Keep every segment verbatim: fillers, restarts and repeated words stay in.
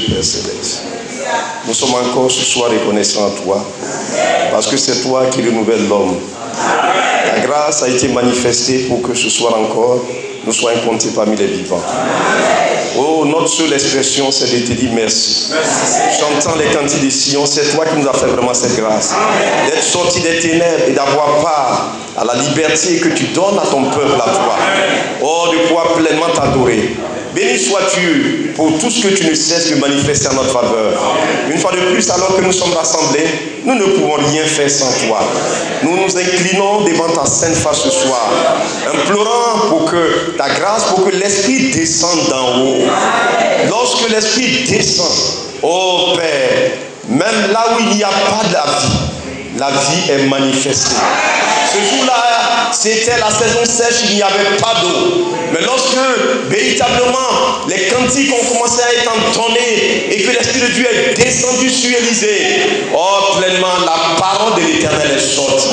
Père Céleste. Nous sommes encore ce soir reconnaissants à toi, parce que c'est toi qui renouvelles l'homme. Ta grâce a été manifestée pour que ce soir encore, nous soyons comptés parmi les vivants. Oh, notre seule expression, c'est de te dire merci. Chantant les cantiques de Sion, c'est toi qui nous as fait vraiment cette grâce. D'être sorti des ténèbres et d'avoir part à la liberté que tu donnes à ton peuple, à toi. Oh, de pouvoir pleinement t'adorer. Béni sois-tu pour tout ce que tu ne cesses de manifester en notre faveur. Une fois de plus, alors que nous sommes rassemblés, nous ne pouvons rien faire sans toi. Nous nous inclinons devant ta sainte face ce soir, implorant pour que ta grâce, pour que l'Esprit descende d'en haut. Lorsque l'Esprit descend, oh Père, même là où il n'y a pas de la vie, la vie est manifestée. Ce jour-là, c'était la saison sèche, il n'y avait pas d'eau. Mais lorsque, véritablement, les cantiques ont commencé à être entonnés et que l'Esprit de Dieu est descendu sur Élisée, oh, pleinement, la parole de l'Éternel est sortie.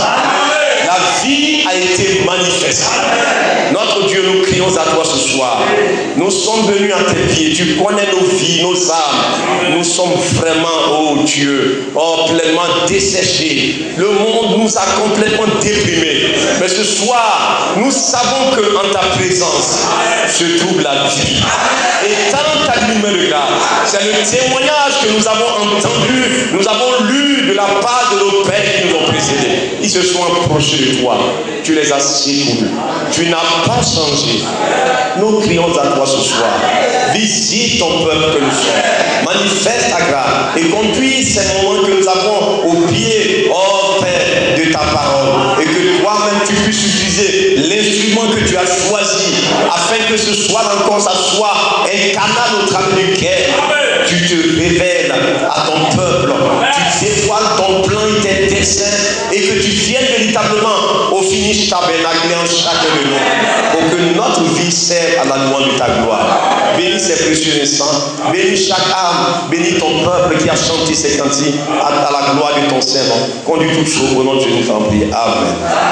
La vie a été manifestée. Notre Dieu, nous crions à toi ce soir. Nous sommes venus à tes pieds. Tu connais nos vies, nos âmes. Nous sommes vraiment, oh Dieu, oh, pleinement desséchés. Le monde nous a complètement déprimés. Mais ce soir, nous savons qu'en ta présence se trouve la vie. Et tant ta lumière de grâce, c'est le témoignage que nous avons entendu, nous avons lu de la part de nos pères qui nous ont précédés. Ils se sont approchés de toi. Tu les as secourus. Tu n'as pas changé. Nous crions à toi ce soir. Visite ton peuple que nous sommes. Manifeste ta grâce et conduis ces moments que nous avons au pied, oh Père, de ta parole. Et que toi-même tu puisses utiliser l'instrument que tu as choisi afin que ce soir encore ça soit un canal au travers duquel tu te révèles à ton peuple. Tu dévoiles ton plan et tes desseins et que tu viennes véritablement au finish tabernacle en chacun de nous pour que notre vie serve à la louange de ta gloire. Bénis ces précieux instants, bénis chaque âme, bénis ton peuple qui a chanté ces cantiques à, à la gloire de ton Seigneur. Conduis toutes choses au nom de Dieu, nous t'en prions. Amen.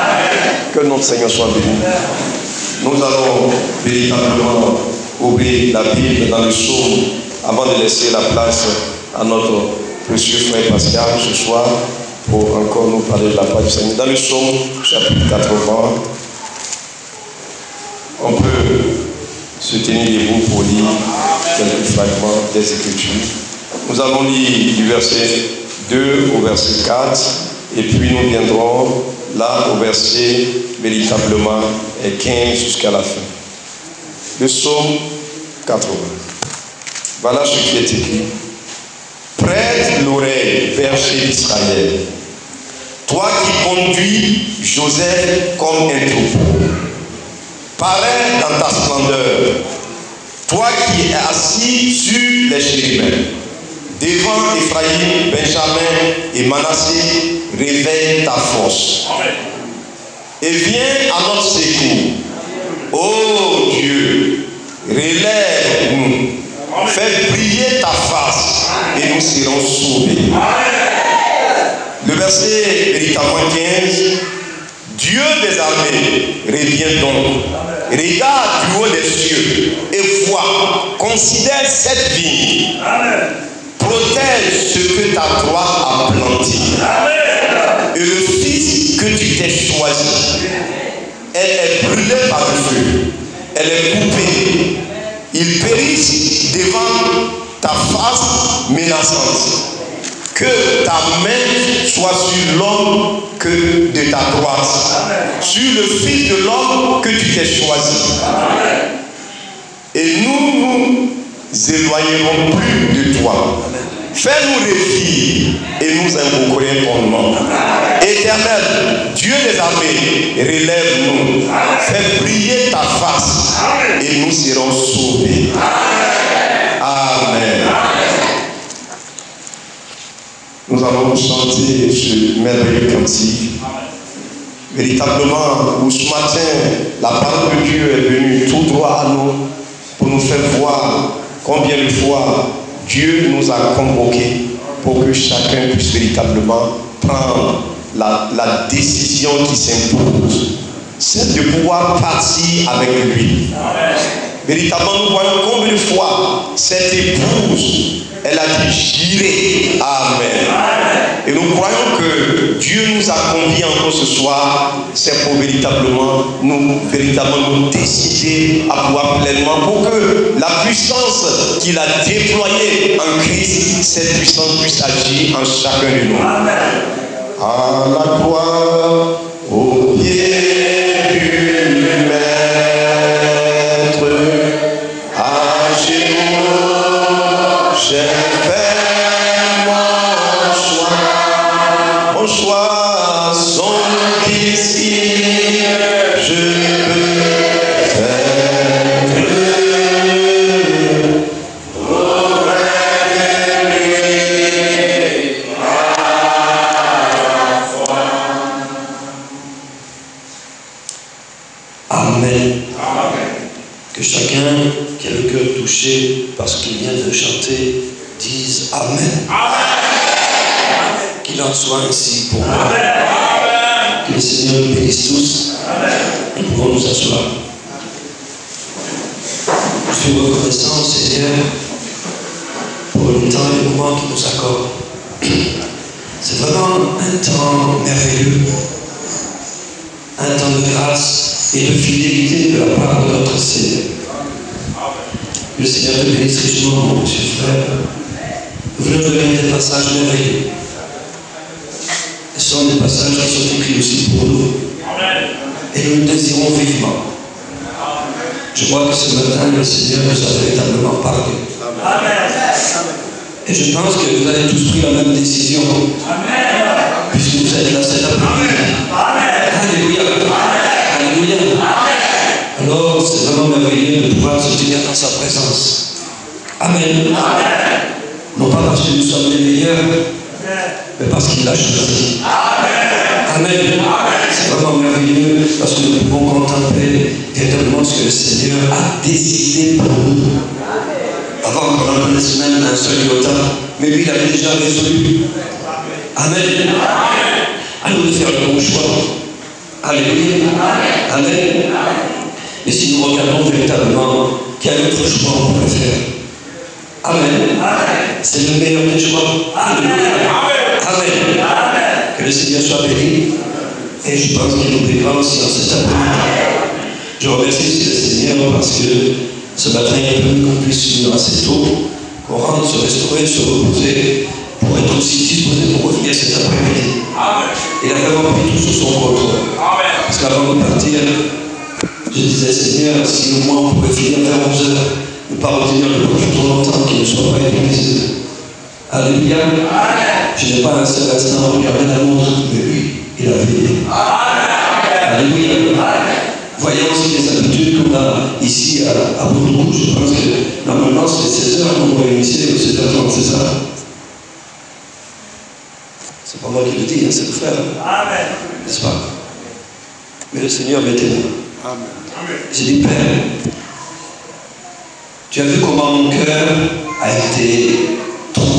Que notre Seigneur soit béni. Nous allons véritablement ouvrir la Bible dans le psaume avant de laisser la place à notre précieux frère Pascal ce soir pour encore nous parler de la part du Seigneur. Dans le psaume chapitre quatre-vingts, on peut se tenir debout pour lire quelques fragments des Écritures. Nous allons lire du verset deux au verset quatre et puis nous viendrons là au verset véritablement quinze jusqu'à la fin. Le psaume quatre-vingts. Voilà ce qui est écrit. Prête l'oreille, berger d'Israël, toi qui conduis Joseph comme un troupeau. Parais dans ta splendeur, toi qui es assis sur les chérubins. Devant Ephraïm, Benjamin et Manassé, réveille ta force. Amen. Et viens à notre secours. Ô Dieu, relève-nous. Fais briller ta face et nous serons sauvés. Le verset véritablement quinze. Dieu des armées, reviens donc. Regarde du haut des cieux et vois, considère cette vigne. Protège ce que ta droite a planté. Et le fils que tu t'es choisi, elle est brûlée par le feu. Elle est coupée. Ils périssent devant ta face menaçante. Que ta main soit sur l'homme que de ta droite, sur le fils de l'homme que tu t'es choisi. Et nous nous éloignerons plus de toi. Fais-nous revivre et nous invoquerons ton nom. Éternel, Dieu des armées, relève-nous. Fais briller ta face et nous serons sauvés. Amen. Nous allons chanter ce merveilleux cantique. Véritablement, où ce matin, la parole de Dieu est venue tout droit à nous pour nous faire voir combien de fois Dieu nous a convoqués pour que chacun puisse véritablement prendre la, la décision qui s'impose. C'est de pouvoir partir avec lui. Véritablement, nous voyons combien de fois cette épouse Elle a dit j'irai. Amen. Et nous croyons que Dieu nous a conviés encore ce soir, c'est pour véritablement nous, véritablement nous décider à pouvoir pleinement, pour que la puissance qu'il a déployée en Christ, cette puissance puisse agir en chacun de nous. Amen. À la gloire, au pied du Maître, à genoux, j'ai fait mon choix, mon choix sont ici, je peux faire auprès de lui à la fois. Amen. Amen. Que chacun qui a le cœur touché parce qu'il vient de chanter dise Amen. Amen. Qu'il en soit ainsi pour moi. Que le Seigneur nous bénisse tous. Amen. Nous pouvons nous asseoir. Je suis reconnaissant au Seigneur pour le temps et le moment qu'il nous accorde. C'est vraiment un temps merveilleux, un temps de grâce et de fidélité de la part de notre Seigneur. Le Seigneur te bénisse richement, mon monsieur frère. Nous venons de lire des passages merveilleux. Ce sont des passages qui sont écrits aussi pour nous. Et nous le désirons vivement. Je crois que ce matin, le Seigneur nous a véritablement parlé. Et je pense que vous avez tous pris la même décision. Puisque vous êtes là cet après-midi. Alléluia. Alléluia. Alors, c'est vraiment merveilleux de pouvoir se tenir dans sa présence. Amen. Amen. Non pas parce que nous sommes les meilleurs, mais parce qu'il l'a choisi. Amen. Amen. C'est vraiment merveilleux parce que nous pouvons contempler véritablement ce que le Seigneur a décidé pour nous. Avant qu'on en connaisse même un seul iota, mais lui, il avait déjà résolu. Amen. À nous de faire le bon choix. Alléluia. Amen. Amen. Et si nous regardons véritablement, quel autre choix on pourrait faire? Amen. Amen. C'est le meilleur des choix. Alléluia. Amen. Amen. Que le Seigneur soit béni. Et je pense qu'il nous bénira aussi en cet après-midi. Je remercie aussi le Seigneur parce que ce matin, il a permis qu'on puisse finir assez tôt, qu'on rentre, se restaurer, se reposer, pour être aussi disposé pour revenir cet après-midi. Il a vraiment pris tout sur son compte. Parce qu'avant de partir, je disais, Seigneur, si au moins on pouvait finir vers onze heures, ne pas retenir le plus trop longtemps qu'il ne soit pas épuisé. Alléluia. Je n'ai pas un seul instant à regarder la montre, mais lui, il a veillé. Alléluia. Voyons aussi les habitudes qu'on a ici à, à Bourgogne. Je pense que normalement c'est seize heures qu'on doit initier, ou seize heures trente, c'est ça? C'est pas moi qui le dis, hein, c'est le frère. Amen. N'est-ce pas? Mais le Seigneur m'était là. Amen. J'ai dit, Père, tu as vu comment mon cœur a été trompé.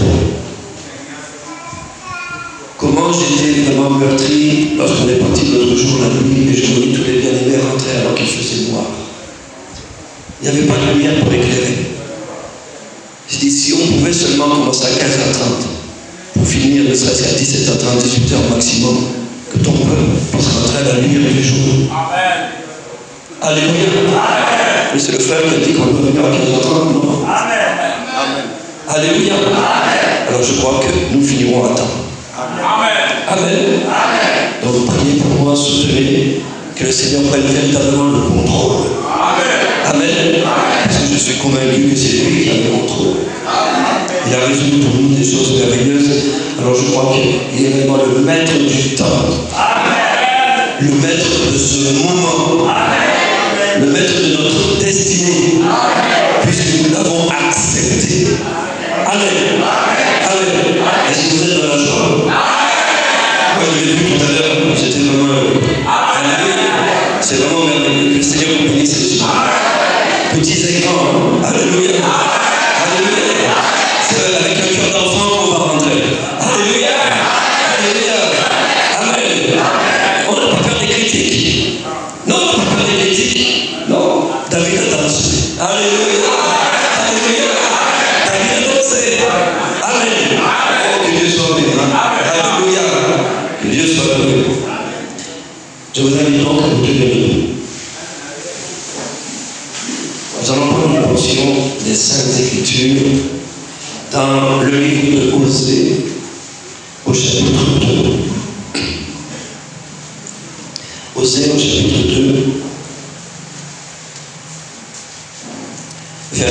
Comment j'étais vraiment meurtri lorsqu'on est parti l'autre jour la nuit et je voyais tous les bien-aimés rentrer alors qu'il faisait noir. Il n'y avait pas de lumière pour éclairer. J'ai dit, si on pouvait seulement commencer à quinze heures trente pour finir ne serait-ce qu'à dix-sept heures trente, dix-huit heures maximum, que ton peuple puisse rentrer à la lumière du jour. Amen. Alléluia. Amen. Mais c'est le frère qui a dit qu'on peut venir à quinze heures trente, non? Amen. Amen. Alléluia. Amen. Alors je crois que nous finirons à temps. Amen. Amen. Amen. Donc priez pour moi, soutenez que le Seigneur prenne véritablement le contrôle. Amen. Amen. Parce que je suis convaincu que c'est lui qui a le contrôle. Amen. Il a résolu pour nous des choses merveilleuses. Alors je crois qu'il est vraiment le maître du temps. Amen. Le maître de ce moment. Amen. Le maître de notre destinée. Amen. Puisque nous l'avons accepté. Amen. Amen. Est-ce que vous êtes dans la joie? Moi, je l'ai vu tout à l'heure, j'étais vraiment heureux. C'est vraiment merveilleux que le Seigneur vous bénisse aussi. Petits et grands. Alléluia. Alléluia. C'est avec un cœur d'enfant qu'on va rentrer. Alléluia. Alléluia. Amen. On ne peut pas faire des critiques. Non, on ne peut pas faire des critiques. Non. David a dansé. Alléluia. Alléluia. David a dansé.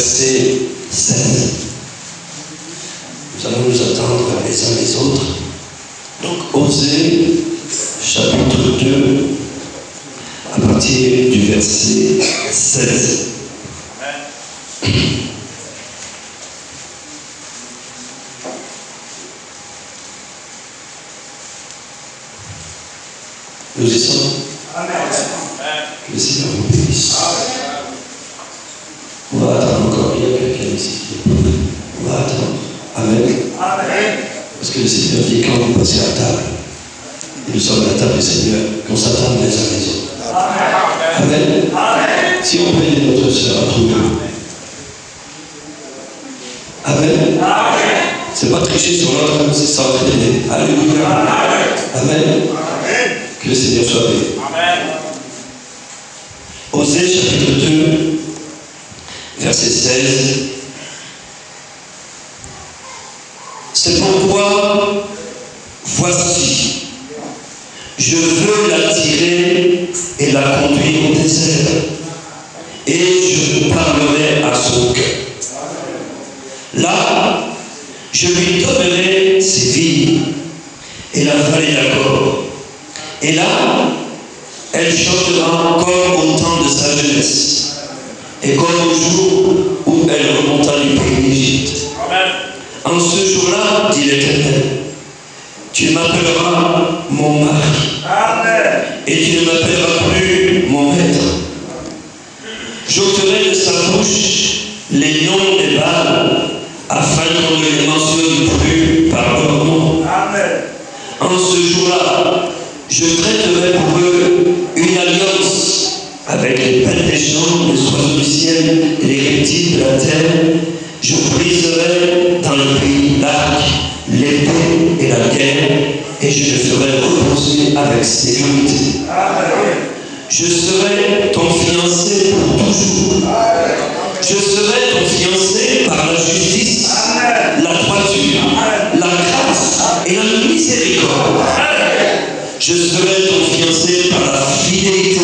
verset sept. Nous allons nous attendre les uns les autres. Donc, Osée, chapitre deux, à partir du verset seize. Nous y sommes. Amen. Que le Seigneur vous bénisse. On va attendre encore. Il y a quelqu'un ici. On va attendre. Amen. Amen. Parce que le Seigneur dit quand vous passez à table, et nous sommes à la table du Seigneur, qu'on s'attende les uns les autres. Amen. Amen. Amen. Si on prenait notre soeur entre nous. Amen. Amen. C'est pas tricher sur l'autre, c'est s'entraîner. Alléluia. Amen. Amen. Amen. Que le Seigneur soit béni. Amen. Osée chapitre deux, verset seize. C'est pourquoi, voici, je veux l'attirer et la conduire au désert, et je parlerai à son cœur. Là, je lui donnerai ses vignes et la vallée d'Akor. Et là, elle chantera comme au temps de sa jeunesse, et comme au jour où elle remonta du pays d'Égypte. En ce jour-là, dit l'Éternel, tu m'appelleras mon mari. Amen. Et tu ne m'appelleras plus mon maître. J'ôterai de sa bouche les noms des Baals, afin qu'on ne les mentionne plus par leur nom. Amen. En ce jour-là, je traiterai pour eux une alliance avec les bêtes des champs, les oiseaux du ciel et les reptiles de la terre. Je briserai dans le pays l'arc, l'épée et la guerre, et je le ferai reposer avec sécurité. Je serai ton fiancé pour toujours. Je serai ton fiancé par la justice, la droiture, la grâce et la miséricorde. Je serai ton fiancé par la fidélité.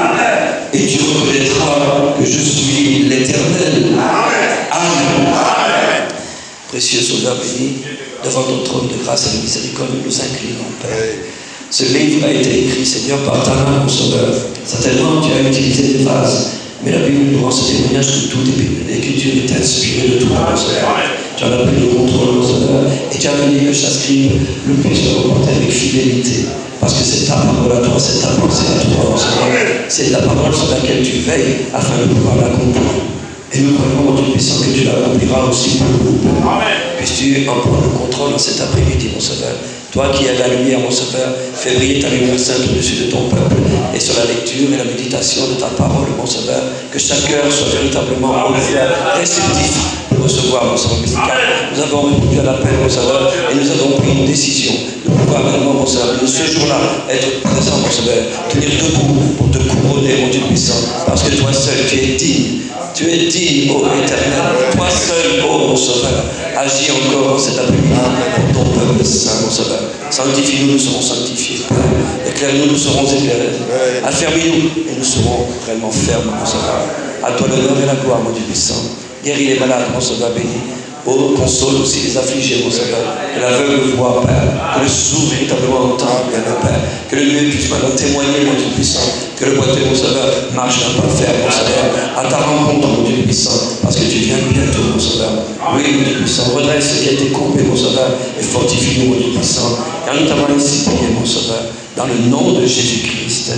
Et tu reconnaîtras que je suis l'Éternel. Amen. Amen. Précieux Sauveur béni, devant ton trône de grâce et de miséricorde, nous nous inclinons, Père. Ce livre a été écrit, Seigneur, par ta main, mon Sauveur. Certainement, tu as utilisé des vases, mais la Bible nous rend ce témoignage que toute l'écriture est inspirée de toi, mon Sauveur. Tu en as pris le contrôle, mon Sauveur, et tu as veillé que chaque scribe le puisse le reporter avec fidélité. Parce que c'est ta parole à toi, c'est ta pensée à toi, mon Sauveur. C'est la parole sur laquelle tu veilles afin de pouvoir l'accomplir. Et nous croyons, mon Dieu puissant, que tu l'accompliras aussi pour nous. Puisses-tu en prendre le contrôle dans cet après-midi, mon Sauveur. Toi qui es la lumière, mon Sauveur, fais briller ta lumière sainte au-dessus de ton peuple. Et sur la lecture et la méditation de ta parole, mon Sauveur, que chaque cœur soit véritablement ouvert, réceptif pour recevoir, mon Sauveur. Nous avons répondu à l'appel, mon Sauveur, et nous avons pris une décision de pouvoir réellement, mon Sauveur, de ce jour-là, être présent, mon Sauveur, tenir debout pour te couronner, mon Dieu puissant, parce que toi seul, tu es digne. Tu es digne, ô Éternel. Toi seul, ô mon Sauveur, agis encore cet après-midi pour ton peuple saint, mon Sauveur. Sanctifie-nous, nous serons sanctifiés. Éclaire-nous, nous serons éclairés. Affermis-nous et nous serons réellement fermes, mon Sauveur. À toi l'honneur et la gloire, mon Dieu puissant. Guéris les malades, mon Sauveur béni. Oh, console aussi les affligés, mon Sauveur. Que l'aveugle voit, Père. Que le sourd véritablement entende, bien le Père. Que le muet puisse maintenant témoigner, mon Dieu puissant. Que le boiteux, mon Sauveur, marche d'un pas ferme, mon Sauveur. À ta rencontre, mon Dieu puissant. Parce que tu viens bientôt, mon Sauveur. Oui, mon Dieu puissant. Redresse ce qui a été coupé, mon Sauveur. Et fortifie-nous, mon Dieu puissant. Car nous t'avons ainsi prié, mon Sauveur. Dans le nom de Jésus-Christ.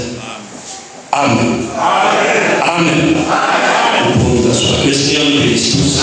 Amen. Amen. Amen. Nous pouvons nous asseoir. Que le Seigneur nous bénisse tous.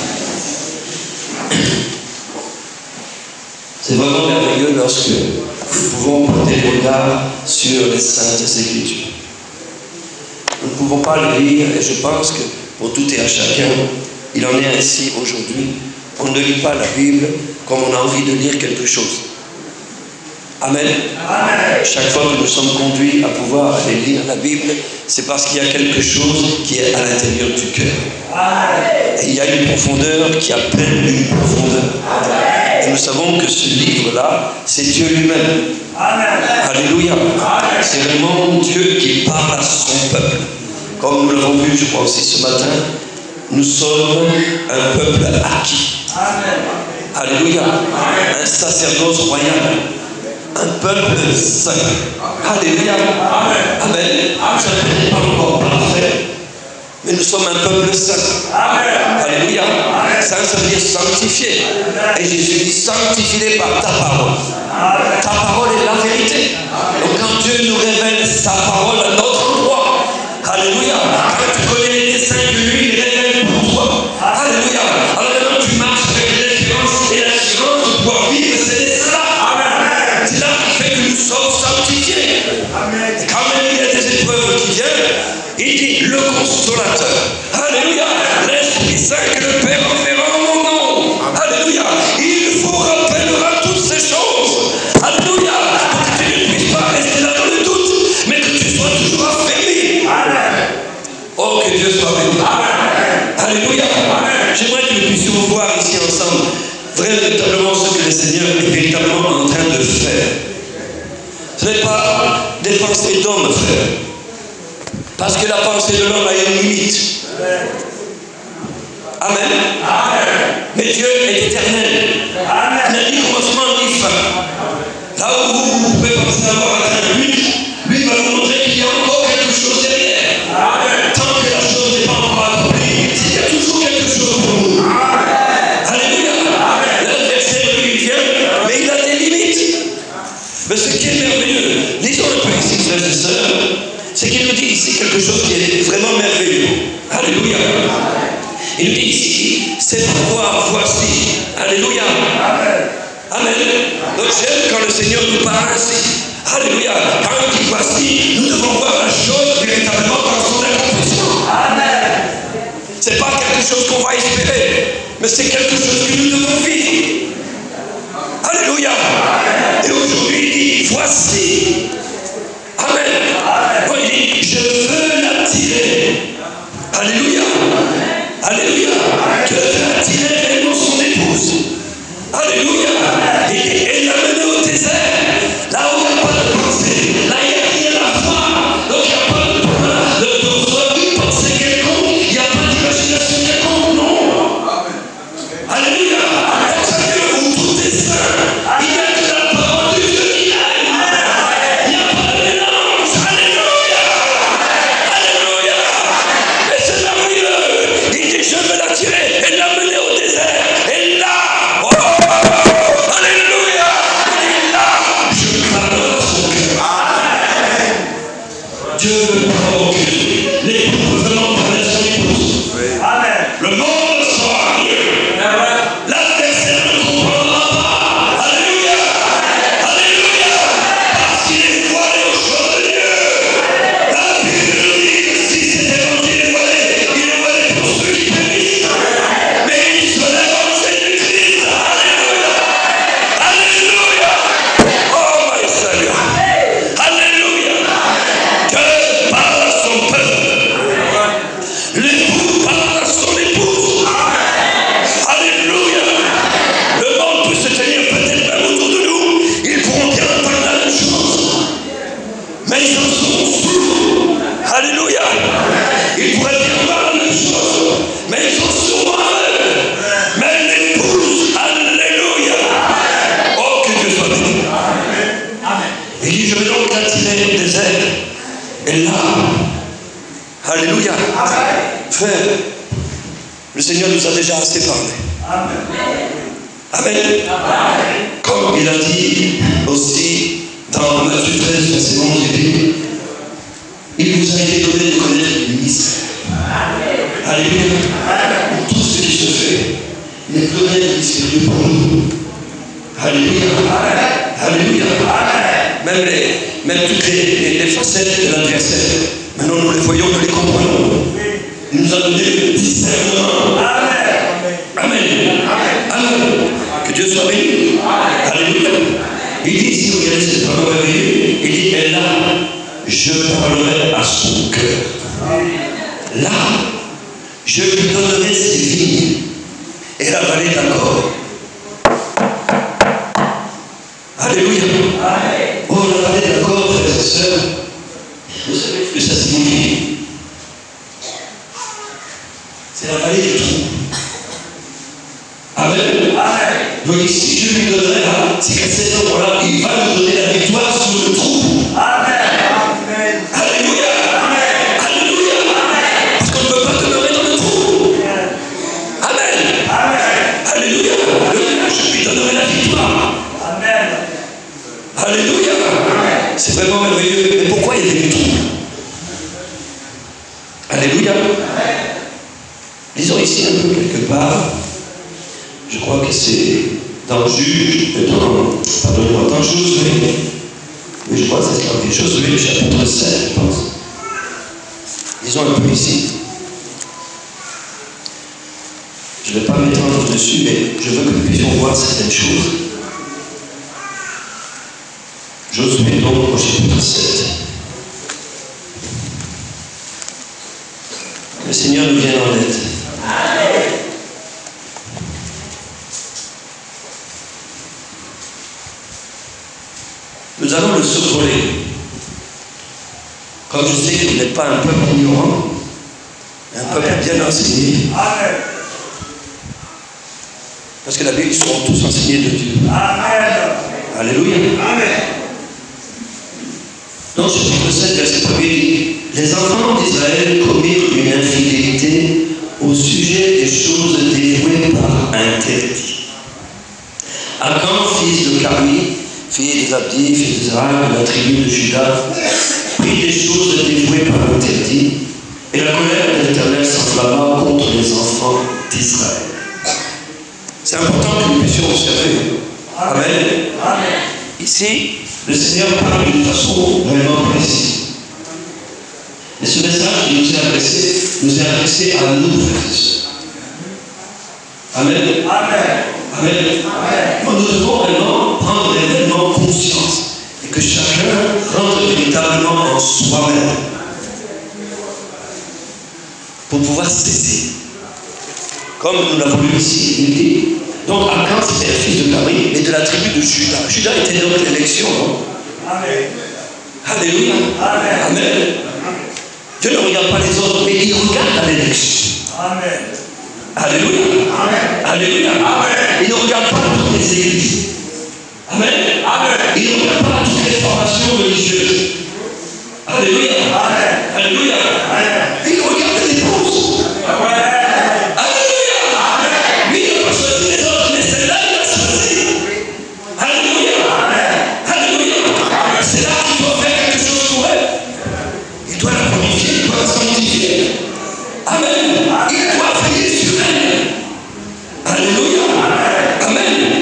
C'est vraiment merveilleux lorsque nous pouvons porter le regard sur les Saintes Écritures. Nous ne pouvons pas le lire, et je pense que pour tout et à chacun, il en est ainsi aujourd'hui. On ne lit pas la Bible comme on a envie de lire quelque chose. Amen. Amen. Chaque fois que nous sommes conduits à pouvoir aller lire la Bible, c'est parce qu'il y a quelque chose qui est à l'intérieur du cœur. Amen. Et il y a une profondeur qui appelle une profondeur. Amen. Et nous savons que ce livre-là, c'est Dieu lui-même. Amen. Alléluia. Amen. C'est vraiment Dieu qui parle à son peuple. Comme nous l'avons vu, je crois aussi ce matin, nous sommes un peuple acquis. Amen. Alléluia. Amen. Un sacerdoce royal. Un peuple saint. Alléluia. Amen. Amen. Nous ne sommes pas encore parfaits, mais nous sommes un peuple saint. Amen. Alléluia. Amen. Saint, ça veut dire sanctifié. Et Jésus dit sanctifie-les par ta parole. Amen. Ta parole est la vérité. Donc quand Dieu nous révèle sa parole à notre endroit, alléluia. Quand tu connais les desseins que lui il révèle pour toi, alléluia. Alors maintenant tu marches avec l'espérance et l'assurance de pouvoir vivre ces desseins-là. C'est là qui fait que nous sommes sanctifiés. Et quand même il y a des épreuves qui viennent, il dit le consolateur. Alléluia. L'Esprit Saint que le Père enverra en mon nom. Alléluia. Il vous rappellera toutes ces choses. Alléluia. Pour que tu ne puisses pas rester là dans le doute, mais que tu sois toujours affermi. Oh, que Dieu soit béni. Alléluia. J'aimerais que nous puissions voir ici ensemble véritablement ce que le Seigneur est véritablement en train de faire. Ce n'est pas des pensées d'homme, frère. Parce que la pensée de l'homme a une limite. Amen. Amen. Mais Dieu est éternel. Amen. Il n'a ni commencement ni fin. Là où vous, vous pouvez penser avoir un train de but, lui va vous montrer qu'il y a encore quelque chose derrière. Amen. Tant que la chose n'est pas encore accomplie, il y a toujours quelque chose pour nous. Amen. Alléluia. L'adversaire lui vient, mais il a des limites. Mais ce qui est merveilleux, lisons un peu ici, frères et sœurs, c'est qu'il nous dit ici quelque chose qui est vraiment merveilleux. Alléluia. Il nous dit ici, c'est pourquoi voici. Alléluia. Amen. Donc j'aime quand le Seigneur nous parle ainsi. Alléluia. Quand il dit voici, nous devons voir la chose véritablement dans son accomplissement. Amen. C'est pas quelque chose qu'on va espérer, mais c'est quelque chose que nous devons vivre. Alléluia. Et aujourd'hui il dit voici. Amen. Amen. Il dit je veux l'attirer. Alléluia. Alléluia. Je veux attirer réellement son épouse. Alléluia. Et, et l'amener au désert. Là où il n'y a pas de pensée. Là il n'y a rien à voir. Donc il n'y a pas de, de, de, de pensée quelconque. Il n'y a pas d'imagination quelconque. Non. Alléluia. Pour ça que où tout est saint. Il n'y a que la parole de Dieu qui aime. Il n'y a pas de mélange. Alléluia. Alléluia. Et c'est merveilleux. Il dit je veux l'attirer et l'amener au désert. Et là, oh, alléluia. Et là, je parle à son cœur. Dieu veut provoquer l'épouse venant parler à son épouse. Amen. Le monde sera mieux. L'adversaire ne comprendra pas. Alléluia. Alléluia. Parce qu'il est voilé aux choses de Dieu. La Bible nous dit que si cet évangile est voilé, il est voilé pour ceux qui périssent. Mais il se lève en Jésus-Christ. Alléluia. Alléluia. Oh, my Savior. Alléluia. Dieu parle à son peuple. L'époux parle à son épouse. Alléluia. Le monde peut se tenir peut-être même autour de nous. Ils pourront bien entendre la même chose. Mais ils en sont sourds. Alléluia. Ils pourraient bien voir la même chose. Mais ils sont sourds aveugles. Mais l'épouse, alléluia. Oh, que Dieu soit béni. Il dit, je vais donc attirer au désert. Et là, alléluia. Frère, le Seigneur nous a déjà assez parlé. Amen. Comme il a dit aussi dans Matthieu treize, verset onze, il dit, il vous a été donné de connaître le mystère. Alléluia. Tout ce qui se fait n'est plus rien de mystérieux pour nous. Alléluia. Alléluia. Même, les, même toutes les, les, les facettes de l'adversaire, maintenant nous les voyons, nous les comprenons. Il nous a donné le discernement. Amen. Amen. Amen. Que Dieu soit béni. Alléluia. Il dit ici, regardez, c'est vraiment merveilleux. Il dit, et là, je parlerai à son cœur. Là, je lui donnerai ses vignes et la vallée d'accord. Alléluia. Oh, la vallée d'accord, frères et sœurs. Vous savez ce que ça signifie? C'est la vallée il va nous donner la victoire sur le troupeau. Amen. Alléluia. Alléluia. Parce qu'on ne peut pas demeurer dans le troupeau. Amen. Alléluia. Je lui donnerai la victoire. Amen. Alléluia. C'est vraiment merveilleux. Mais pourquoi il y avait du trouble? Alléluia. Lisons ici un peu quelque part. Je crois que c'est dans Juge, dans, pardonnez-moi, dans Josué. Oui, je crois que c'est dans Josué, chapitre sept, je pense. Lisons un peu ici. Je ne vais pas m'étendre dessus, mais je veux que nous puissions voir certaines choses. Josué, donc, au chapitre sept. Que le Seigneur nous vienne en aide. Nous allons le survoler. Comme je sais que vous n'êtes pas un peuple ignorant, un peuple bien enseigné. Amen. Parce que la Bible, ils seront tous enseignés de Dieu. Amen. Alléluia. Amen. Dans ce chapitre sept, verset premier dit: les enfants d'Israël commirent une infidélité au sujet des choses dévouées par interdit. Akan, fils de Carmi, fils des Abdi, fils d'Israël, de la tribu de Juda, prit des choses dévouées par interdit, et la colère de l'Éternel s'enflamma contre les enfants d'Israël. C'est important que nous puissions observer. Amen. Amen. Ici, le Seigneur parle d'une façon vraiment précise. Et ce message qui nous est adressé, nous est adressé à nous, frères et sœurs. Amen. Amen. Amen. Amen. Nous devons vraiment prendre réellement conscience et que chacun rentre véritablement en soi-même pour pouvoir saisir. Comme nous l'avons lu ici, il dit, donc Akan c'était un fils de Carmi, mais de la tribu de Juda. Juda était donc l'élection, non? Amen. Alléluia. Amen. Amen. Dieu ne regarde pas les autres, mais il regarde à l'élection. Amen. Alléluia. Amen. Alléluia. Amen. Il ne regarde pas toutes les églises. Amen. Amen. Il ne regarde pas toutes les formations religieuses. Alléluia. Amen. Alléluia. Amen. Il regarde l'épouse. Amen. Alléluia. Lui, il n'a pas choisi les autres, mais c'est là qu'il a choisi. Alléluia. Alléluia. C'est là qu'il doit faire quelque chose pour elle. Il doit la purifier, il doit la sanctifier. Amen. Il doit veiller sur elle. Alléluia. Amen.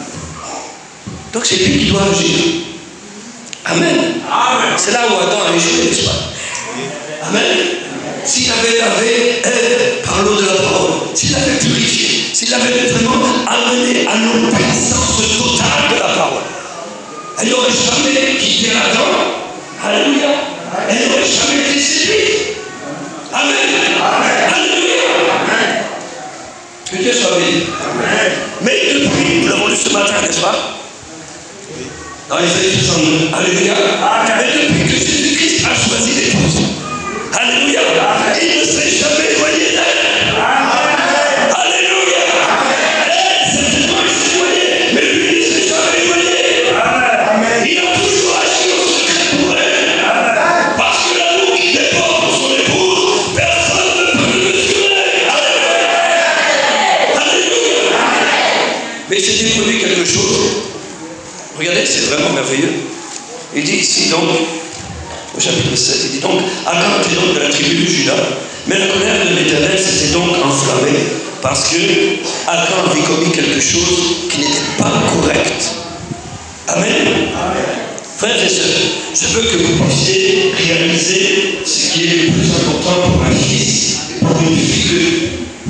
Donc c'est lui qui doit agir. Amen. Amen. C'est là où Adam a échoué, n'est-ce pas? Amen. S'il avait lavé elle par l'eau de la parole, s'il avait purifié, s'il avait vraiment amené à l'obéissance totale de la parole, elle n'aurait jamais quitté Adam. Alléluia. Elle n'aurait jamais été séduite. Amen. Amen. Alléluia. Amen. Que Dieu soit béni. Amen. Mais depuis, nous l'avons lu ce matin, n'est-ce pas? Dans Ésaïe soixante-deux. Alléluia. Amen. Mais depuis que Jésus-Christ a choisi l'épouse, alléluia, il ne s'est jamais éloigné d'elle. Alléluia. Elle, certainement, il s'est éloigné, mais lui, il ne s'est jamais éloigné. Amen. Il a toujours agi au secret pour elle. Amen. Parce que l'amour qui dépend pour son épouse, personne ne peut le mesurer. Alléluia. Alléluia. Mais il s'est produit quelque chose. Regardez, c'est vraiment merveilleux. Il dit ici donc, au chapitre sept, il dit donc, Akan était donc de la tribu de Juda, mais la colère de l'Éternel s'était donc enflammée parce que Akan avait commis quelque chose qui n'était pas correct. Amen. Amen. Frères et sœurs, je veux que vous puissiez réaliser ce qui est le plus important pour un fils, pour une fille.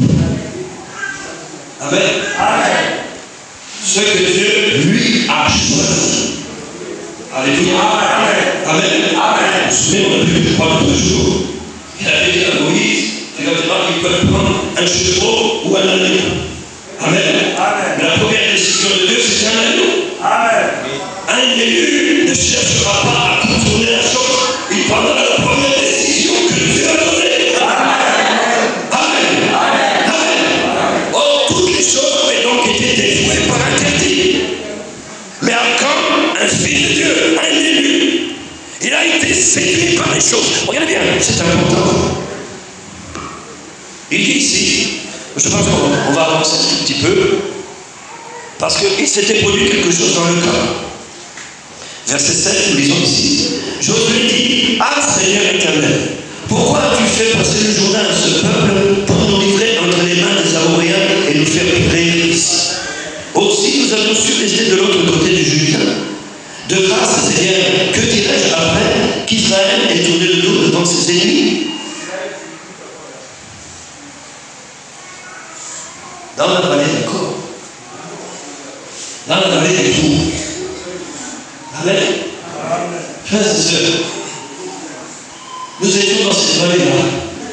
Amen. Amen. Ce que Dieu lui a choisi. Alléluia. Amen. Amen. Amen. Vous vous souvenez, on a vu le trois autres jours. Il avait dit à Moïse, regardez-moi qu'ils peuvent prendre un chevreau ou un agneau. Amen. Amen. Mais la première décision de Dieu, c'est un agneau. Amen. Un élu ne cherchera pas à contourner la chose. Il prendra la première décision que Dieu a donnée. Amen. Amen. Amen. Or, toutes les choses avaient donc été dévouées par interdit. Mais Akan, un fils de Dieu, un élu. Il a été séduit par les choses. Regardez bien, c'est important. Il dit ici, je pense qu'on va avancer un tout petit peu, parce qu'il s'était produit quelque chose dans le cœur. Verset sept, nous lisons ici. Josué dit, ah Seigneur éternel, pourquoi as-tu fait passer le Jourdain à ce peuple pour nous livrer entre les mains des Amoréens et nous faire périr ici? Aussi nous avons su rester de l'autre côté du Jourdain. De grâce, Seigneur, que dirais-je après qu'Israël ait tourné le dos devant ses ennemis? Dans la vallée des corps, dans la vallée des tours. Amen. Frères et sœurs, nous étions dans cette vallée-là.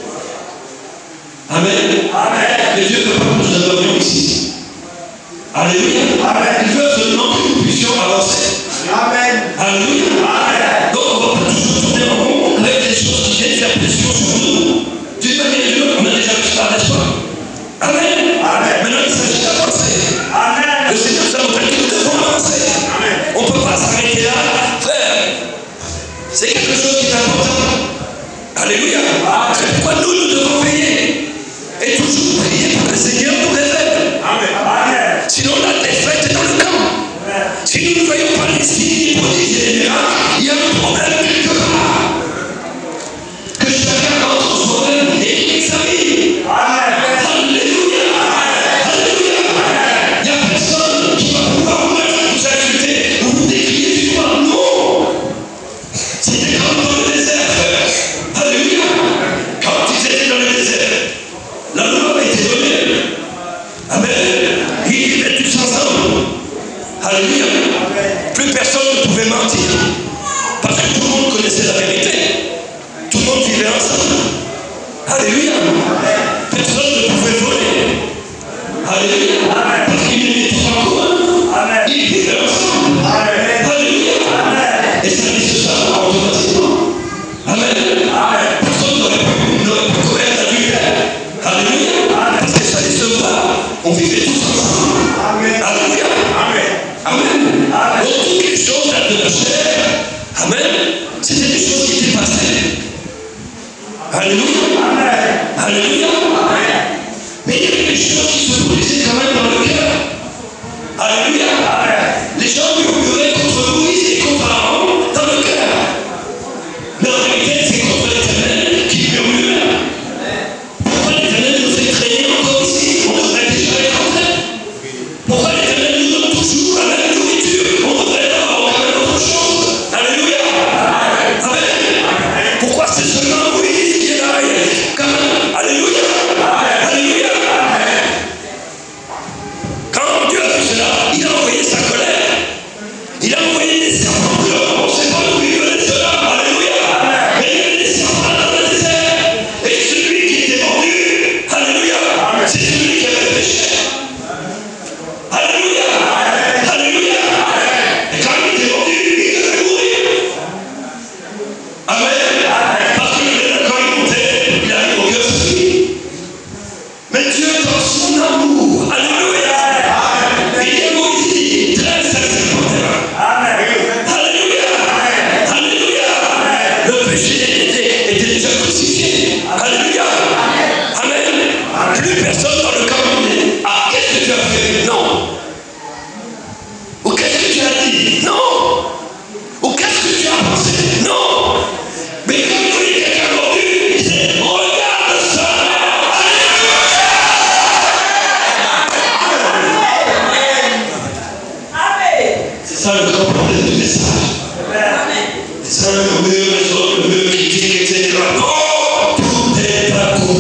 Amen. Amen. Mais Dieu ne veut pas que nous adorions ici. Alléluia. Amen. Il veut seulement que nous puissions avancer. Amen. Alléluia. Amen. Donc on ne va pas toujours tourner en rond avec des choses qui viennent faire pression sur nous. D'une manière ou d'une autre, on a déjà vu ça, n'est-ce pas? Amen. Amen. Maintenant il s'agit d'avancer. Amen. Le Seigneur nous a montré que nous devons avancer. Amen. On ne peut pas s'arrêter là. Frère, c'est quelque chose qui est important. Alléluia. Amen. C'est pourquoi nous, nous devons veiller. Et toujours prier pour que le Seigneur nous révèle. Amen. Amen. Sinon la défaite est dans le camp. Amen. Si nous ne voyons pas les signes, les prodiges et les miracles, il y a un problème quelque part. Que chacun entre soi-même et qu'il examine. Amen. Alléluia. Alléluia. Il n'y a personne qui va pouvoir vous insulter ou vous décrier du doigt. Non. C'était comme dans le désert, frère. Alléluia. Quand ils étaient dans le désert, la loi a été donnée. Amen. Ils vivaient tous ensemble. Alléluia. Plus personne ne pouvait mentir. Parce que tout le monde connaissait la vérité. Tout le monde vivait ensemble. Alléluia. Personne ne pouvait voler. Alléluia. Parce qu'ils étaient tous en commun. Ils vivaient ensemble. Alléluia. Et ça dit ce soir automatiquement. Amen. Personne n'aurait pu commettre l'adultère. Alléluia. Parce que ça allait se voir. On vivait tous ensemble. Alléluia. Amen. Donc toutes les choses là de la chair, amen, c'était des choses qui étaient passées. Alléluia. Alléluia. Mais il y avait des choses qui se produisaient quand même dans le cœur. Alléluia. Les gens murmuraient contre Moïse et contre Aaron dans le cœur. Mais en réalité, c'est contre l'Éternel qui murmurait. Pourquoi l'Éternel nous fait traîner encore ici? On devrait déjà être rentré. Pourquoi l'Éternel nous donne toujours la même nourriture? On devrait avoir quand même autre chose. Alléluia. Amen. Pourquoi c'est seulement Moïse qui est là? Quand même. Alléluia. Alléluia. Quand Dieu a fait cela, il a envoyé sa colère. Il a envoyé des serpents blancs. On ne sait pas d'où il venait cela. Alléluia. Mais il y avait des serpents dans le désert. Et celui qui était mordu, alléluia, c'est celui qui avait péché. Alléluia. Alléluia. Et quand il était mordu, il devait mourir. Amen. Parce que quand il montait, il arrive au cœur de sa fille. Mais Dieu dans son amour, alléluia, il dit à Moïse, très sincèrement. Alléluia. Alléluia. Le péché était, était déjà crucifié. Alléluia. Amen. Plus personne dans le camp dit, ah, qu'est-ce que tu as fait? Non. Ou qu'est-ce que tu as dit? Non. Ou qu'est-ce que tu as pensé? Non. Mais quand il voyait quelqu'un mordu, il disait, regarde ça. C'est ça le comportement du message. C'est ça le murmure, les autres, le murmure critique, et cetera. Non, tout est à coup.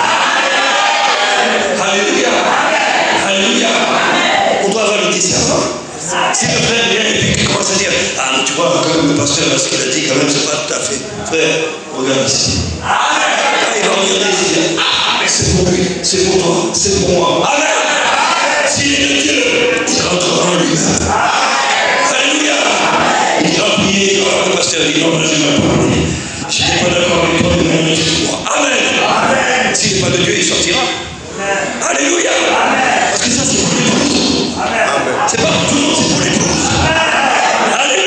Alléluia. Alléluia. On doit avoir le discernement. Si le frère vient et puis qu'il commence à dire, ah, mais tu vois, quand même, le pasteur, ce qu'il a dit, quand même, c'est pas tout à fait. Frère, regarde ici. Il va regarder ici. Ah, mais c'est pour lui, c'est pour toi, c'est pour moi. Amen. S'il est de Dieu, il rentrera en lui-même. Alléluia. Il va prier, il va voir le pasteur, il dit, non, je ne vais pas parler. Je n'étais pas d'accord avec toi, mais je suis moi. Amen. S'il n'est pas de Dieu, il sortira. Alléluia. Parce que ça, c'est pour l'épouse. C'est pas pour tout le monde, c'est pour l'épouse. Alléluia.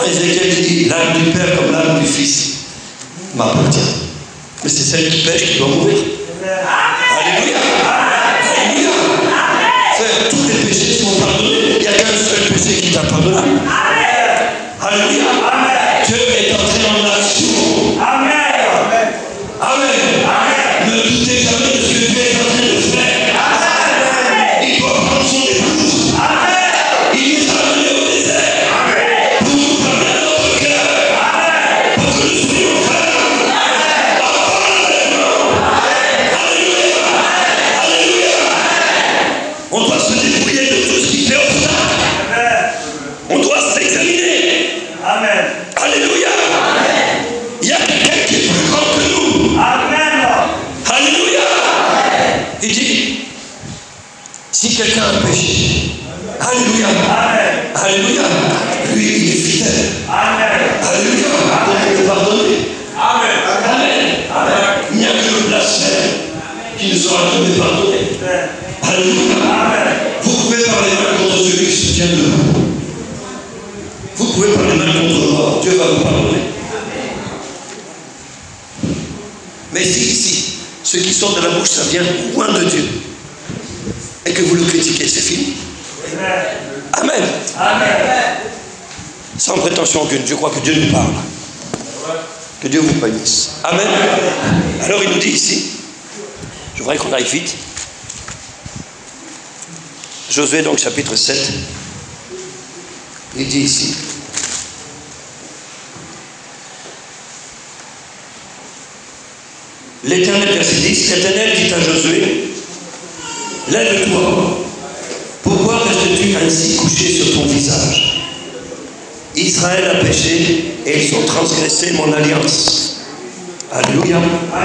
Dans Ézéchiel, il dit, l'âme du Père comme l'âme du Fils m'appartient. Mais c'est celle qui pêche qui doit mourir. Alléluia. Alléluia. Frère, tous les péchés sont pardonnés. Il n'y a qu'un seul péché qui t'a pardonné. Alléluia. Dieu est entré en action. Amen. Amen. Ne doutez jamais de ce que Dieu est en train de faire. Amen. Il doit prendre son épouse. Amen. Il nous a amenés au désert. Amen. Pour nous parler à notre cœur. Amen. Pour que nous soyons fermes. Alléluia. Alléluia. On doit se débrouiller de tout ce qui fait obstacle. On doit s'examiner. Amen. Alléluia. Amen. Il y a quelqu'un qui est plus grand que nous. Amen. Alléluia. Amen. Il dit, si quelqu'un a péché, Alléluia. Amen. Alléluia. Lui, il est fidèle. Amen. Alléluia. Pour nous pardonner. Amen. Amen. Amen. Il n'y a que le blasphème qui nous sera jamais pardonné. Alléluia. Amen. Vous pouvez parler mal contre celui qui se tient debout. Vous pouvez parler mal contre moi, Dieu va vous pardonner. Mais si ici, ce qui sort de la bouche, ça vient loin de Dieu, et que vous le critiquez, c'est fini. Amen. Amen. Sans prétention aucune, je crois que Dieu nous parle. Que Dieu vous bénisse. Amen. Alors il nous dit ici, je voudrais qu'on aille vite. Josué donc chapitre sept. Il dit ici, l'Éternel, verset dix, l'Éternel dit à Josué, lève-toi, pourquoi restes-tu ainsi couché sur ton visage? Israël a péché et ils ont transgressé mon alliance. Alléluia.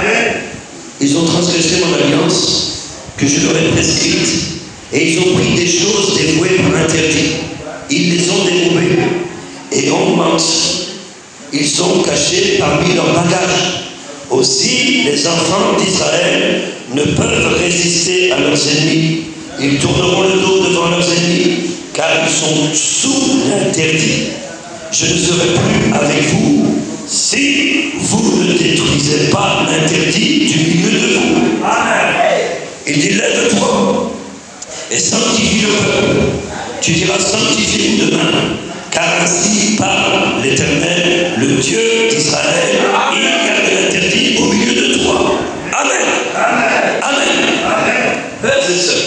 Ils ont transgressé mon alliance que je leur ai prescrite et ils ont pris des choses dévouées par interdit. Ils les ont déroulés et ont menti. Ils sont cachés parmi leurs bagages. Aussi, les enfants d'Israël ne peuvent résister à leurs ennemis. Ils tourneront le dos devant leurs ennemis, car ils sont sous l'interdit. Je ne serai plus avec vous si vous ne détruisez pas l'interdit du milieu de vous. Amen. Il dit, lève-toi et sanctifie le peuple. Tu diras, sanctifiez-vous demain, car ainsi parle l'Éternel, le Dieu d'Israël. Il y a de l'interdit au milieu de toi. Amen. Amen. Amen. Amen. Frères et sœurs,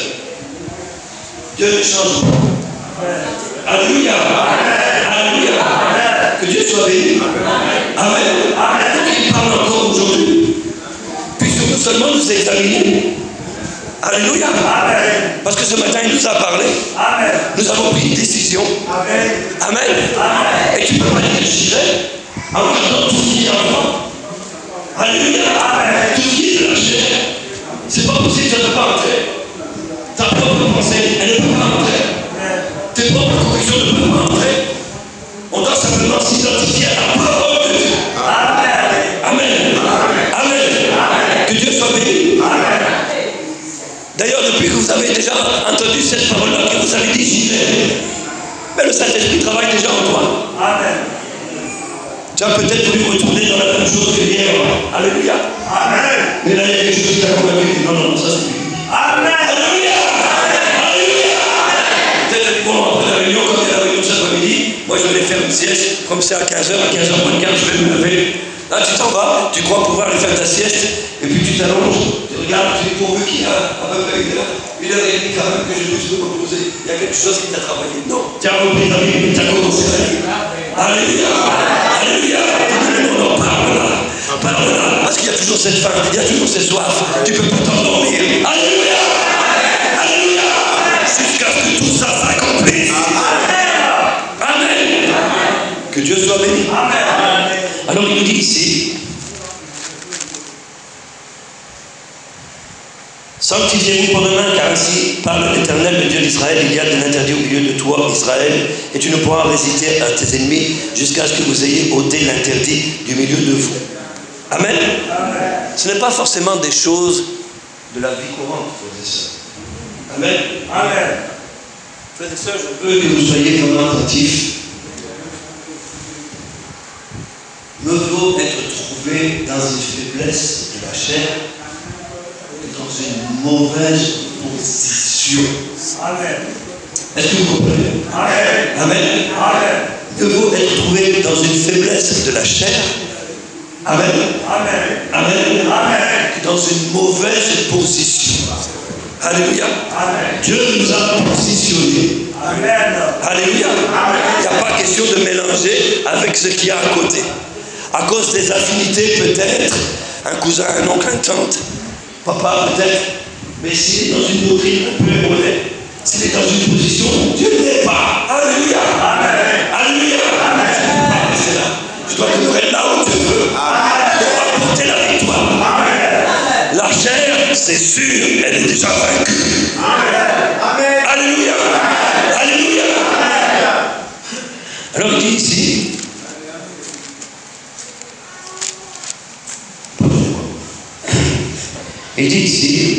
Dieu ne change pas. Alléluia. Alléluia. Que Dieu soit béni. Amen. Amen. Il parle encore aujourd'hui, puisque nous seulement nous examinons. Alléluia. Amen. Parce que ce matin, il nous a parlé. Amen. Nous avons pris une décision. Amen. Amen. Amen. Et tu peux pas dire j'irai en regardant tout ce qui est en toi. Alléluia. Amen. Tout ce qui est de la chair. C'est pas possible, ça ne peut pas entrer. Ta propre pensée, elle ne peut pas entrer. Tes propres convictions ne peuvent pas entrer. On doit simplement s'identifier à la parole de Dieu. Amen. Amen. Amen. Amen. Amen. Que Dieu soit béni. Amen. D'ailleurs, depuis que vous avez déjà entendu cette parole-là, que vous avez dit j'y vais, mais le Saint-Esprit travaille déjà en toi. Amen. Tu as peut-être voulu retourner dans la même chose que hier. Alléluia. Amen. Mais là, il y a quelque chose qui t'a convaincu. Non, non, ça c'est fini. Amen. Alléluia. Alléluia. Peut-être bon, après la réunion, quand il y a la réunion cet après-midi, moi je vais aller faire une sieste, comme c'est à quinze heures, à quinze heures moins quart, je vais me lever. Là, tu t'en vas, tu crois pouvoir aller faire ta sieste, et puis tu t'allonges, tu regardes, tu dis pourvu qu'il y a à peu près une heure, une heure et demie quand même que je puisse me reposer. Il y a quelque chose qui t'a travaillé. Non, tu as repris ta vie, tu as commencé à vivre. Alléluia. Alléluia. On en parle là. Parle là. Parce qu'il y a toujours cette faim, il y a toujours cette soif. Tu ne peux pas t'endormir. Alléluia. Alléluia. Jusqu'à ce que tout ça s'accomplisse. Amen. Que Dieu soit béni. Amen. Alors il nous dit ici, sanctifiez-vous pour demain, car ainsi parle l'Éternel, le Dieu d'Israël, il y a de l'interdit au milieu de toi, Israël, et tu ne pourras résister à tes ennemis jusqu'à ce que vous ayez ôté l'interdit du milieu de vous. Amen. Amen. Ce n'est pas forcément des choses de la vie courante, frères et sœurs. Amen. Amen. Frères et sœurs, je veux que vous soyez vraiment attentifs vaut être trouvé dans une faiblesse de la chair que dans une mauvaise position. Amen. Est-ce que vous comprenez? Amen. Amen. Amen. Il vaut être trouvé dans une faiblesse de la chair. Amen. Amen. Amen. Amen. Que dans une mauvaise position. Alléluia. Amen. Dieu nous a positionnés. Amen. Alléluia. Il n'y a pas question de mélanger avec ce qu'il y a à côté. À cause des affinités, peut-être, un cousin, un oncle, une tante, papa, peut-être. Mais s'il est dans une doctrine un peu erronée, s'il est dans une position où Dieu n'est pas. Alléluia. Amen. Alléluia. Amen. Je ne peux pas rester là. Je dois te prendre là où tu veux. Pour apporter la victoire. Amen. La chair, c'est sûr, elle est déjà vaincue. Amen. Amen. Alléluia. Alléluia. Alors il dit ici, il dit ici,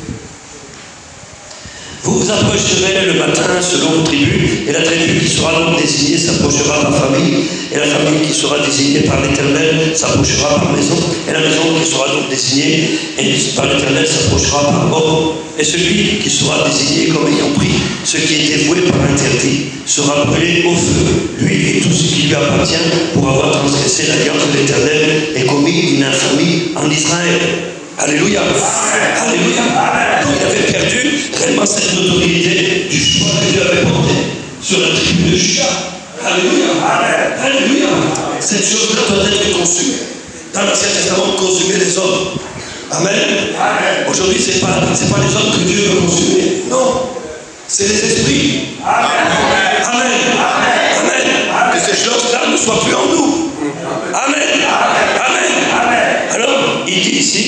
vous vous approcherez le matin selon vos tribus, et la tribu qui sera donc désignée s'approchera par famille, et la famille qui sera désignée par l'Éternel s'approchera par maison, et la maison qui sera donc désignée par l'Éternel s'approchera par homme, et celui qui sera désigné comme ayant pris ce qui est dévoué par interdit sera brûlé au feu, lui et tout ce qui lui appartient, pour avoir transgressé l'alliance de l'Éternel et commis une infamie en Israël. Alléluia. Alléluia. Donc il avait perdu réellement cette notoriété du choix que Dieu avait porté sur la tribu de Juda. Alléluia. Alléluia. Cette chose-là doit être consumée. Dans l'Ancien Testament, consumer les hommes. Amen. Aujourd'hui, ce n'est pas, c'est pas les hommes que Dieu veut consumer. Non. C'est les esprits. Amen. Amen. Amen. Que ces choses-là ne soient plus en nous. Amen. Amen. Alors, il dit ici,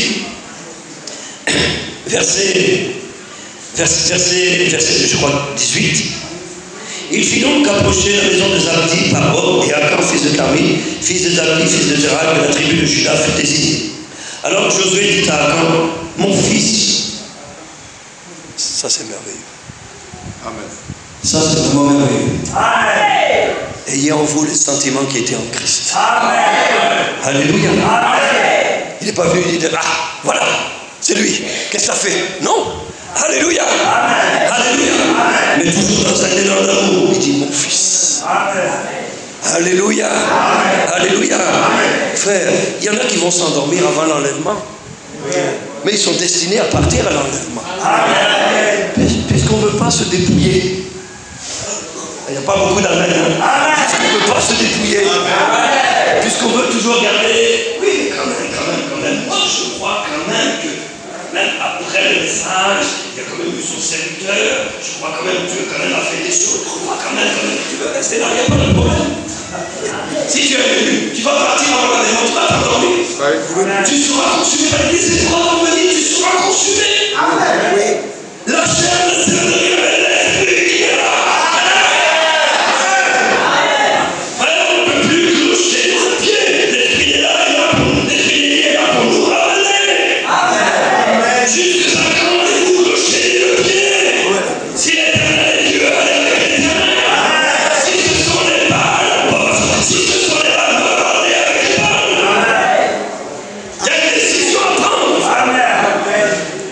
verset, verset, verset, verset, je crois, dix-huit. Il fit donc approcher la maison de Zabdi par homme, et Akan, fils de Carmi, fils de Zabdi, fils de Zérak, de la tribu de Juda, fut désigné. Alors Josué dit à Akan, mon fils, ça c'est merveilleux. Amen. Ça c'est vraiment merveilleux. Amen. Ayez en vous les sentiments qui étaient en Christ. Amen. Alléluia. Amen. Il n'est pas venu dire, ah, voilà, c'est lui. Qu'est-ce que ça fait? Non. Alléluia. Amen. Alléluia. Amen. Mais toujours dans un élan d'amour, il dit, mon fils. Amen. Alléluia. Amen. Alléluia. Amen. Frère, il y en a qui vont s'endormir avant l'enlèvement. Oui. Mais ils sont destinés à partir à l'enlèvement. Puisqu'on ne veut pas se dépouiller. Il n'y a pas beaucoup d'amen. Hein? Puisqu'on ne veut pas se dépouiller. Puisqu'on veut toujours garder. Oui, mais quand même, quand même, quand même. Moi, je crois quand même que, même après le message, il y a quand même eu son serviteur. Je crois quand même que Dieu quand même a fait des choses. Je crois quand même, quand même que tu veux rester là, il n'y a pas de problème. Si tu es venu, tu vas partir avant la maison, tu vas t'endormir. Tu seras consumé par l'église, les trois vont venir, tu seras consumé. Oui. La chair ne sert de rien, mais l'esprit qui est là. On ne peut plus clocher les pieds. L'esprit est là, il est là pour nous. L'esprit est là pour nous ramener. Jusqu'à quand allez-vous clocher le pied? Si l'Éternel est Dieu, allez avec l'Éternel. Si ce sont les balles, si ce sont les balles, allez avec les balles. Il y a une décision à prendre. Amen.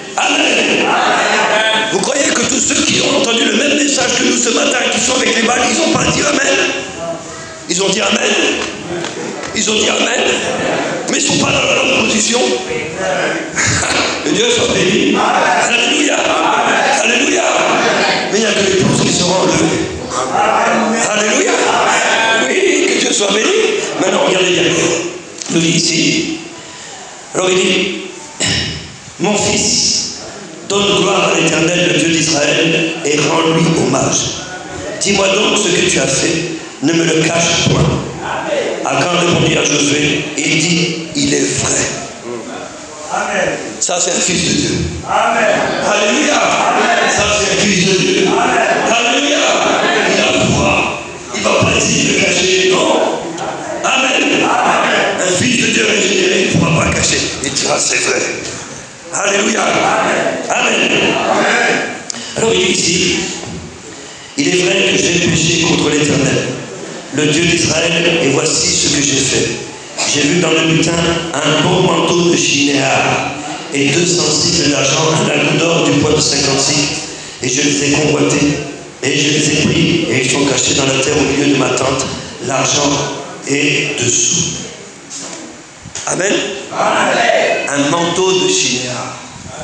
Amen. Vous croyez que tous ceux qui ont entendu le même message que nous ce matin, qui sont avec les balles, ils n'ont pas dit Amen? Ils ont dit Amen. Ils ont dit Amen. Mais ils ne sont pas dans la bonne position. Que Dieu soit béni. Alléluia. Alléluia. Mais il n'y a que les pouces qui seront enlevés. Alléluia. Oui, que Dieu soit béni. Maintenant, regardez bien. Il nous dit ici. Alors il dit, mon fils, donne gloire à l'Éternel, le Dieu d'Israël, et rends-lui hommage. Dis-moi donc ce que tu as fait, ne me le cache point. Akan répondit à Josué, et il dit, il est vrai. Amen. Ça c'est un fils de Dieu. Amen. Alléluia. Amen. Ça c'est un fils de Dieu. Amen. Alléluia. Il a le droit. Il ne va pas essayer de le cacher. Non. Amen. Amen. Un fils de Dieu régénéré, il ne pourra pas cacher. Il dira c'est vrai. Alléluia. Amen. Amen. Amen. Alors il dit ici, il est vrai que j'ai péché contre l'Éternel, le Dieu d'Israël, et voici ce que j'ai fait. j'ai vu dans le butin un bon manteau de chinéar et deux cents cycles d'argent, un lingot d'or du poids de cinquante cycles. Et je les ai convoités, et je les ai pris, et ils sont cachés dans la terre au milieu de ma tente. L'argent est dessous. Amen. Amen. Un manteau de chinéar.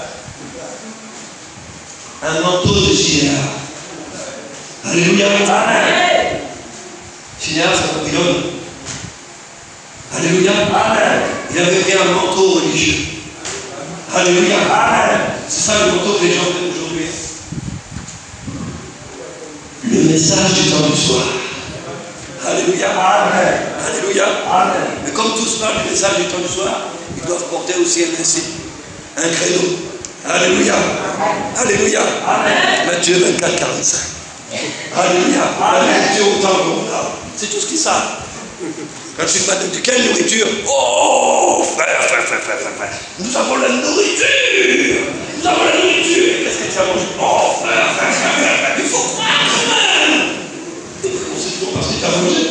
Un manteau de chinéar. Alléluia. Amen. Chinéar, c'est un papillon. Alléluia. Amen. Il avait pris un manteau religieux. Alléluia. Amen. C'est ça le manteau que les gens ont aujourd'hui. Le message du temps du soir. Alléluia. Amen. Alléluia. Amen. Mais comme tous parlent du message du temps du soir, ils doivent porter aussi un insigne, un credo. Alléluia. Alléluia. Amen. Matthieu vingt-quatre, quarante-cinq. Alléluia. Amen. Dieu autant qu'on a. C'est tout ce qu'ils savent. Quand tu demandes de quelle nourriture? Oh, frère, frère, frère, frère, frère, frère. Nous avons la nourriture. Nous avons la nourriture. Qu'est-ce que tu as mangé? Oh, frère, frère, frère, frère. Il faut croire quand même. C'est toujours parce que tu as mangé.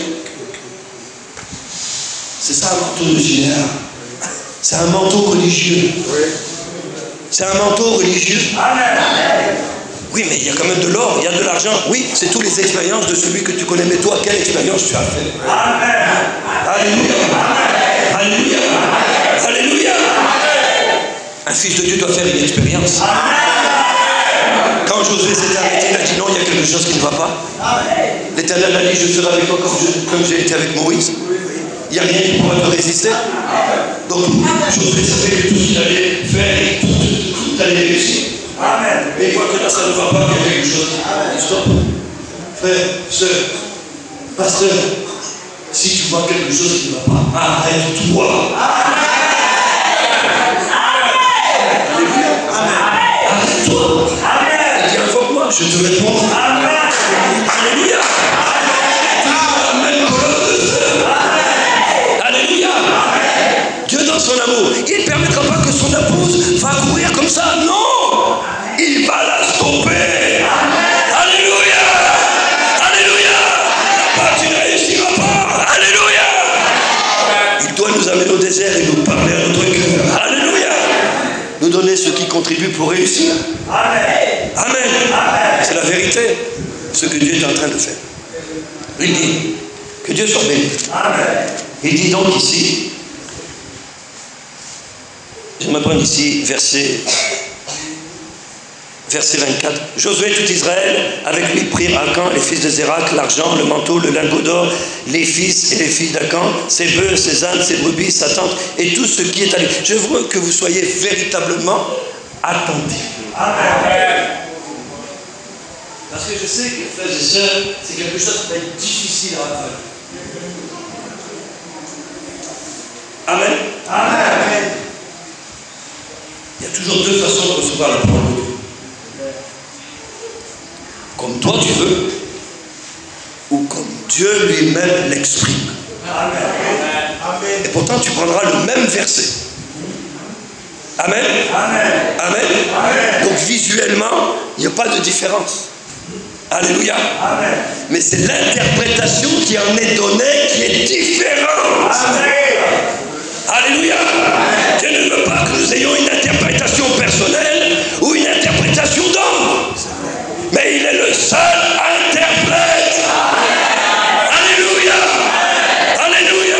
C'est ça un manteau de chinéar. C'est un manteau religieux. C'est un manteau religieux. Amen. Oui, mais il y a quand même de l'or, il y a de l'argent. Oui, c'est toutes les expériences de celui que tu connais. Mais toi, quelle expérience tu as fait? Amen. Alléluia. Alléluia. Alléluia. Un fils de Dieu doit faire une expérience. Amen. Quand Josué s'est arrêté, il a dit non, il y a quelque chose qui ne va pas. L'Éternel a dit, je serai avec toi comme, je, comme j'ai été avec Moïse. Il n'y a rien qui pourra te résister. Donc, Josué savait que tout ce qu'il allait faire, tout, tout, tout allait réussir. Amen. Mais il voit que là, ça ne va pas, qu'il y a quelque chose. Amen. Stop. Frère, soeur, pasteur, si tu vois quelque chose qui ne va pas, arrête-toi. Alléluia. Arrête-toi. Dis invoque-moi, je te réponds. Amen. Alléluia. La même colonne de feu. Alléluia. Dieu dans son amour, il ne permettra pas que son épouse va courir comme ça. Non. Il va la stopper. Alléluia. Alléluia. Là-bas, tu ne réussiras pas. Alléluia. Il doit nous amener au désert et nous parler à notre cœur. Alléluia. Nous donner ce qui contribue pour réussir. Amen. Amen. C'est la vérité. Ce que Dieu est en train de faire. Il dit que Dieu soit béni. Amen. Il dit donc ici, je me prends ici, verset Verset vingt-quatre. Josué et tout Israël, avec lui, prirent Akan, les fils de Zérak, l'argent, le manteau, le lingot d'or, les fils et les filles d'Akan, ses bœufs, ses ânes, ses brebis, sa tente, et tout ce qui est allé. Je veux que vous soyez véritablement attentifs. Amen. Parce que je sais que, frères et sœurs, c'est quelque chose qui va être difficile à faire. Amen. Amen. Il y a toujours deux façons de recevoir la parole de Dieu. Comme toi tu veux, ou comme Dieu lui-même l'exprime. Amen. Et pourtant tu prendras le même verset. Amen. Amen. Amen. Amen. Donc visuellement, il n'y a pas de différence. Alléluia. Amen. Mais c'est l'interprétation qui en est donnée qui est différente. Amen. Alléluia. Amen. Dieu ne veut pas que nous ayons une interprétation personnelle ou une interprétation d'homme. Mais il est le seul interprète. Alléluia. Alléluia.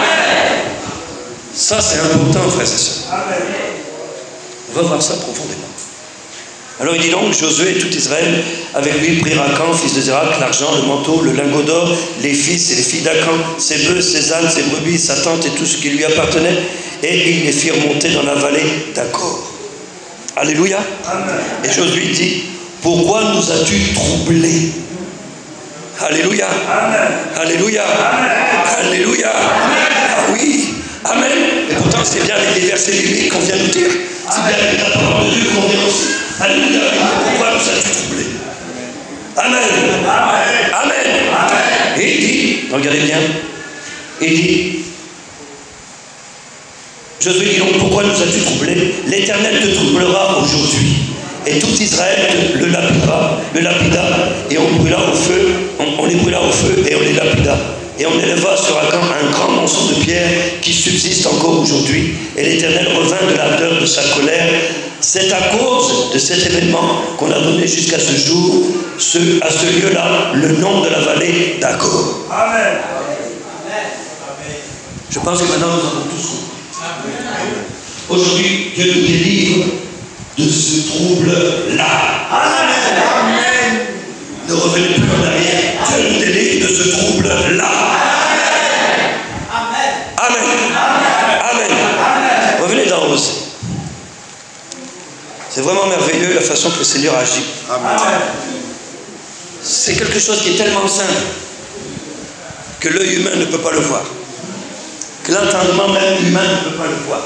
Ça c'est important, frères et sœurs. On va voir ça profondément. Alors il dit donc, Josué et tout Israël, avec lui prirent Akan, fils de Zérak, l'argent, le manteau, le lingot d'or, les fils et les filles d'Akan, ses bœufs, ses ânes, ses brebis, sa tente et tout ce qui lui appartenait, et ils les firent monter dans la vallée d'Akor. Alléluia. Amen. Et Josué dit, pourquoi nous as-tu troublés? Alléluia. Amen. Alléluia. Amen. Alléluia. Amen. Ah oui. Amen. Et pourtant c'est bien avec les versets bibliques qu'on vient nous dire. C'est bien avec la parole de Dieu qu'on vient aussi. Alléluia. Pourquoi nous as-tu troublés? Amen. Amen. Amen. Amen. Et il dit, regardez bien, il dit, Josué dit donc, pourquoi nous as-tu troublés? L'Éternel te troublera aujourd'hui. Et tout Israël le lapida, le lapida, et on brûla au feu, on, on les brûla au feu et on les lapida. Et on éleva sur Akan un grand monceau de pierre qui subsistait subsiste encore aujourd'hui, et l'Éternel revint de l'ardeur de sa colère. C'est à cause de cet événement qu'on a donné jusqu'à ce jour, ce, à ce lieu-là, le nom de la vallée d'Akor. Amen. Je pense que maintenant nous avons tous compris. Aujourd'hui, Dieu nous délivre de ce trouble-là. Amen. Ne revenez plus en arrière. Dieu nous délivre de ce trouble-là. Amen. Amen. Amen. Amen. Revenez dans Osée. C'est vraiment merveilleux la façon que le Seigneur agit. Amen. C'est quelque chose qui est tellement simple que l'œil humain ne peut pas le voir. Que l'entendement même humain ne peut pas le voir.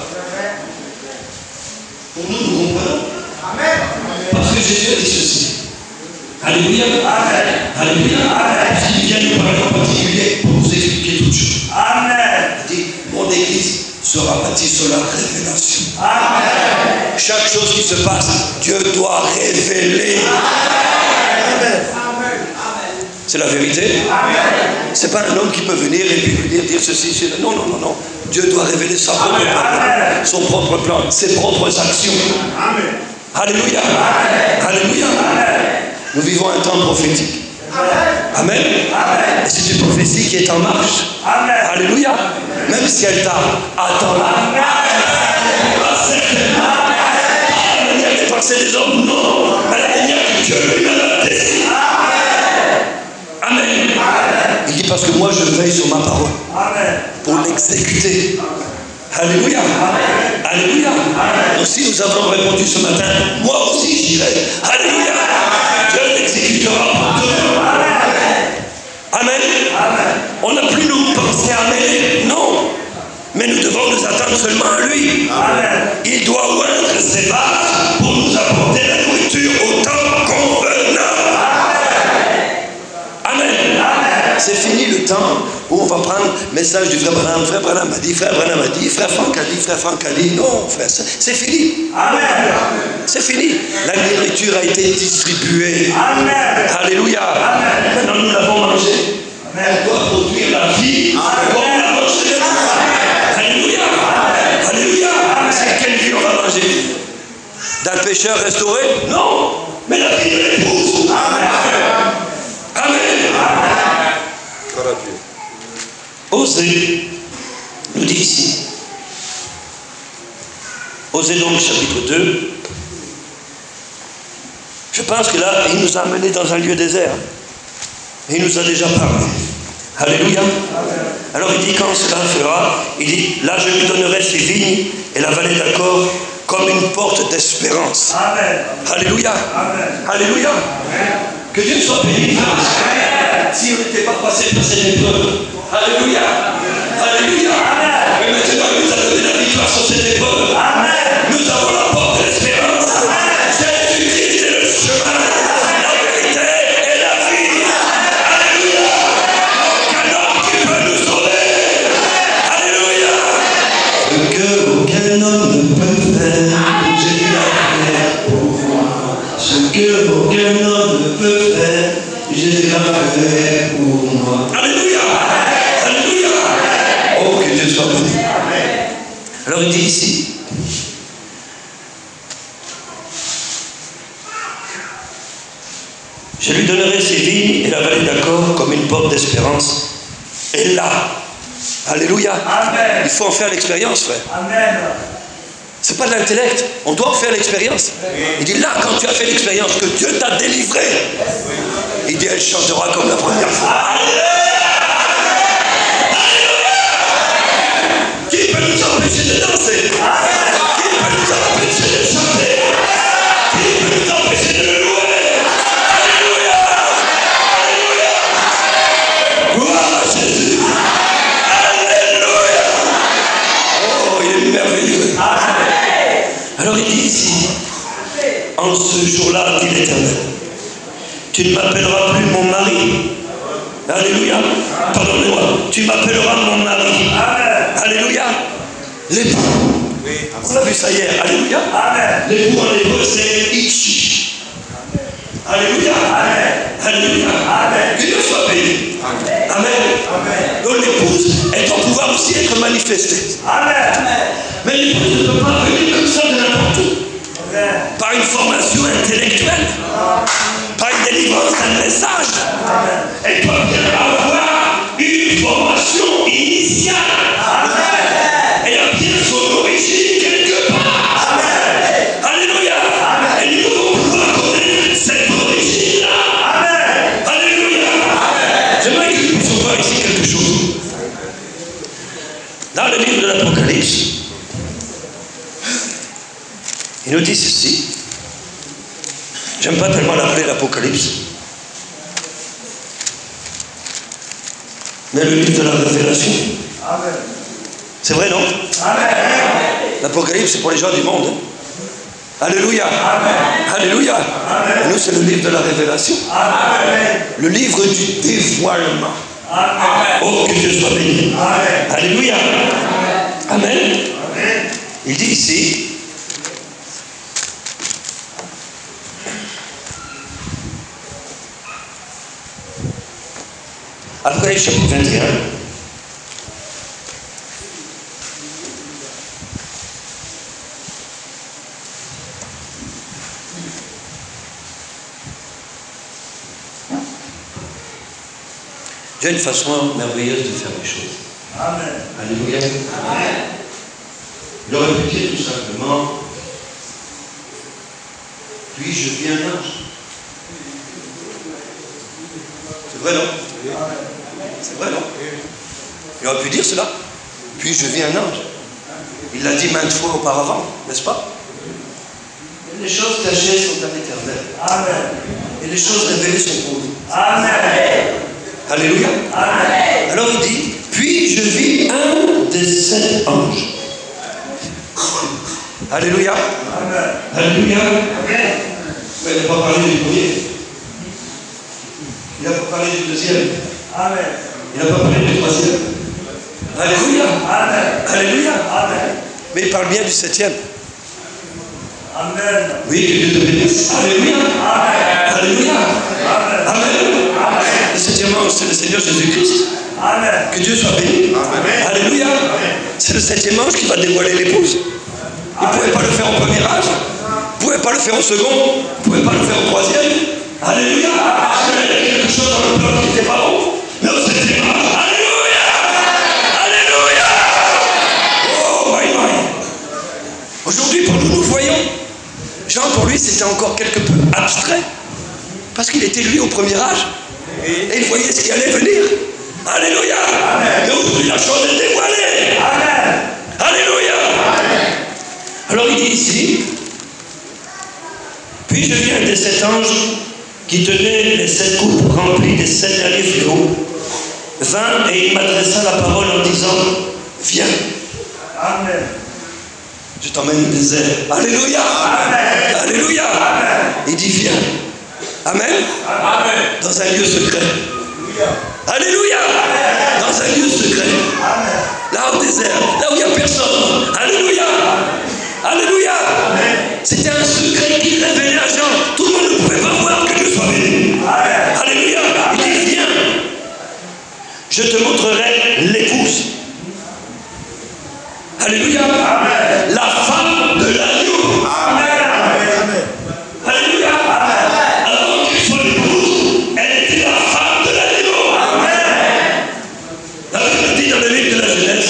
Pour nous, nous comprenons. Amen. Parce que Jésus a dit ceci. Alléluia. Amen. Alléluia. Parce qu'il vient nous parler en particulier pour vous expliquer toutes choses. Amen. Il dit, mon église sera bâtie sur la révélation. Amen. Chaque chose qui se passe, Dieu doit révéler. Amen. C'est la vérité. Ce n'est pas un homme qui peut venir et puis lui dire, dire ceci, cela. Non, non, non, non. Dieu doit révéler sa propre plan, son propre plan, ses propres actions. Amen. Alléluia. Alléluia. Nous vivons un temps prophétique. Amen. Et c'est une prophétie qui est en marche. Amen. Alléluia. Même si elle tarde, attends-la. Pas certainement. Pas la manière des pensées des hommes, non. Mais la manière que Dieu lui-même a décidé. Amen. Il dit parce que moi je veille sur ma parole. Amen. Pour l'exécuter. Alléluia. Alléluia. Aussi nous avons répondu ce matin, moi aussi j'irai. Alléluia. Dieu l'exécutera pour deux. Amen. On n'a plus nos pensées à mêler. Non. Mais nous devons nous attendre seulement à lui. Amen. Il doit oindre ses vases pour nous apporter la nourriture au temps convenable. Amen. C'est fini le temps où on va prendre le message du frère Branham. Frère Branham a dit, frère Branham a dit, frère Franck a dit, frère Franck a dit. Non, frère, c'est fini. Amen. C'est fini. La nourriture a été distribuée. Amen. Alléluia. Amen. Maintenant nous l'avons mangée. Elle doit produire la vie comme on l'a mangée. Alléluia. Alléluia. C'est quelle vie on va manger? D'un pécheur restauré? Non. Mais la vie de l'épouse. Amen. Amen. Osée nous dit ici. Osée donc chapitre deux. Je pense que là, il nous a amenés dans un lieu désert. Il nous a déjà parlé. Alléluia. Alors il dit quand cela fera, il dit, là je lui donnerai ses vignes et la vallée d'Akor comme une porte d'espérance. Amen. Alléluia. Amen. Alléluia. Que Dieu soit béni. Si on n'était pas passé par cette épreuve. Alléluia. Alléluia. Mais maintenant il nous a donné la victoire sur cette épreuve. Amen. Nous avons la porte de l'espérance. Jésus-Christ est le chemin, la vérité et la vie. Alléluia. Aucun homme qui peut nous sauver. Alléluia. Ce que aucun homme ne peut faire, Jésus l'a fait pour moi. Ce que aucun homme ne peut faire, Jésus l'a fait pour moi. Alléluia. Alléluia. Oh, que Dieu soit béni. Alors il dit ici. Je lui donnerai ses vignes et la vallée d'Akor comme une porte d'espérance. Et là, alléluia, Amen. il faut en faire l'expérience, frère. Amen. C'est pas de l'intellect, on doit en faire l'expérience. Il dit là, quand tu as fait l'expérience, que Dieu t'a délivré, il dit elle chantera comme la première fois. Alléluia. Qui peut nous empêcher de danser? Qui peut nous empêcher de chanter? Qui peut nous empêcher de le louer? Alléluia! Alléluia! Gloire à Jésus! Alléluia! Oh, il est merveilleux! Alors il dit ici, en ce jour-là, dit l'Éternel, tu ne m'appelleras plus mon mari. Alléluia. Pardonnez-moi. Tu m'appelleras mon mari. Alléluia. L'époux. On l'a vu ça hier. Alléluia. L'époux en hébreu c'est Ichi. Alléluia. Alléluia. Que Dieu soit béni. Amen. Donc l'épouse, elle doit pouvoir aussi être manifestée. manifester. Amen. Mais l'épouse ne peut pas venir comme ça de n'importe où. Par une formation intellectuelle, par une délivrance d'un message. Elle doit bien avoir une formation initiale. Elle a bien son origine quelque part. Amen. Alléluia. Amen. Et nous devons pouvoir connaître cette origine-là. Amen. Alléluia. Amen. J'aimerais que nous puissions voir ici quelque chose. Dans le livre de l'Apocalypse, il nous dit ceci. J'aime pas tellement l'appeler l'Apocalypse. Mais le livre de la révélation. Amen. C'est vrai, non? L'Apocalypse, c'est pour les gens du monde. Hein? Alléluia. Amen. Alléluia. Amen. Et nous, c'est le livre de la révélation. Amen. Le livre du dévoilement. Amen. Oh, que Dieu soit béni. Amen. Alléluia. Amen. Amen. Il dit ici, Apocalypse chapitre vingt et un. Dieu a une façon merveilleuse de faire les choses. Amen. Alléluia. Amen. Il aurait pu dire tout simplement, puis je vis un ange. C'est vrai, non? C'est vrai, non? Il aurait pu dire cela. Puis je vis un ange. Il l'a dit maintes fois auparavant, n'est-ce pas? Les choses cachées sont à l'éternel. Amen. Et les choses révélées sont pour nous. Amen. Alléluia. Amen. Alors il dit, puis je vis un des sept anges. Alléluia. Amen. Alléluia. Amen. Mais il n'a pas parlé du premier. Il n'a pas parlé du deuxième. Amen. Il n'a pas parlé du troisième. Alléluia. Amen. Alléluia. Amen. Mais il parle bien du septième. Amen. Oui, que Dieu te bénisse. Alléluia. Amen. Alléluia. Amen. Amen. Amen. Le septième ange, c'est le Seigneur Jésus-Christ. Amen. Que Dieu soit béni. Amen. Alléluia. Amen. C'est le septième ange qui va dévoiler l'épouse. Il ne pouvait pas le faire au premier âge. Il ne pouvait pas le faire au second. Il ne pouvait pas le faire au troisième. Alléluia. Amen. Il y a quelque chose dans le peuple qui n'était pas bon. Mais au septième ange. Alléluia. Alléluia. Oh, my, my. Aujourd'hui, pour nous, nous voyons. Jean, pour lui, c'était encore quelque peu abstrait. Parce qu'il était, lui, au premier âge. Et il voyait ce qui allait venir. Alléluia. Et aujourd'hui, la chose est dévoilée. Amen. Alléluia. Amen. Alors, il dit ici, puis je vis un des sept anges qui tenait les sept coupes remplies des sept derniers fléaux, vint et il m'adressa la parole en disant, viens. Amen. Je t'emmène au désert. Alléluia. Amen. Alléluia. Amen. Il dit, viens. Amen. Amen. Dans un lieu secret. Alléluia. Amen. Dans un lieu secret. Amen. Là au désert, là où il n'y a personne. Alléluia. Alléluia. C'était un secret qu'il révélait à Jean. Tout le monde ne pouvait pas voir que Dieu soit béni. Alléluia. Il dit, viens. Je te montrerai l'épouse. Alléluia. Amen. La femme de l'agneau. Amen. Amen. Alléluia. Amen. Avant qu'elle soit l'épouse, elle était la femme de l'agneau. Amen. La Bible dit dans le livre de la Genèse.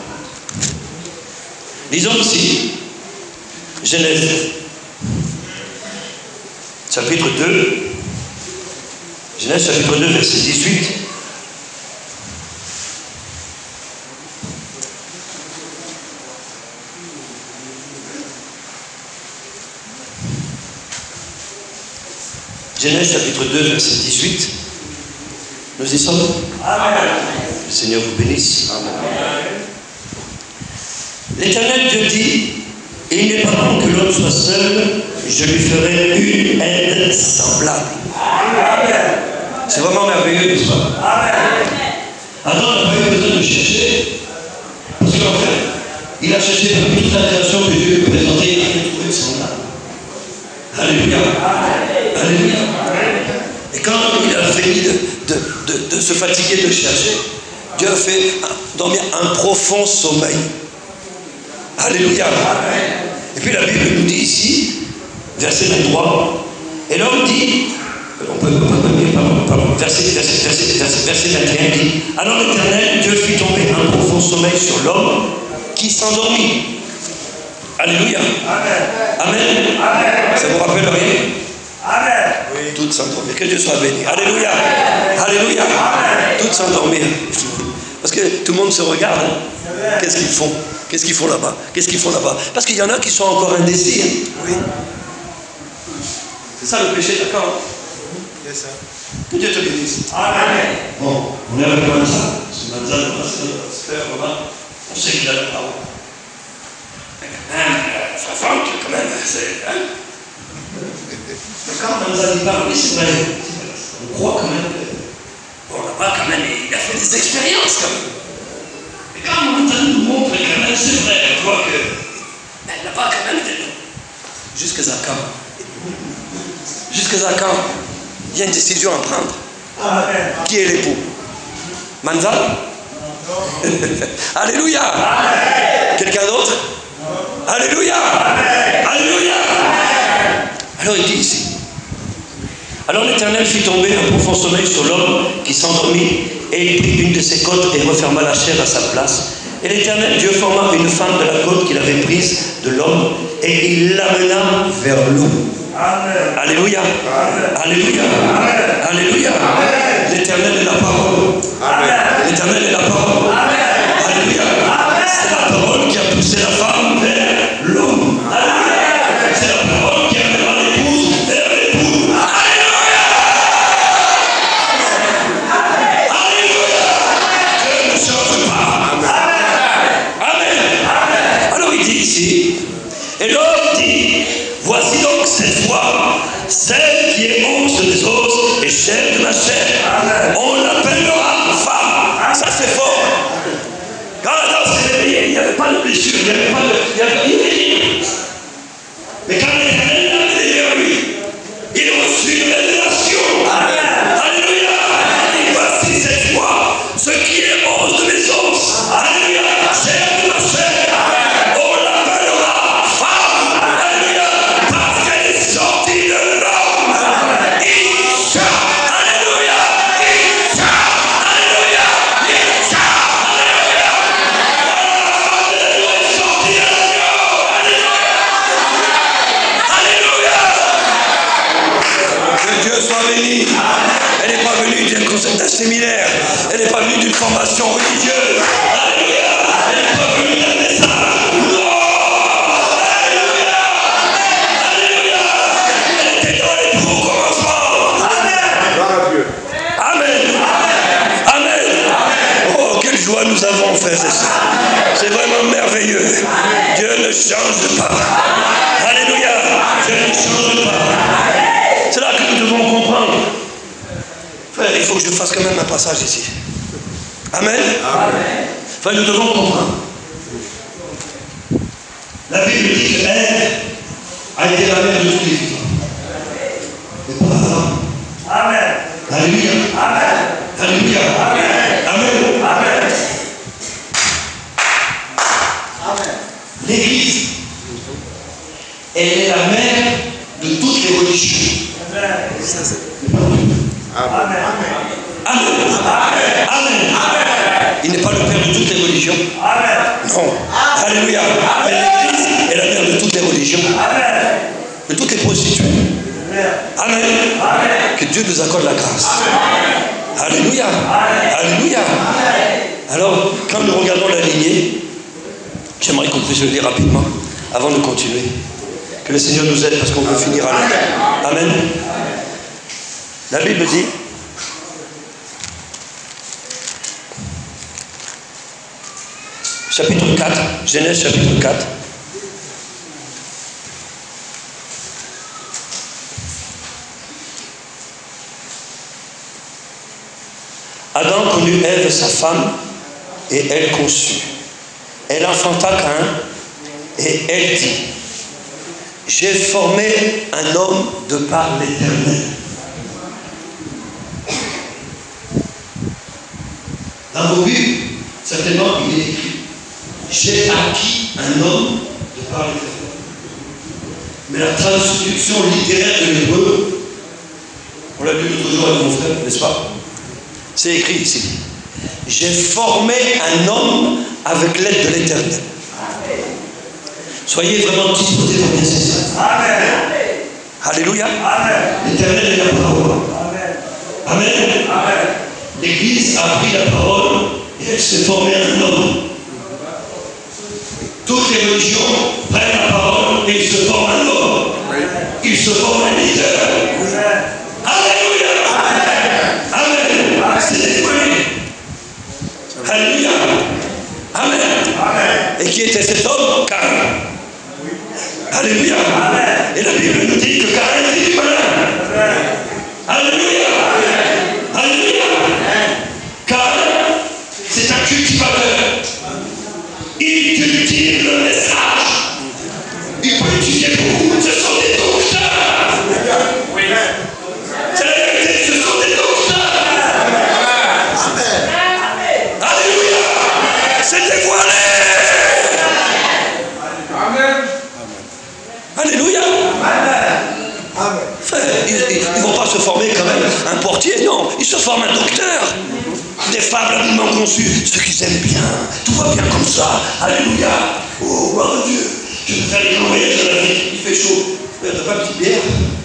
Lisons aussi. Genèse. Chapitre deux. Genèse chapitre deux, verset dix-huit. Genèse chapitre deux, verset dix-huit. Nous y sommes. Amen. Le Seigneur vous bénisse. Amen. L'Éternel Dieu dit, il n'est pas bon que l'homme soit seul, je lui ferai une aide semblable. Amen. C'est vraiment merveilleux, n'est-ce pas? Amen. Adam n'a pas eu besoin de chercher. Parce qu'en fait, il a cherché parmi toute la création que Dieu lui présentait, il a fait trouver semblable. Alléluia. Amen. Alléluia. Et quand il a fini de, de, de, de se fatiguer de chercher, Dieu a fait dormir un profond sommeil. Alléluia. Et puis la Bible nous dit ici, verset vingt-trois, et l'homme dit, on peut, pardon, pardon, verset, verset, verset, verset, verset vingt et un dit, alors l'Éternel, Dieu fit tomber un profond sommeil sur l'homme qui s'endormit. Alléluia. Amen. Amen. Amen. Ça vous rappelle rien? Amen. Oui. Toutes s'endormir. Que Dieu soit béni. Alléluia. Alléluia. Toutes s'endormir. Parce que tout le monde se regarde. Hein. Qu'est-ce qu'ils font? Qu'est-ce qu'ils font là-bas? Qu'est-ce qu'ils font là-bas? Parce qu'il y en a qui sont encore indécis. Hein. Oui. C'est ça le péché, d'accord? C'est ça. Que Dieu te bénisse. Amen. Bon, on est avec Manza. Ce Manza, le pasteur, on sait qu'il a la parole. Hein, frère Franck, quand même, c'est... Hein? Mais quand Manza dit parle, oui, c'est vrai. On croit quand même que... Bon, là-bas, quand même, il a fait des expériences, quand même. Mais quand Manza nous montre, quand même, c'est vrai, on voit que... Mais là-bas, quand même, jusqu'à quand? Jusqu'à quand? Il y a une décision à prendre. Amen. Qui est l'époux? Manza? Alléluia. Amen. Quelqu'un d'autre? Alléluia. Amen. Alléluia. Amen. Alors il dit ici, alors l'Éternel fit tomber un profond sommeil sur l'homme qui s'endormit, et il prit une de ses côtes et referma la chair à sa place. Et l'Éternel Dieu forma une femme de la côte qu'il avait prise de l'homme, et il l'amena vers l'eau. Amen. Alléluia. Amen. Alléluia. Amen. Alléluia. L'Éternel est la parole. Amen. L'Éternel est la parole. Amen. Alléluia. C'est la parole qui a poussé la femme vers l'homme. Alléluia. C'est la parole qui amènera l'épouse vers l'époux. Alléluia. Alléluia. Dieu ne change pas. Amen. Amen. Alors il dit ici, et l'homme dit, voici donc cette fois, celle qui est os de mes os et chair de ma chair. Amen. On l'appellera femme. Ça c'est fort. Quand Adam s'est réveillé, il n'y avait pas de blessure, il n'y avait pas de... Il n'y avait rien. Mais quand l'Éternel l'a amené vers lui, il reçut une révélation. Amen. Alléluia. Et voici cette fois, ce qui est os de mes os. Alléluia. Chair de ma chair. Amen. On l'appellera femme. Alléluia. Parce qu'elle est sortie de l'homme. Isha. Alléluia. Isha. Alléluia. Isha. Alléluia. Elle est sortie de l'homme. Alléluia. Alléluia. Que Dieu soit béni. Elle n'est pas venue d'un concept d'un séminaire. Elle n'est pas venue d'une formation religieuse. Alléluia. Elle n'est pas venue d'un message. Non. Alléluia. Alléluia. Elle était dans les beaux commencements. Amen. Amen. Amen. Oh, quelle joie nous avons, frères et sœurs. C'est vraiment merveilleux. Dieu ne change pas. Alléluia. Dieu ne change pas. C'est là que nous devons comprendre. Frère, il faut que je fasse quand même un passage ici. Amen. Amen. Frère, nous devons comprendre. La Bible dit que Ève a été la mère de tous les vivants. Mais pas Adam. Amen. Alléluia. Amen. Alléluia. Amen. Amen. Amen. Amen. L'Église, elle est la mère de toutes les religions. Amen. Amen. Amen. Amen. Amen. Il n'est pas le père de toutes les religions. Amen. Non. Alléluia. Mais l'Église est la mère de toutes les religions. Amen. De toutes les prostituées. Amen. Amen. Que Dieu nous accorde la grâce. Amen. Alléluia. Amen. Alléluia. Amen. Alors, quand nous regardons la lignée, j'aimerais qu'on puisse le lire rapidement avant de continuer. Que le Seigneur nous aide parce qu'on veut finir à l'heure. Amen. Amen. La Bible dit, chapitre quatre, Genèse chapitre quatre. Adam connut Ève, sa femme, et elle conçut. Elle enfanta Caïn, et elle dit, j'ai formé un homme de par l'Éternel. Dans vos Bibles, certainement, il est écrit « J'ai acquis un homme de par l'Éternel ». Mais la traduction littéraire de l'hébreu, on l'a lu l'autre jour avec mon frère, n'est-ce pas? C'est écrit ici. « J'ai formé un homme avec l'aide de l'Éternel ». Soyez vraiment disposés pour bien saisir. Amen. Alléluia. L'Éternel est la parole. Amen. Amen. L'Église a pris la parole et elle s'est formée un homme. Toutes les religions prennent la parole et ils se forment un homme. Ils se forment un leader. Alléluia. Amen. Amen. C'est dévoilé. Alléluia. Amen. Amen. Et qui était cet homme? Caïn. Alléluia. Amen. Et la Bible nous dit que Caïn était du malin. Alléluia. Alléluia. Caïn, c'est un cultivateur. Il cultive le message. Il peut utiliser beaucoup. Ce sont des docteurs. Oui. C'est la vérité, ce sont des docteurs. Amen. Alléluia. C'est dévoilé. Amen. Alléluia. Amen. Frère, ils ne vont pas se former quand même un portier, non. Ils se forment un docteur. Des femmes habilement conçues, ceux qui aiment bien. Tout va bien comme ça. Alléluia. Oh, gloire à Dieu. Je vais faire les grands voyages de la vie. Il fait chaud. Frère, t'as pas de petite bière?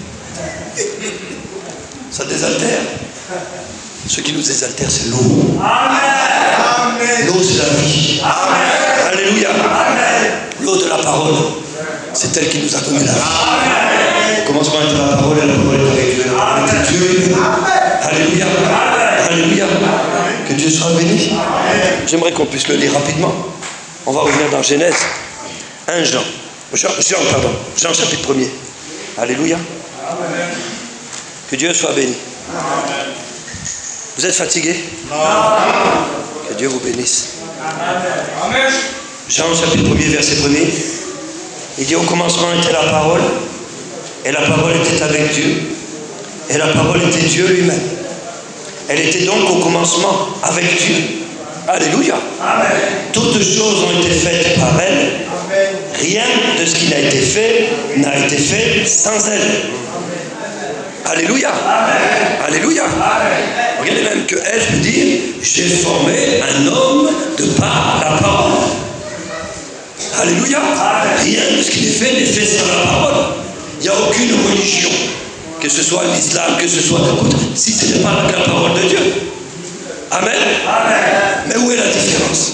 Ça désaltère. Ce qui nous désaltère, c'est l'eau. Amen. L'eau, c'est la vie. Amen. Alléluia. Amen. L'eau de la parole, c'est elle qui nous a donné la vie. Amen. Le commencement est dans la parole et la parole est avec Dieu. La parole est Dieu. Alléluia. Alléluia. Que Dieu soit béni. J'aimerais qu'on puisse le lire rapidement. On va revenir dans Genèse. un Jean. Jean, Jean, pardon. Jean chapitre premier. Alléluia. Amen. Que Dieu soit béni. Amen. Vous êtes fatigué? Non. Que Dieu vous bénisse. Amen. Jean chapitre premier, verset premier. Il dit: au commencement était la parole, et la parole était avec Dieu, et la parole était Dieu lui-même. Elle était donc au commencement avec Dieu. Alléluia. Amen. Toutes choses ont été faites par elle. Amen. Rien de ce qui n'a été fait n'a été fait sans elle. Alléluia. Amen. Alléluia. Amen. Regardez même que elle peut dire: j'ai formé un homme de par la parole. Alléluia. Amen. Rien de ce qui est fait n'est fait sans la parole. Il n'y a aucune religion, que ce soit l'islam, que ce soit... Écoute, si ce n'est pas la parole de Dieu. Amen. Amen. Mais où est la différence?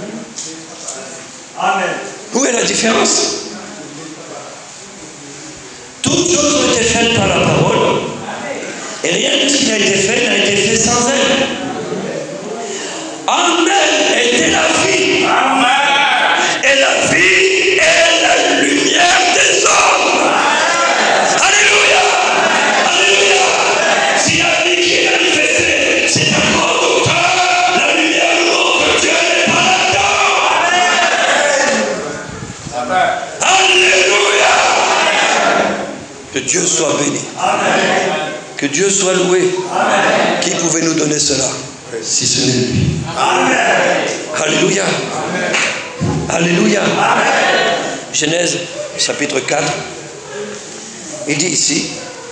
Amen. Où est la différence? Toutes choses ont été faites par la parole, et rien de ce qui n'a été fait n'a été fait sans elle. En elle était la vie. Amen. Et la vie est la lumière des hommes. Alléluia. Alléluia. Si la vie qui est manifestée, c'est un grand docteur, la lumière nous montre que Dieu n'est pas là-dedans. Amen. Alléluia. Que Dieu soit béni. Amen. Que Dieu soit loué. Amen. Qui pouvait nous donner cela si ce n'est lui? Amen. Alléluia. Amen. Alléluia. Amen. Genèse chapitre quatre. Il dit ici: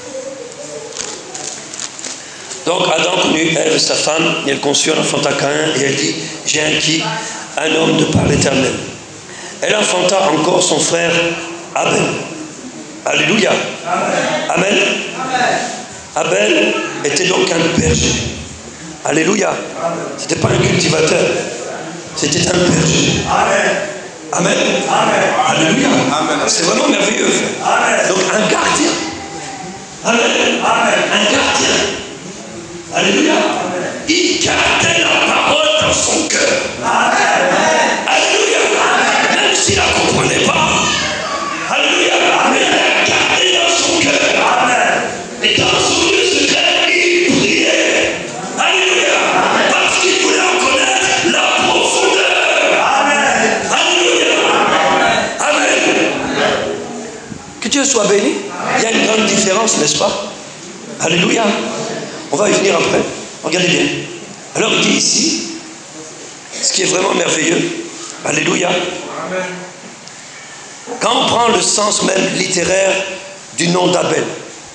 donc Adam connut Ève sa femme, et elle conçut un enfant à Caïn, et elle dit: j'ai acquis un homme de par l'Éternel. Elle enfanta encore son frère Abel. Alléluia. Amen. Amen. Amen. Abel était donc un berger. Alléluia. Ce n'était pas un cultivateur, c'était un berger. Amen. Amen. Amen. Alléluia. Amen. C'est vraiment merveilleux. Amen. Donc un gardien. Amen. Amen. Un gardien. Alléluia. Amen. Il gardait la parole dans son cœur. Amen. Alléluia. Amen. Même s'il ne la comprenait pas. Alléluia. Amen. Il la gardait dans son cœur. Amen. Et dans son lieu secret, il priait. Alléluia. Amen. Parce qu'il voulait en connaître la profondeur. Amen. Alléluia. Amen. Amen. Que Dieu soit béni. Amen. Il y a une grande différence, n'est-ce pas? Alléluia. On va y venir après. Regardez bien. Alors il dit ici, ce qui est vraiment merveilleux. Alléluia. Amen. Quand on prend le sens même littéraire du nom d'Abel,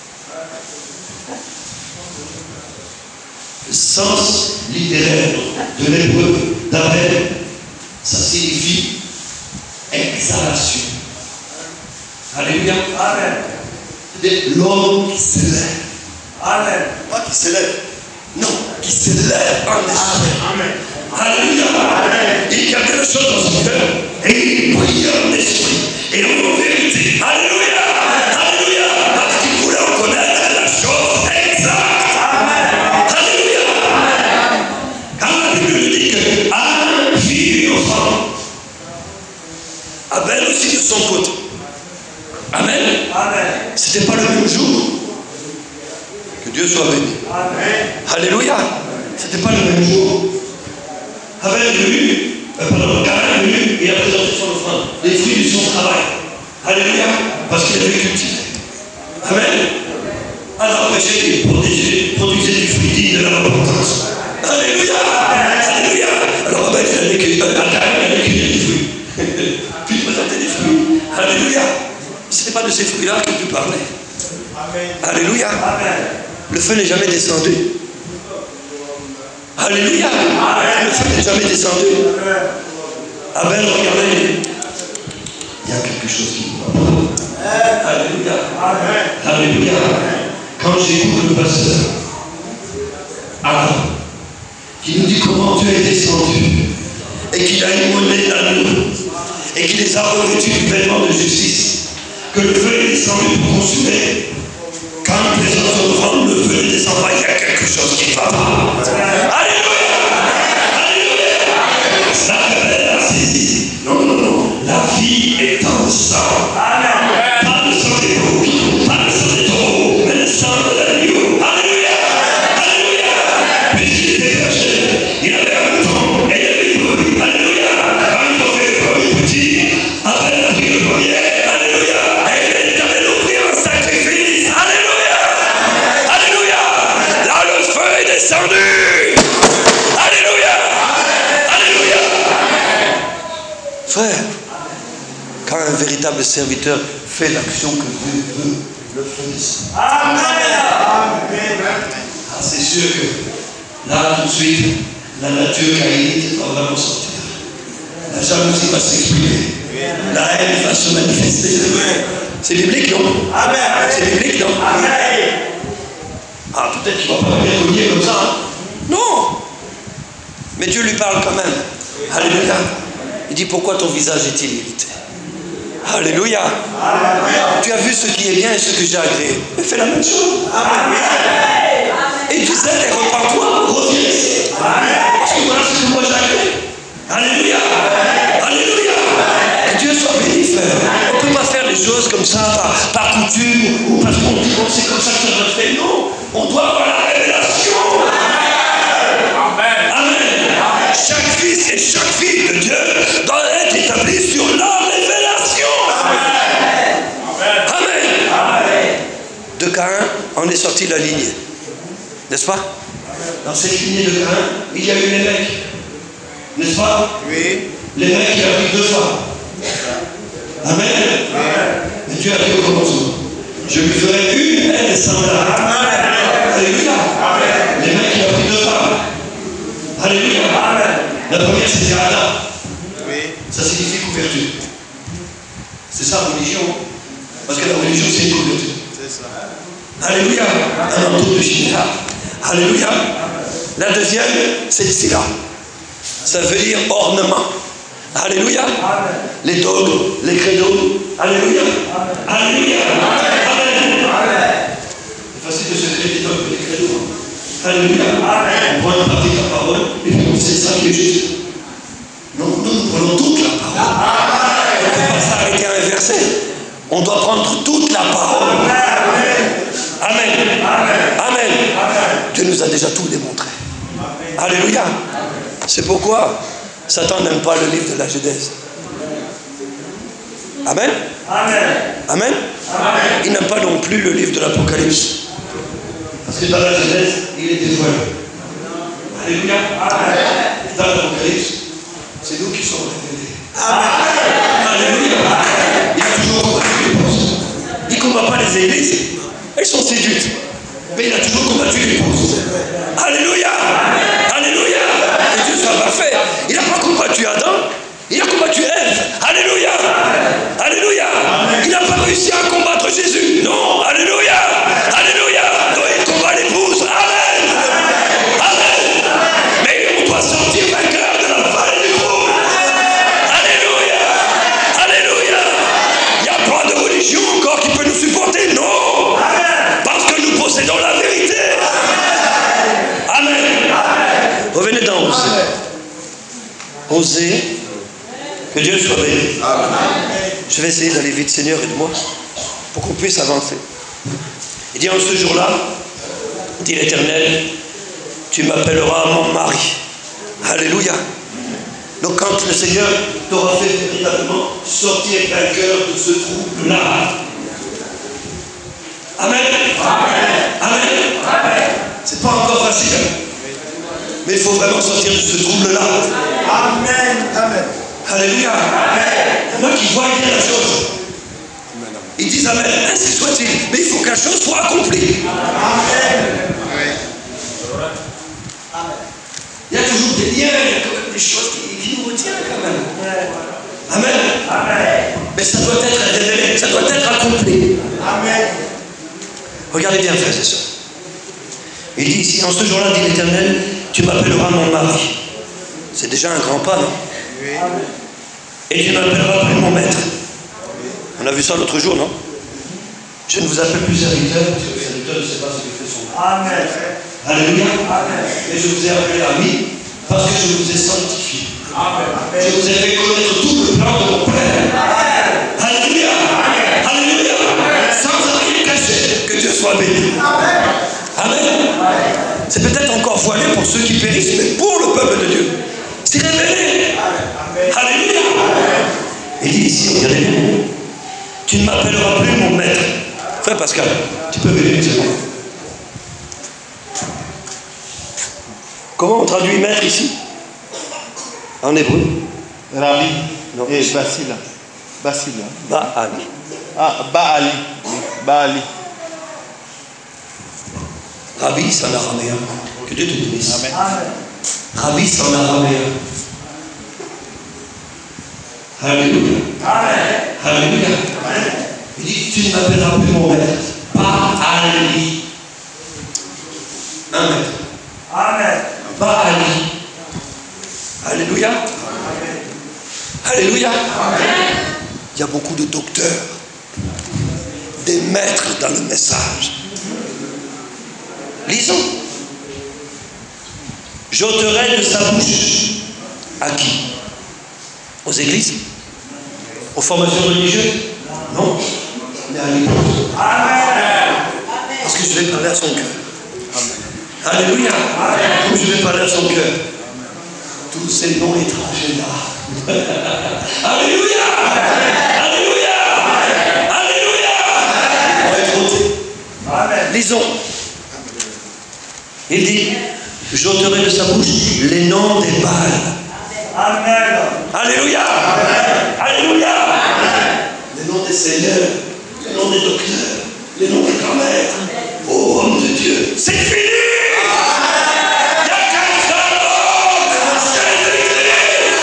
le sens littéraire de l'hébreu d'Abel, ça signifie exhalation. Alléluia. Amen. L'homme qui s'élève. Amen. Pas qui s'élève. Non, qui s'élève en esprit. Amen. Alléluia. Amen. Il y a quelque chose dans son cœur et il prie en esprit et en vérité. Alléluia. Alléluia. Parce qu'il voulait reconnaître la chose exacte. Amen. Alléluia. Quand la Bible nous dit que Anne fit une offrande, Abel aussi de son côté. Amen. Amen. C'était pas le même jour. Que Dieu soit béni. Amen. Alléluia. C'était pas le même jour. Abel est venu, euh, pardon, Caïn est venu et a présenté son offrande, les fruits de son travail. Alléluia. Parce qu'il avait cultivé. Amen. Alors péché, il produisait, produisait du fruit digne de la repentance. Alléluia. Alléluia. Alors Abel il allait cueillir, euh, Caïn il allait cueillir des fruits. Puis il présentait des fruits. Alléluia. Ce n'est pas de ces fruits-là que tu parlais. Amen. Alléluia. Amen. Le feu n'est jamais descendu. Alléluia. Amen. Le feu n'est jamais descendu. Amen. Abel, regardez. Il y a quelque chose qui ne va pas. Alléluia. Amen. Alléluia. Quand j'écoute le pasteur, Adam, qui nous dit comment Dieu est descendu et qu'il a immolé l'agneau et qu'il les a revêtus du vêtement de justice, que le feu est descendu pour consumer. Quand il présente son offrande, le feu ne descend pas, il y a quelque chose qui ne va pas. Alléluia. Alléluia. Ça Abel a saisi. Non, non, non. La vie est dans le sang. Amen. Pas le sang des brebis, pas le sang des taureaux, mais le sang de l'agneau. Alléluia. Alléluia. Puisqu'il était berger, il avait un mouton et il avait une brebis. Alléluia. Quand il a fait le premier petit, Abel a pris le premier. Alléluia. Et il est allé l'offrir un sacrifice. Alléluia. Alléluia. Là, le feu est descendu. Alléluia. Alléluia. Frère, quand un véritable serviteur fait l'action que Dieu veut, le feu descend. Amen. Amen. Ah, c'est sûr que là, tout de suite, la nature caïnite va vraiment sortir. La jalousie va s'exprimer. La haine va se manifester. C'est biblique, non? Amen. C'est biblique, non? Amen. Ah, peut-être qu'il ne va pas bien cogner comme ça. Hein? Non. Mais Dieu lui parle quand même. Alléluia. Il dit, pourquoi ton visage est-il irrité? Alléluia. Amen. Tu as vu ce qui est bien et ce que j'ai agréé. Mais fais la même chose. Amen. Et tu sais, et repars-toi, reviens ici. Parce que voilà ce que moi j'ai agréé. Alléluia. Alléluia. Que Dieu soit béni, frère. On ne peut pas faire les choses comme ça, par, par coutume, ou parce qu'on dit, bon, c'est comme ça que ça doit être fait. Non. On doit avoir la révélation. Amen. Amen. Chaque fils et chaque fille de Dieu doit être établi sur la révélation. Amen. Amen. Amen. De Caïn, on est sorti de la lignée. N'est-ce pas? Dans cette lignée de Caïn, il y a eu les mecs. N'est-ce pas? Oui. Les mecs, il a pris deux femmes. Amen. Mais Dieu a dit au commencement, je lui ferai une aide semblable. Alléluia. Les mecs, il a pris deux femmes. Alléluia. La première, c'était Adam. Oui. Ça signifie couverture. C'est ça la religion. Parce que la religion, c'est une couverture. C'est ça. Alléluia. Un manteau de China. Alléluia. La deuxième, c'est Tsila. Ça veut dire ornement. Alléluia. Les dogmes, les credos. Alléluia. Alléluia. Amen. C'est facile de se créer des dogmes et des credos. Alléluia. On prend une partie de la parole et puis on sait ça qui est juste. Non, nous, nous prenons toute la parole. On ne peut pas s'arrêter à un verset. On doit prendre toute la parole. Amen. Amen. Amen. Dieu nous a déjà tout démontré. Alléluia. C'est pourquoi Satan n'aime pas le livre de la Genèse. Amen. Amen. Amen. Il n'aime pas non plus le livre de l'Apocalypse. Parce que dans la Genèse, il est dévoilé. Alléluia. Dans l'Apocalypse, c'est nous qui sommes révélés. Amen. Alléluia. Il a toujours combattu les postes. Il ne combat pas les églises. Elles sont séduites. Mais il a toujours combattu les postes. Alléluia. Alléluia. Et Dieu soit parfait. Il n'a pas combattu Adam. Il a combattu Ève. Alléluia. Alléluia. Il n'a pas réussi à combattre Jésus. Non. Alléluia. Alléluia. Donc il combat l'épouse. Amen. Amen. Mais on doit sortir vainqueur de la vallée du trou. Alléluia. Alléluia. Il n'y a pas de religion encore qui peut nous supporter. Non. Parce que nous possédons la vérité. Amen. Revenez dans Osée. Osée. Que Dieu soit béni. Je vais essayer d'aller vite, Seigneur, aide-moi, pour qu'on puisse avancer. Il dit en ce jour-là, dit l'Éternel, tu m'appelleras mon mari. Alléluia. Donc quand le Seigneur t'aura fait véritablement sortir vainqueur de ce trouble-là. Amen. Amen. Amen. C'est pas encore facile. Mais il faut vraiment sortir de ce trouble-là. Amen. Amen. Alléluia. Il y en a qui voient bien la chose. Ils disent Amen, ainsi soit-il. Mais il faut que la chose soit accomplie. Amen. Il y a toujours des liens, il y a quand même des choses qui, qui nous retiennent quand même. Amen. Amen. Mais ça doit être révélé, ça doit être accompli. Amen. Regardez bien, frères et sœurs. Il dit ici, en ce jour-là, dit l'Éternel, tu m'appelleras mon mari. C'est déjà un grand pas, non? Oui. Et tu m'appelleras plus mon maître. On a vu ça l'autre jour, non? Je ne vous appelle plus serviteur, parce que le serviteur ne sait pas ce que fait son maître. Amen. Alléluia. Amen. Et je vous ai appelé ami, parce que je vous ai sanctifié. Amen. Je vous ai fait connaître tout le plan de mon Père. Amen. Alléluia. Amen. Alléluia. Amen. Sans rien cacher, que Dieu soit béni. Amen. Amen. C'est peut-être encore voilé pour ceux qui périssent, mais pour le peuple de Dieu, c'est révélé. Amen. Alléluia. Amen. Il dit ici, regardez bien, tu ne m'appelleras plus mon maître. Frère Pascal, tu peux venir une seconde. Comment on traduit maître ici? En hébreu. Rabbi. Non. Et Basila. Basila. Baali. Ah, Baali. Baali. Rabbi, c'est en araméen. Que Dieu te bénisse. Amen. Rabbi, c'est en araméen. Alléluia. Amen. Alléluia. Amen. Il dit, tu ne m'appelleras plus mon maître. Baali. Un maître. Amen. Baali. Alléluia. Amen. Alléluia. Amen. Il y a beaucoup de docteurs, des maîtres dans le message. Lisons. J'ôterai de sa bouche à qui? Aux églises? Aux formations religieuses? Non. Mais à l'épouse. Amen. Parce que je vais parler à son cœur. Amen. Alléluia. Amen. Comme je vais parler à son cœur. Tous ces noms étrangers là. Alléluia. Alléluia. Alléluia. On va être ôté. Amen. Lisons. Il dit, j'ôterai de sa bouche les noms des Baals. Amen. Alléluia. Amen. Alléluia. Amen. Les noms des seigneurs, les noms des docteurs, les noms des grand-mères. Oh, homme de Dieu, c'est fini. Il n'y a qu'un seul homme, c'est Jésus.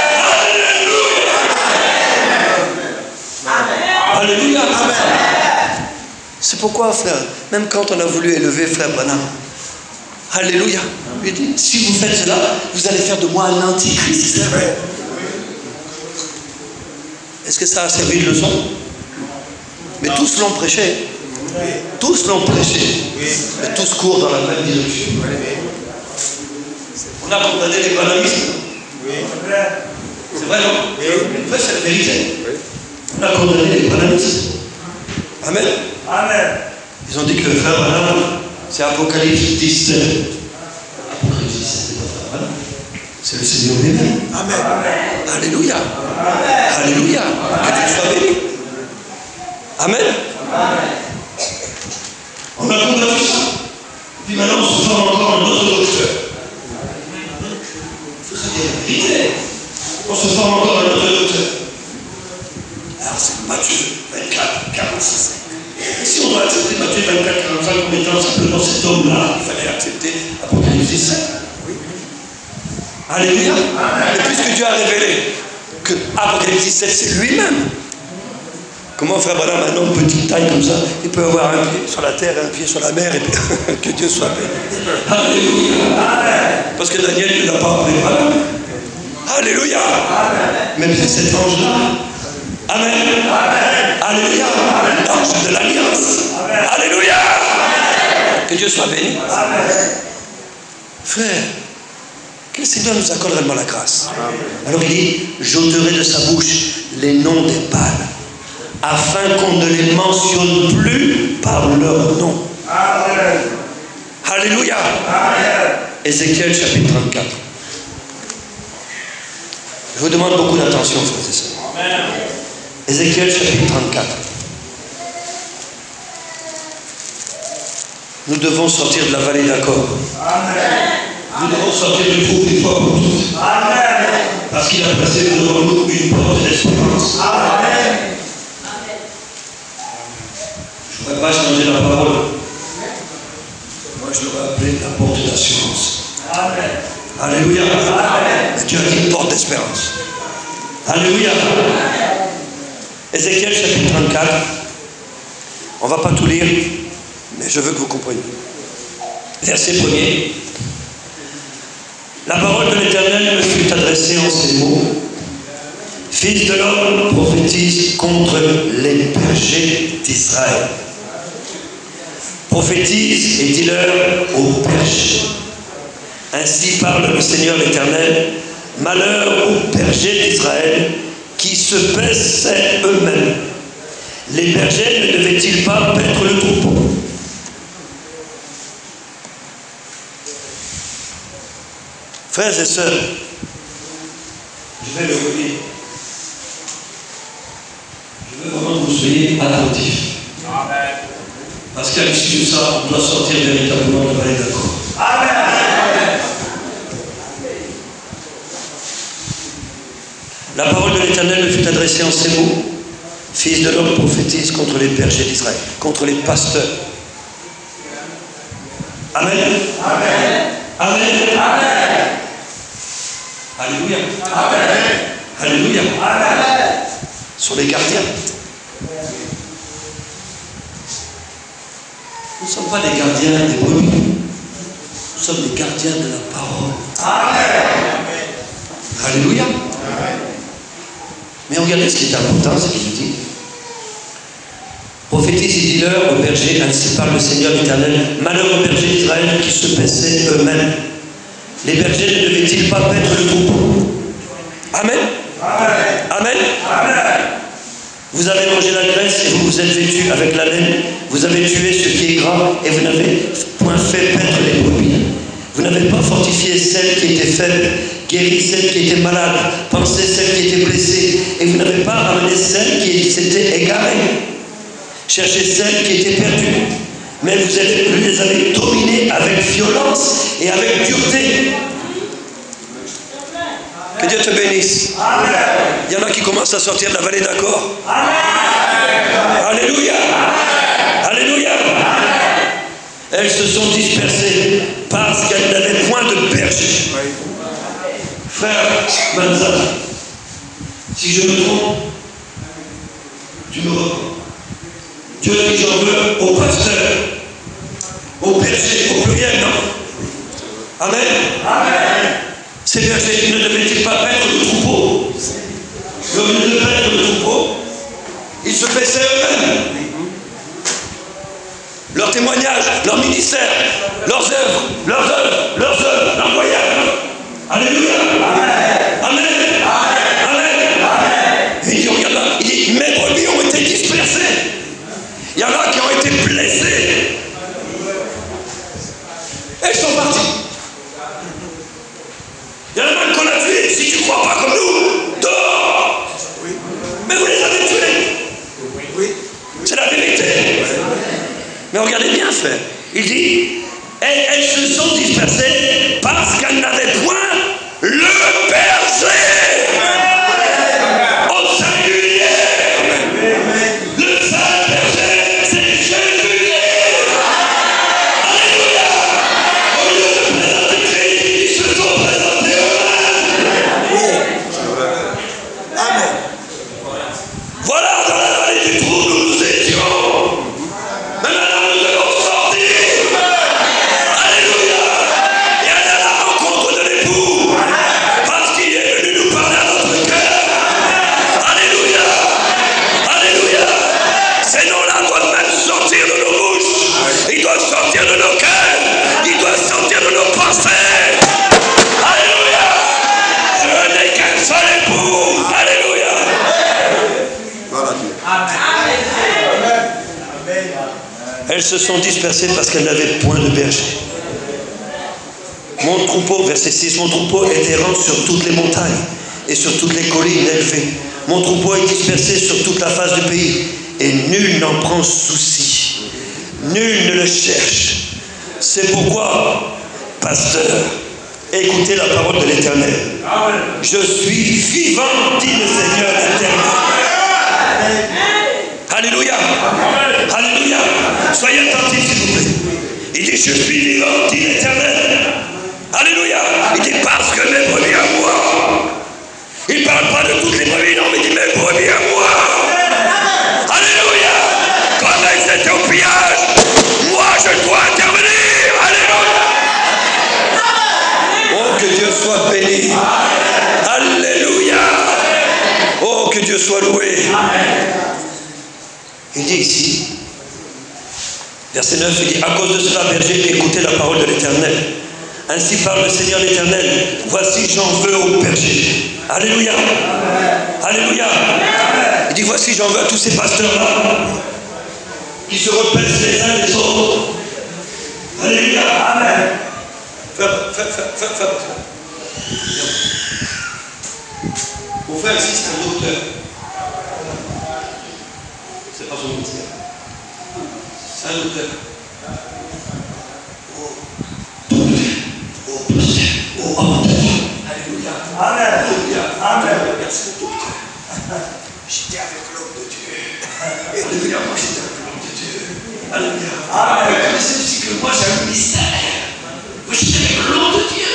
Alléluia. Alléluia. Amen. C'est pourquoi, frère, même quand on a voulu élever frère Branham, alléluia, il dit, si vous faites cela, vous allez faire de moi un antichrist. C'est vrai. Est-ce que ça a servi de leçon? Mais tous l'ont prêché. Tous l'ont prêché. Mais tous courent dans la même direction. On a condamné les banamistes. C'est vrai, non? En fait, c'est la vérité. On a condamné les banamistes. Amen. Amen. Ils ont dit que le frère Branham, c'est Apocalypse dix-sept. Apocalypse dix-sept, c'est pas frère Branham. C'est le Seigneur lui-même. Amen. Amen. Alléluia. Amen. Alléluia. Que Dieu soit béni. Amen. Amen. On a condamné ça. Puis maintenant, on se forme encore un autre docteur. C'est la vérité. Alléluia. Et puisque Dieu a révélé que Apocalypse dix-sept, c'est lui-même. Comment frère Branham, un homme petite taille comme ça, il peut avoir un pied sur la terre et un pied sur la mer, et puis que Dieu soit béni. Alléluia. Parce que Daniel ne l'a pas appelé Branham. Alléluia. Mais c'est cet ange-là. Amen. Alléluia. L'ange de l'alliance. Alléluia. Que Dieu soit béni. Frère, que le Seigneur nous accorde réellement la grâce. Alors il dit, j'ôterai de sa bouche les noms des Baals, afin qu'on ne les mentionne plus par leur nom. Amen. Alléluia. Amen. Ézéchiel chapitre trente-quatre. Je vous demande beaucoup d'attention, frères et sœurs. Ézéchiel chapitre trente-quatre. Nous devons sortir de la vallée d'accord. Nous devons sortir du trou une fois pour toutes. Parce qu'il a placé devant nous une porte d'espérance. Amen. Je ne pourrais pas changer la parole. Moi, je l'aurais appelé la porte d'assurance. Amen. Alléluia. Amen. Mais Dieu a dit porte d'espérance. Alléluia. Ézéchiel chapitre trente-quatre. On ne va pas tout lire, mais je veux que vous compreniez. Verset premier. La parole de l'Éternel me fut adressée en ces mots. Fils de l'homme, prophétise contre les bergers d'Israël. Prophétise et dis-leur aux bergers. Ainsi parle le Seigneur l'Éternel. Malheur aux bergers d'Israël qui se paissaient eux-mêmes. Les bergers ne devaient-ils pas paître le troupeau? Frères et sœurs, je vais le redire. Je veux vraiment que vous soyez attentifs. Amen. Parce qu'à l'issue de ça, on doit sortir véritablement de la vallée d'accord. Amen. La parole de l'Éternel me fut adressée en ces mots. Fils de l'homme, prophétise contre les bergers d'Israël, contre les pasteurs. Amen. Amen. Amen. Amen. Alléluia. Amen. Alléluia. Amen. Sur les gardiens. Nous ne sommes pas des gardiens des brebis. Nous sommes des gardiens de la parole. Amen. Alléluia. Amen. Mais regardez ce qui est important, c'est qu'il dit. Prophétise et dis-leur aux bergers, ainsi parle le Seigneur l'Éternel. Malheur aux bergers d'Israël qui se paissaient eux-mêmes. Les bergers ne devaient-ils pas paître le troupeau? Amen. Amen. Amen. Amen. Vous avez mangé la graisse et vous vous êtes vêtus avec la laine. Vous avez tué ce qui est gras et vous n'avez point fait paître les brebis. Vous n'avez pas fortifié celle qui était faible, guéri celle qui était malade, pensé celle qui était blessée, et vous n'avez pas ramené celle qui s'était égarée, cherché celle qui était perdue. Mais vous, êtes, vous les avez dominés avec violence et avec dureté. Que Dieu te bénisse. Amen. Il y en a qui commencent à sortir de la vallée d'accord. Alléluia. Amen. Alléluia. Amen. Elles se sont dispersées parce qu'elles n'avaient point de berger. Frère Manza, si je me trompe, tu me reprends. Dieu dit j'en veux aux pasteurs, aux bergers, au pluriel, non? Amen. Amen. Ces bergers ne devaient-ils pas paître le troupeau? Au lieu de paître le troupeau, ils se paissaient eux-mêmes. Leur témoignage, leur ministère, leurs œuvres, leurs œuvres, leurs œuvres, leurs voyages. Alléluia. Amen. Amen. Amen. Amen. Et il dit, regarde là, il dit, mes brebis ont été dispersées. Il y en a qui ont été blessés. Et ils sont partis. Il y en a même qu'on a tué. Si tu ne crois pas comme nous, dehors. Oui. Mais vous les avez tués. Oui. C'est la vérité. Mais regardez bien, frère. Il dit, elles, elles se sont dispersées parce qu'elles n'avaient point le berger. Au singulier. Le saint berger, c'est Jésus. Alléluia. Au lieu de présenter Christ, ils se sont présentés eux-mêmes. elles se sont dispersées parce qu'elles n'avaient point de berger. Mon troupeau, verset six, mon troupeau est errant sur toutes les montagnes et sur toutes les collines élevées. Mon troupeau est dispersé sur toute la face du pays et nul n'en prend souci. Nul ne le cherche. C'est pourquoi, pasteur, écoutez la parole de l'Éternel. Je suis vivant, dit le Seigneur l'Éternel. Alléluia. Alléluia. Soyez attentifs, s'il vous plaît. Il dit, je suis vivant, dit l'Éternel. Alléluia. Il dit, parce que mes brebis à moi. Il ne parle pas de toutes les brebis, non, mais il dit, mes brebis à moi. Alléluia. Quand elles étaient au pillage, moi je dois intervenir. Alléluia. Oh, que Dieu soit béni. Alléluia. Oh, que Dieu soit loué. Il dit ici, verset neuf, il dit, à cause de cela, berger, écoutez la parole de l'Éternel. Ainsi parle le Seigneur l'Éternel. Voici, j'en veux aux bergers. Alléluia. Alléluia. Il dit, voici, j'en veux à tous ces pasteurs-là qui se repaissent les uns les autres. Alléluia. Amen. Fais, fais, fais, fais, fais. Mon frère ici, c'est un docteur. C'est pas son ministère. C'est un docteur. Oh, alléluia. Amen. Alléluia. Amen. Merci le docteur. J'étais avec l'homme de Dieu. Alléluia. Moi, j'étais avec l'homme de Dieu. Alléluia. Amen. Mais c'est aussi que moi, j'ai un ministère. Moi, j'étais avec l'homme de Dieu.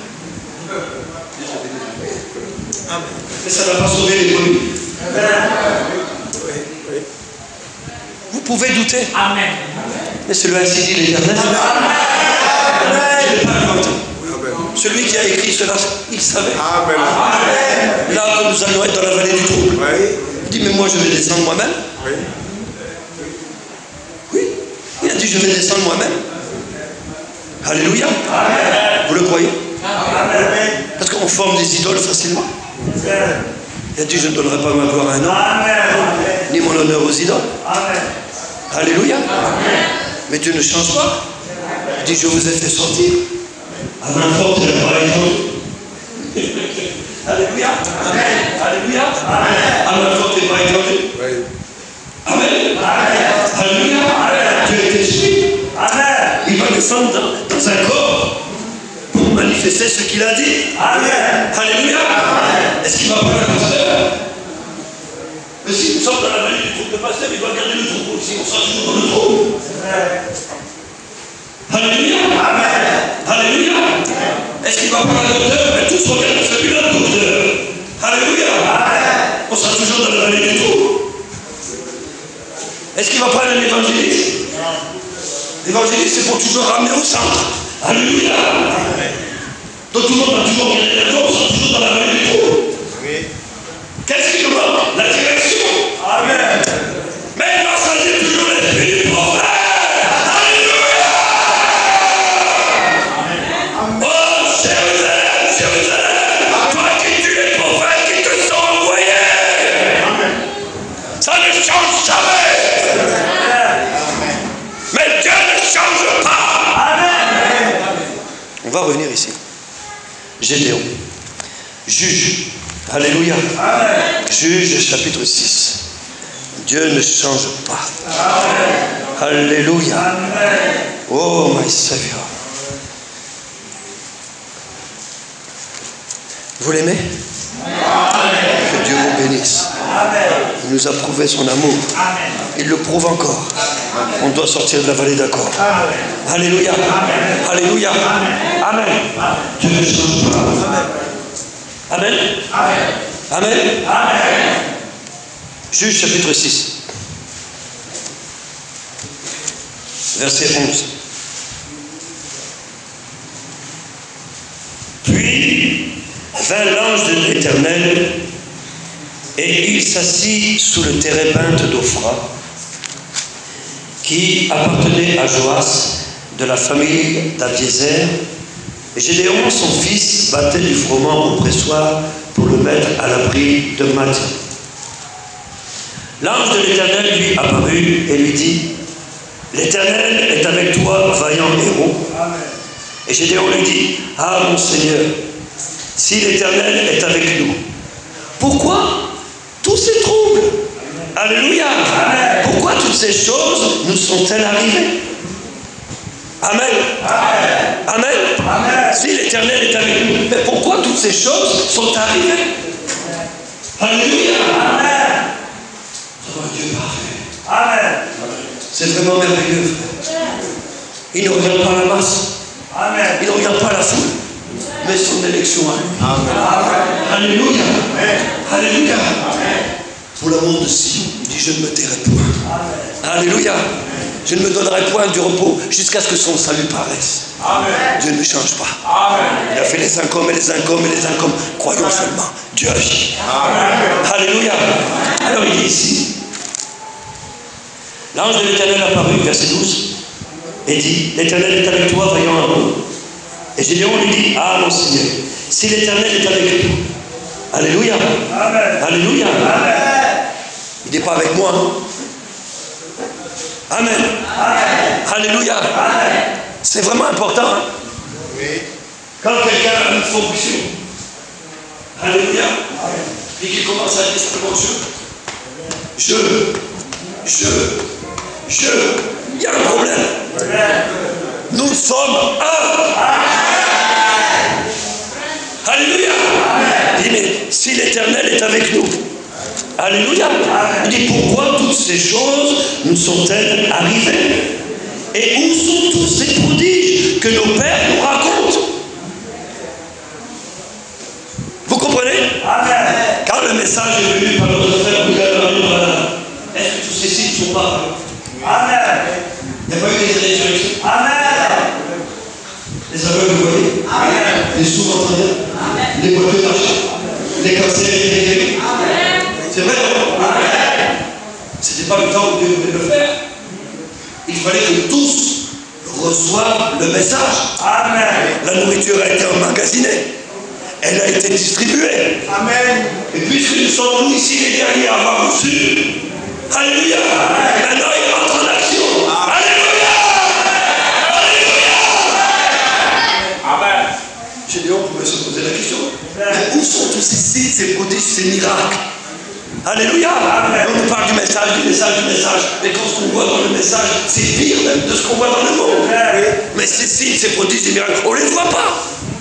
Amen. Mais ça n'a pas sauvé les brebis. Vous pouvez douter. Amen. Mais c'est le ainsi dit l'Éternel. Je ne l'ai pas inventé. Celui qui a écrit cela, il savait. Amen. Là, quand nous allons être dans la vallée du trouble, oui. Il dit, mais moi je vais descendre moi-même. Oui. Oui. Il a dit, je vais descendre moi-même. Alléluia. Amen. Vous le croyez? Amen. Parce qu'on forme des idoles facilement. Amen. Il a dit, je ne donnerai pas ma gloire à un homme, Amen. Ni mon honneur aux idoles. Amen. Alléluia. Amen. Mais Dieu ne change pas. Il dit, je vous ai fait sortir. À main forte, elle n'a pas étendu. Alléluia. Amen. Alléluia. Amen. À main forte, elle n'a pas étendu. Amen. Alléluia. Dieu est esprit. Amen. Il va descendre dans, dans un corps pour manifester ce qu'il a dit. Amen. Alléluia. Est-ce qu'il va parler à pasteur? Mais si nous sommes dans la vallée du trouble de pasteur, il doit garder le troupeau. Si on sera toujours dans le trouble. Alléluia. Amen. Alléluia. Est-ce qu'il va parler à docteur? Mais tous regardent celui-là, le docteur. Alléluia. Amen. On sera toujours dans la vallée du trouble. Est-ce qu'il va parler à l'évangéliste? L'évangéliste, c'est pour toujours ramener au centre. Alléluia. Amen. Donc tout le monde va toujours regarder la cause, on sera toujours dans la vallée du trouble. Oui. Qu'est-ce qui nous manque? La direction. Amen. Mais il va choisir toujours l'esprit du prophète. Alléluia. Amen. Oh, Jérusalem, Jérusalem, toi qui tues les prophètes qui te sont envoyés. Amen. Ça ne change jamais. Amen. Mais Dieu ne change pas. Amen. On va revenir ici. Gédéon, juge. Alléluia. Amen. Juge chapitre six. Dieu ne change pas. Amen. Alléluia. Amen. Oh, my Savior. Vous l'aimez? Que Dieu vous bénisse. Amen. Il nous a prouvé son amour. Amen. Il le prouve encore. Amen. On doit sortir de la vallée d'accord. Alléluia. Amen. Alléluia. Amen. Amen. Dieu ne change pas. Amen. Amen. Amen. Amen. Amen. Juge chapitre six. Verset onze. Puis vint l'ange de l'Éternel et il s'assit sous le térébinthe d'Ophra qui appartenait à Joas de la famille d'Abiézer. Et Gédéon, son fils, battait du froment au pressoir pour le mettre à l'abri de Madian. L'ange de l'Éternel lui apparut et lui dit, l'Éternel est avec toi, vaillant héros. Amen. Et Gédéon lui dit, ah mon Seigneur, si l'Éternel est avec nous, pourquoi tous ces troubles? Alléluia. Amen. Pourquoi toutes ces choses nous sont-elles arrivées? Amen. Amen. Amen. Amen. Si l'Éternel est avec nous, mais pourquoi toutes ces choses sont arrivées? Alléluia. Amen. Oh Dieu parfait. Amen. C'est vraiment merveilleux, frère. Il ne regarde pas la masse. Amen. Il ne regarde pas la foule, mais son élection à lui. Amen. Alléluia. Amen. Alléluia. Amen. Pour l'amour de Sion, il dit, je ne me tairai point. Amen. Alléluia. Je ne me donnerai point du repos jusqu'à ce que son salut paraisse. Amen. Dieu ne change pas. Amen. Il a fait les incomes et les incomes et les incomes. Croyons Amen. Seulement. Dieu agit. Amen. Alléluia. Alors il dit ici, l'ange de l'Éternel apparut, verset douze, et dit, l'Éternel est avec toi, vaillant héros. Et Gédéon lui dit, ah mon Seigneur, si l'Éternel est avec nous. Alléluia. Amen. Alléluia. Amen. Il n'est pas avec moi. Hein? Amen. Amen. Alléluia. Amen. C'est vraiment important. Hein? Oui. Quand quelqu'un a une fonction, alléluia, Amen. Et qu'il commence à dire simplement je, je, je, je, il y a un problème. Amen. Nous sommes un. Amen. Alléluia. Amen. Il dit, mais si l'Éternel est avec nous, alléluia. Amen. Il dit, pourquoi toutes ces choses nous sont-elles arrivées? Et où sont tous ces prodiges que nos pères nous racontent? Vous comprenez? Amen. Quand le message est venu par notre frère, est-ce que tous ces signes ne sont pas? Amen. Il n'y a pas eu des résurrections? Amen. Les aveugles, vous voyez? Amen. Les sourds entendants? Les boiteux marchent? Les cancers guéris? Amen. C'est vrai, non? Amen. Ce n'était pas le temps où Dieu voulait le faire. Il fallait que tous reçoivent le message. Amen. La nourriture a été emmagasinée. Elle a été distribuée. Amen. Et puisque nous sommes nous ici les derniers à avoir reçu, alléluia. Amen. Maintenant il rentre en action. Amen. Alléluia. Alléluia. Amen. Gédéon pouvait se poser la question. Mais où sont tous ces signes, ces prodiges, ces miracles? Alléluia. Amen. On nous parle du message, du message, du message. Et quand ce qu'on voit dans le message, c'est pire même de ce qu'on voit dans le monde. Amen. Mais ces signes, ces prodiges, ces miracles, on ne les voit pas.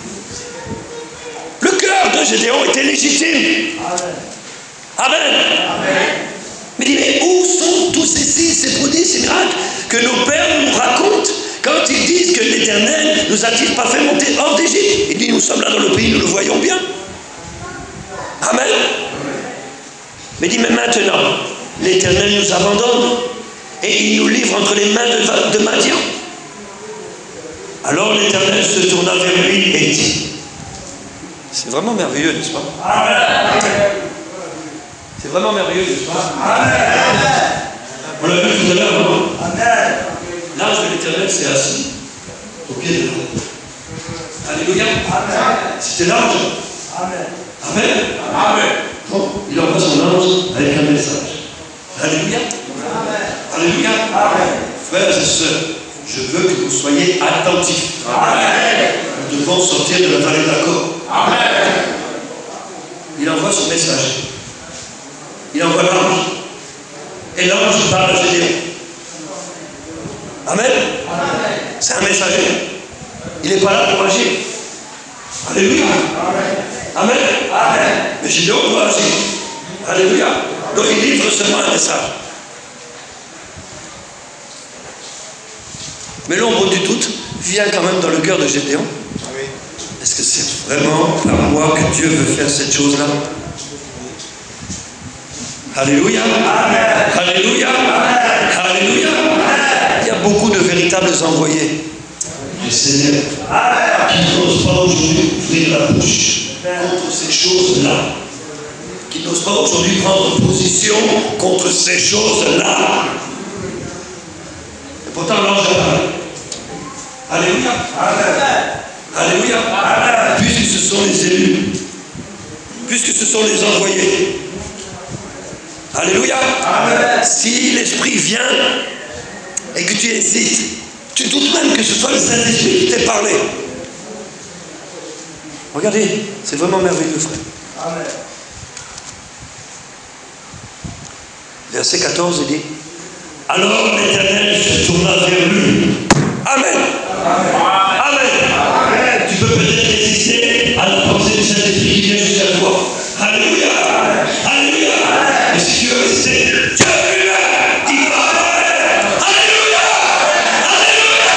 Le cœur de Gédéon était légitime. Amen. Amen. Mais dit, mais où sont tous ces signes, ces prodiges, ces miracles que nos pères nous racontent quand ils disent que l'Éternel nous a-t-il pas fait monter hors d'Égypte? Il dit, nous sommes là dans le pays, nous le voyons bien. Amen. Mais dit, mais maintenant, l'Éternel nous abandonne et il nous livre entre les mains de, de Madian. Alors l'Éternel se tourna vers lui et dit, c'est vraiment merveilleux, n'est-ce pas? Amen. C'est vraiment merveilleux, n'est-ce pas? Amen. On l'a vu tout à l'heure, non? Amen. L'ange de l'Éternel s'est assis au pied de l'ange. Alléluia. Amen. C'était l'ange. Amen. Amen. Amen. Bon, il envoie son ange avec un message. Alléluia. Amen. Alléluia. Amen. Frères et sœurs, je veux que vous soyez attentifs. Amen. Nous devons sortir de la vallée d'accord. Amen. Il envoie son message. Il envoie l'ange. Et l'ange parle à Gédéon. Amen. Amen. C'est un messager. Il n'est pas là pour agir. Alléluia. Amen. Amen. Amen. Mais Gédéon doit agir. Alléluia. Donc il livre seulement un message. Mais l'ombre du doute vient quand même dans le cœur de Gédéon. Est-ce que c'est vraiment par moi que Dieu veut faire cette chose-là? Alléluia. Amen. Alléluia. Amen. Alléluia. Amen. Il y a beaucoup de véritables envoyés du Seigneur qui n'osent pas aujourd'hui ouvrir la bouche contre ces choses-là. Qui n'osent pas aujourd'hui prendre position contre ces choses-là. Et pourtant l'ange a parlé. Alléluia. Amen. Alléluia. Amen. Puisque ce sont les élus, puisque ce sont les envoyés. Alléluia. Amen. Si l'Esprit vient et que tu hésites, tu doutes même que ce soit le Saint-Esprit qui t'ait parlé. Regardez, c'est vraiment merveilleux, frère. Amen. Verset quatorze, il dit, alors l'Éternel se tourna vers lui. Amen. Amen. Amen. Amen. Tu peux peut-être résister à la pensée du Saint-Esprit qui vient jusqu'à toi. Alléluia. Alléluia. Et si tu veux résister, Dieu lui-même dit Amen. Alléluia. Alléluia.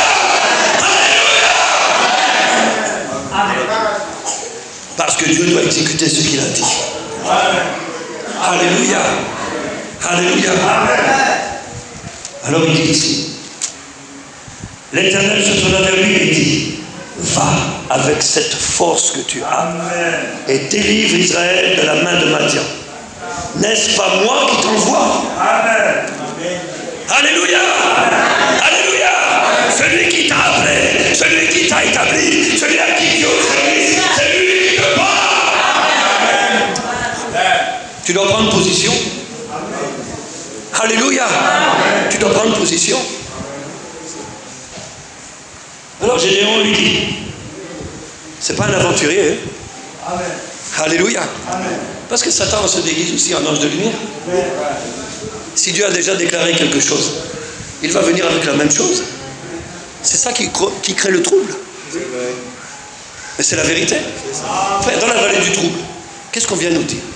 Alléluia. Amen. Parce que Dieu doit exécuter ce qu'il a dit. Amen. Alléluia. Alléluia. Amen. Alors il dit ici, l'Éternel se tourna vers lui et dit, va avec cette force que tu as. Amen. Et délivre Israël de la main de Madian. N'est-ce pas moi qui t'envoie? Amen. Alléluia. Amen. Alléluia. Amen. Celui qui t'a appelé, celui qui t'a établi, celui à qui tu obéis, c'est lui qui te parle. Tu dois prendre position. Alléluia. Amen. Tu dois prendre position. Alors Gédéon lui dit, c'est pas un aventurier. Hein? Amen. Alléluia. Amen. Parce que Satan se déguise aussi en ange de lumière. Amen. Si Dieu a déjà déclaré quelque chose, il va venir avec la même chose. C'est ça qui, qui crée le trouble. Mais c'est la vérité. Frère, dans la vallée du trouble, qu'est-ce qu'on vient nous dire?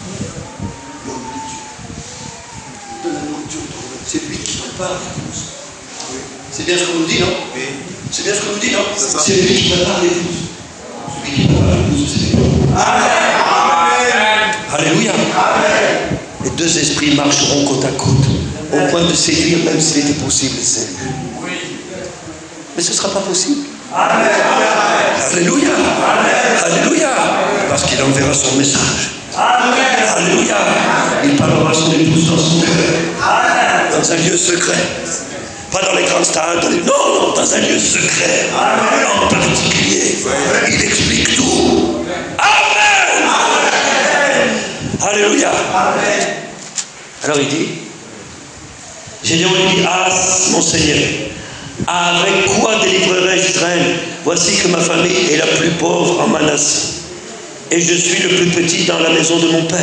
C'est lui qui prépare l'épouse. C'est bien ce qu'on nous dit, non? Oui. C'est bien ce qu'on nous dit, non? C'est lui qui prépare l'épouse. Celui qui prépare l'épouse, c'est l'épouse. Amen. Alléluia. Amen. Les deux esprits marcheront côte à côte, au point de séduire, même s'il était possible, c'est lui. Oui. Mais ce ne sera pas possible. Amen. Alléluia. Amen. Alléluia. Parce qu'il enverra son message. Amen. Alléluia. Il parlera à son épouse dans son cœur. Dans un lieu secret. Pas dans les grands stades. Dans les... Non, non, dans un lieu secret. Amen. En particulier. Il explique tout. Amen. Amen. Alléluia. Amen. Alors il dit, Gédéon lui dit, ah mon Seigneur, avec quoi délivrerai-je Israël? Voici que ma famille est la plus pauvre en Manassé. Et je suis le plus petit dans la maison de mon père.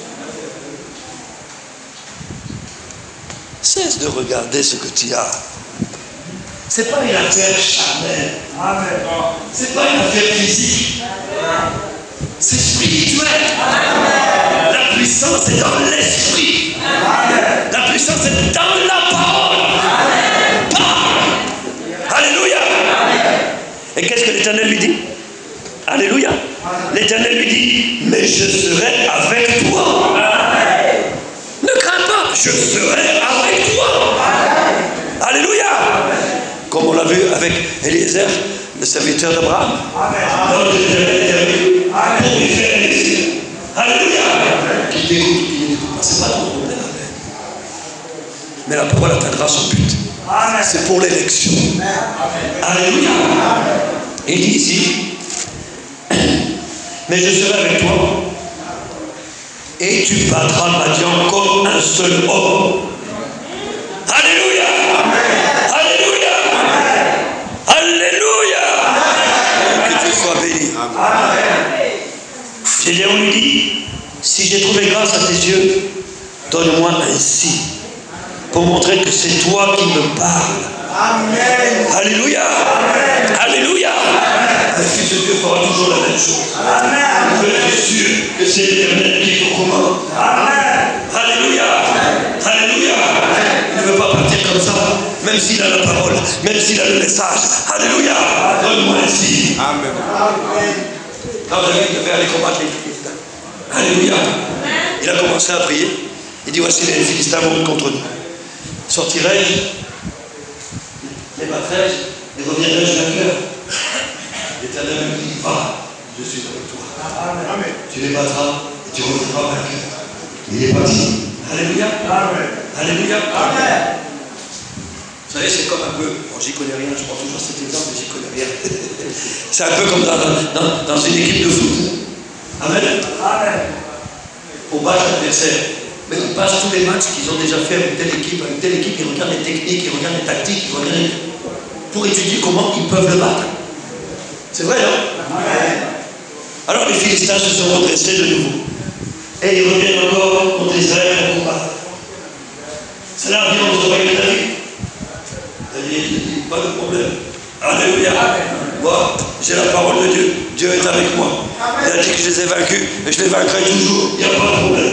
Cesse de regarder ce que tu as. C'est pas une affaire charnelle. Amen. C'est pas une affaire physique. C'est spirituel. Amen. La puissance est dans l'esprit. Amen. La puissance est dans la parole. Amen. Parle. Alléluia. Amen. Et qu'est-ce que l'Éternel lui dit? Alléluia. L'Éternel lui dit, mais je serai avec toi. Amen. Ne crains pas, je serai avec toi. Amen. Alléluia. Amen. Comme on l'a vu avec Eliezer, le serviteur d'Abraham. Alors l'Éternel est avec lui pour lui faire réussir. Alléluia. Qu'il t'écoute, qu'il n'écoute pas, c'est pas ton problème. Mais la parole atteindra son but. C'est pour l'élection. Alléluia. Et il dit ici, mais je serai avec toi et tu battras Madian comme un seul homme. Alléluia. Amen. Alléluia. Amen. Alléluia. Amen. Que Dieu soit béni. Gédéon lui dit, si j'ai trouvé grâce à tes yeux, donne-moi ainsi pour montrer que c'est toi qui me parles. Amen. Alléluia. Amen. Alléluia. Le Fils de Dieu fera toujours la même chose. Amen. Vous pouvez être sûr que c'est l'Éternel qui est au commande. Amen. Alléluia. Amen. Alléluia. Amen. Il ne veut pas partir comme ça, même s'il a la parole, même s'il a le message. Alléluia. Donne-moi ainsi. Amen. Quand David devait aller combattre les Philistins. Alléluia. Il a commencé à prier. Il dit, voici les Philistins montent contre nous. Sortirai-je, les battrai-je, et reviendrai-je vainqueur? L'Éternel me dit, va, je suis avec toi. Amen. Tu les battras et tu reviendras vainqueur. Il est parti. Alléluia. Amen. Alléluia. Amen. Vous savez, c'est comme un peu, bon, j'y connais rien, je prends toujours cet exemple, mais j'y connais rien. C'est un peu comme dans, dans, dans une équipe de foot. Amen. Amen. Pour battre l'adversaire, Mais ils passent tous les matchs qu'ils ont déjà fait avec telle équipe, avec telle équipe, ils regardent les techniques, ils regardent les tactiques, ils regardent les... pour étudier comment ils peuvent le battre. C'est vrai, non? Alors les Philistins se sont redressés de nouveau. Et ils reviennent encore contre Israël pour combattre. Cela revient aux oreilles de David. David dit, pas de problème. Alléluia. Moi, j'ai la parole de Dieu. Dieu est avec moi. Il a dit que je les ai vaincus, et je les vaincrai toujours. Il n'y a pas de problème.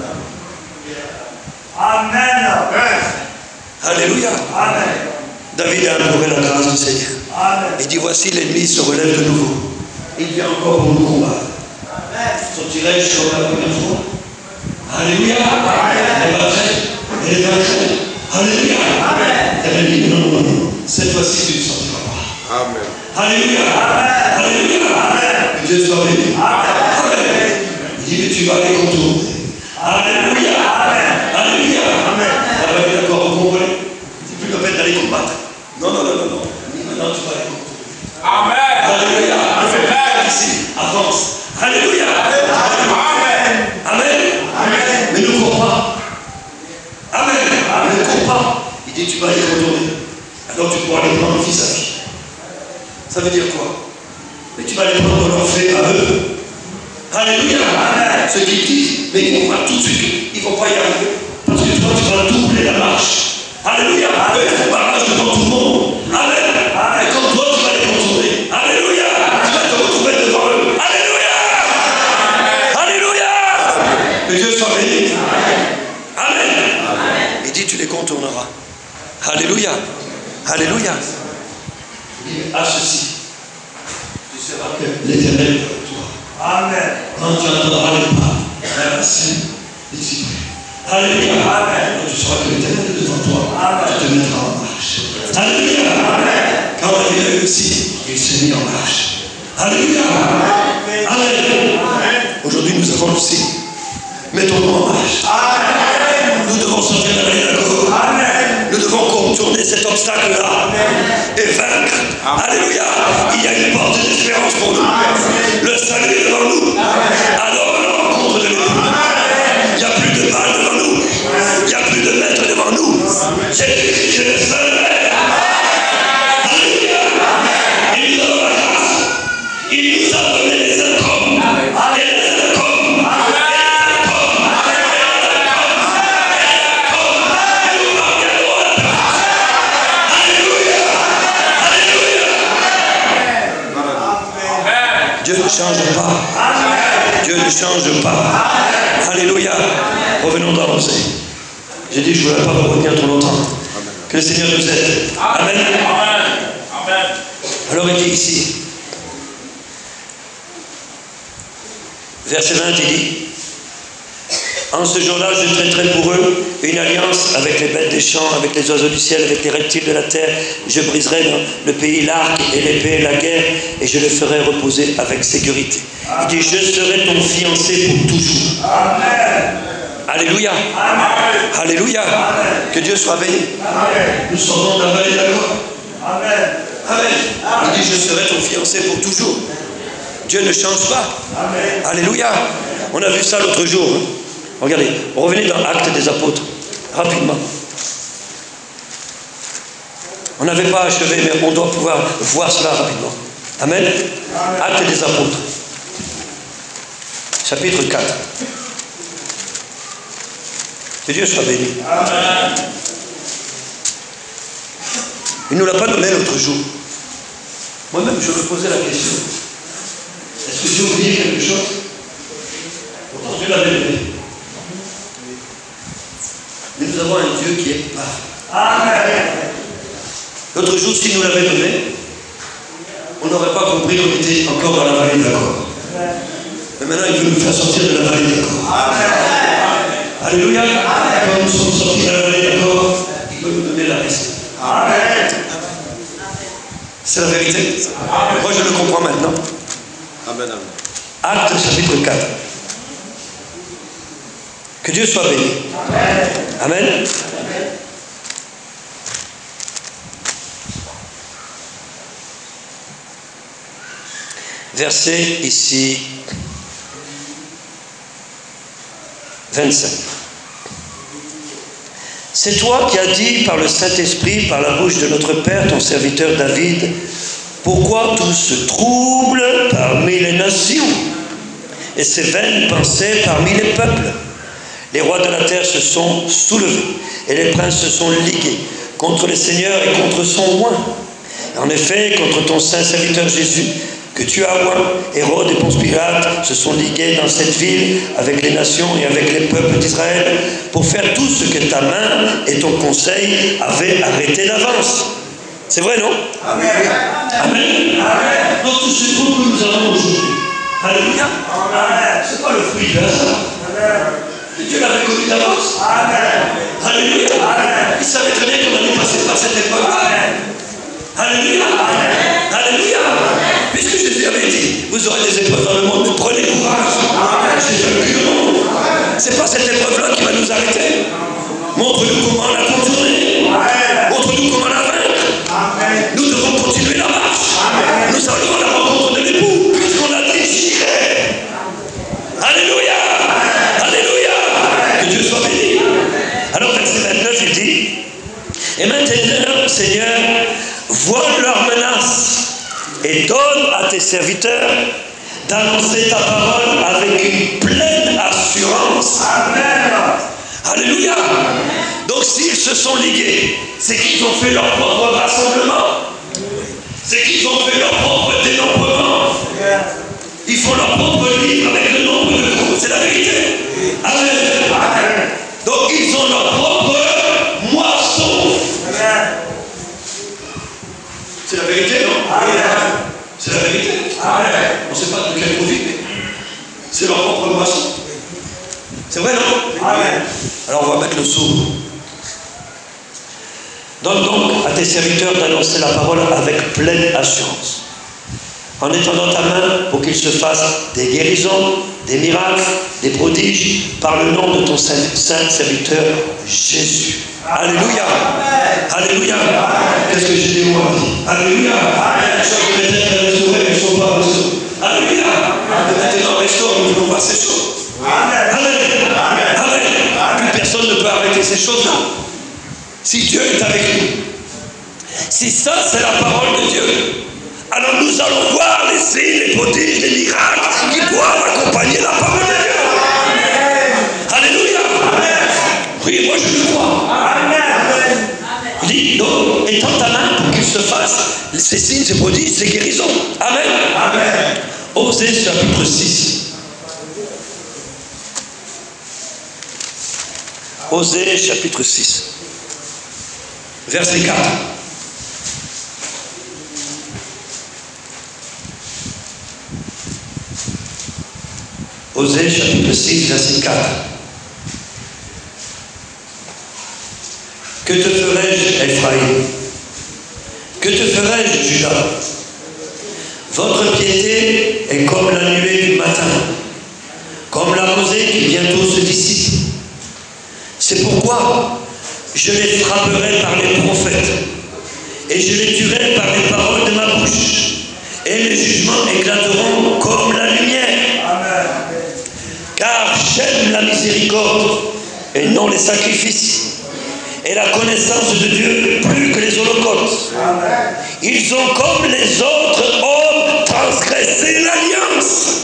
Amen. Alléluia. Amen. David a imploré la grâce du Seigneur. Amen. Il dit, voici l'ennemi se relève de nouveau. Il vient encore pour nous combattre. Sortirai-je sur la première fois? Alléluia. Elle va très. Elle va très. Alléluia. Elle dit, non, non, non. Cette fois-ci, tu ne sortiras pas. Amen. Alléluia. Alléluia. Que Dieu soit béni. Amen. Il dit, mais tu vas les contourner. Alléluia. Alléluia. Elle va dire, d'accord, vous comprenez? C'est plus la peine d'aller combattre. Non, non, non, non, non. Maintenant, tu vas les contourner. Amen. Alléluia. Amen. Ici, avance. Alléluia. Amen. Amen. Amen. Mais ne cours pas. Amen. Amen. Ne cours pas. Il dit, tu vas les retourner. Alors tu pourras les prendre fils à fille. Ça veut dire quoi? Mais tu vas les prendre leur fait à eux. Alléluia. Amen. Ce qu'ils disent, mais ils vont pas tout de suite. Ils ne vont pas y arriver. Parce que toi, tu vas doubler la marche. Alléluia. Eux, ils font barrage devant tout le monde. Amen. Amen. Comme toi, tu vas les contourner. Alléluia. Tu vas te retrouver devant eux. Alléluia. Alléluia. Que Dieu soit béni. Amen. Amen. Il dit, tu les contourneras. Alléluia. Alléluia. Il dit, à ceci, tu seras que l'Éternel pour toi. Amen. Quand tu entendras les pas, la racine, ici. Alléluia. Amen. Quand tu sauras que l'Éternel est devant toi, amen, tu te mettras en marche. Alléluia. Amen. Quand David a réussi, il s'est mis en marche. Alléluia. Amen. Amen. Amen. Aujourd'hui, nous avons aussi. Mettons-nous en marche. Amen. Nous devons sortir de la d'accord. Amen. Nous devons contourner cet obstacle-là et vaincre. Amen. Alléluia. Il y a une porte d'espérance pour nous. Amen. Le salut est devant nous. Amen. Alors, à la rencontre de l'ennemi. Il n'y a plus de balles devant nous. Il n'y a plus de maîtres devant nous. Jésus, je le ferai. Alléluia. Il nous donne la grâce. Il nous a donné les incommes. Et les incommes. Dieu ne change pas. Dieu ne change pas. Alléluia. Revenons d'avancer. J'ai dit que je ne voulais pas vous retenir trop longtemps. Que le Seigneur nous aide. Amen. Amen. Alors il dit ici, verset vingt, il dit, en ce jour-là, je traiterai pour eux une alliance avec les bêtes des champs, avec les oiseaux du ciel, avec les reptiles de la terre. Je briserai dans le pays l'arc et l'épée, la guerre, et je les ferai reposer avec sécurité. Il dit, je serai ton fiancé pour toujours. Amen. Alléluia. Amen. Alléluia. Amen. Que Dieu soit béni. Amen. Nous sortons de la vallée d'accord. Amen. Amen. Amen. Il dit, je serai ton fiancé pour toujours. Dieu ne change pas. Amen. Alléluia. On a vu ça l'autre jour. Hein. Regardez, revenez dans Actes des Apôtres, rapidement. On n'avait pas achevé, mais on doit pouvoir voir cela rapidement. Amen. Amen. Actes des Apôtres, chapitre quatre. Que Dieu soit béni. Amen. Il ne nous l'a pas donné l'autre jour. Moi-même, je me posais la question. Est-ce que j'ai oublié quelque chose? Pourtant, Dieu l'avait donné. Mais nous avons un Dieu qui est parfait. Amen. L'autre jour, s'il nous l'avait donné, on n'aurait pas compris, on était encore dans la vallée d'accord. Mais maintenant, il veut nous faire sortir de la vallée d'accord. Alléluia. Quand nous sommes sortis de la vallée d'accord, il veut nous donner la reste. Amen. C'est la vérité. Amen. Moi, je le comprends maintenant. Amen. Actes chapitre quatre. Que Dieu soit béni. Amen. Amen. Amen. Verset ici vingt-cinq. C'est toi qui as dit par le Saint-Esprit, par la bouche de notre Père, ton serviteur David, pourquoi tout se trouble parmi les nations et ces vaines pensées parmi les peuples. Les rois de la terre se sont soulevés et les princes se sont ligués contre le Seigneur et contre son oint. En effet, contre ton saint serviteur Jésus, que tu as oint, Hérode et Ponce Pilate se sont ligués dans cette ville avec les nations et avec les peuples d'Israël pour faire tout ce que ta main et ton conseil avaient arrêté d'avance. C'est vrai, non? Amen. Amen. Amen. Donc tout ce groupe que nous avons aujourd'hui, alléluia, c'est pas le fruit de hasard. Dieu l'avait connu d'avance. Alléluia. Il savait très bien qu'on allait passer par cette épreuve. Alléluia. Alléluia. Puisque Jésus avait dit, vous aurez des épreuves dans le monde, mais prenez courage. J'ai vaincu le monde. C'est pas cette épreuve-là qui va nous arrêter. Montre-nous comment la contourner. Montre-nous comment la vaincre. Nous devons continuer la marche. Nous allons à la rencontre de l'époux, puisqu'on a dit j'irai. Alléluia. Alléluia. Que Dieu soit béni. Alors verset vingt-neuf, il dit, et maintenant, Seigneur, vois leurs menaces et donne à tes serviteurs d'annoncer ta parole avec une pleine assurance. Amen. Alléluia. Donc s'ils se sont ligués, c'est qu'ils ont fait leur propre rassemblement. C'est qu'ils ont fait leur propre dénombrement. Ils font leur propre livre avec le nombre de groupes. C'est la vérité. Amen. Amen. Donc ils ont leur propre moisson. Amen. C'est la vérité, non? Amen. C'est la vérité. Amen. On ne sait pas de quel profit, mais c'est leur propre moisson. C'est vrai, non? Amen. Alors on va mettre le sceau. Donne donc à tes serviteurs d'annoncer la parole avec pleine assurance, en étendant ta main pour qu'il se fasse des guérisons, des miracles, des prodiges, par le nom de ton saint serviteur Jésus. Alléluia. Alléluia. Qu'est-ce que j'ai dit moi? Alléluia. Les choses que les têtes restaurées ne sont pas restaurées. Alléluia. Maintenant restaure, nous voulons voir ces choses. Amen. Amen. Amen. Plus personne ne peut arrêter ces choses-là. Si Dieu est avec nous, si ça c'est la parole de Dieu, alors nous allons voir les signes, les prodiges, les miracles qui doivent accompagner la parole de Dieu. Amen. Alléluia. Amen. Oui, moi je le crois. Amen. Il dit, donc, étends ta main pour qu'il se fasse ces signes, ces prodiges, ces guérisons. Amen. Amen. Osée chapitre six. Osée chapitre six. Verset quatre. Osée chapitre six, verset quatre. Que te ferai-je, Ephraïm? Que te ferai-je, Judas? Votre piété est comme la nuée du matin, comme la rosée qui bientôt se dissipe. C'est pourquoi je les frapperai par les prophètes, et je les tuerai par les paroles de ma bouche, et les jugements éclateront comme la lumière. Amen. Car j'aime la miséricorde, et non les sacrifices, et la connaissance de Dieu plus que les holocaustes. Amen. Ils ont comme les autres hommes transgressé l'alliance.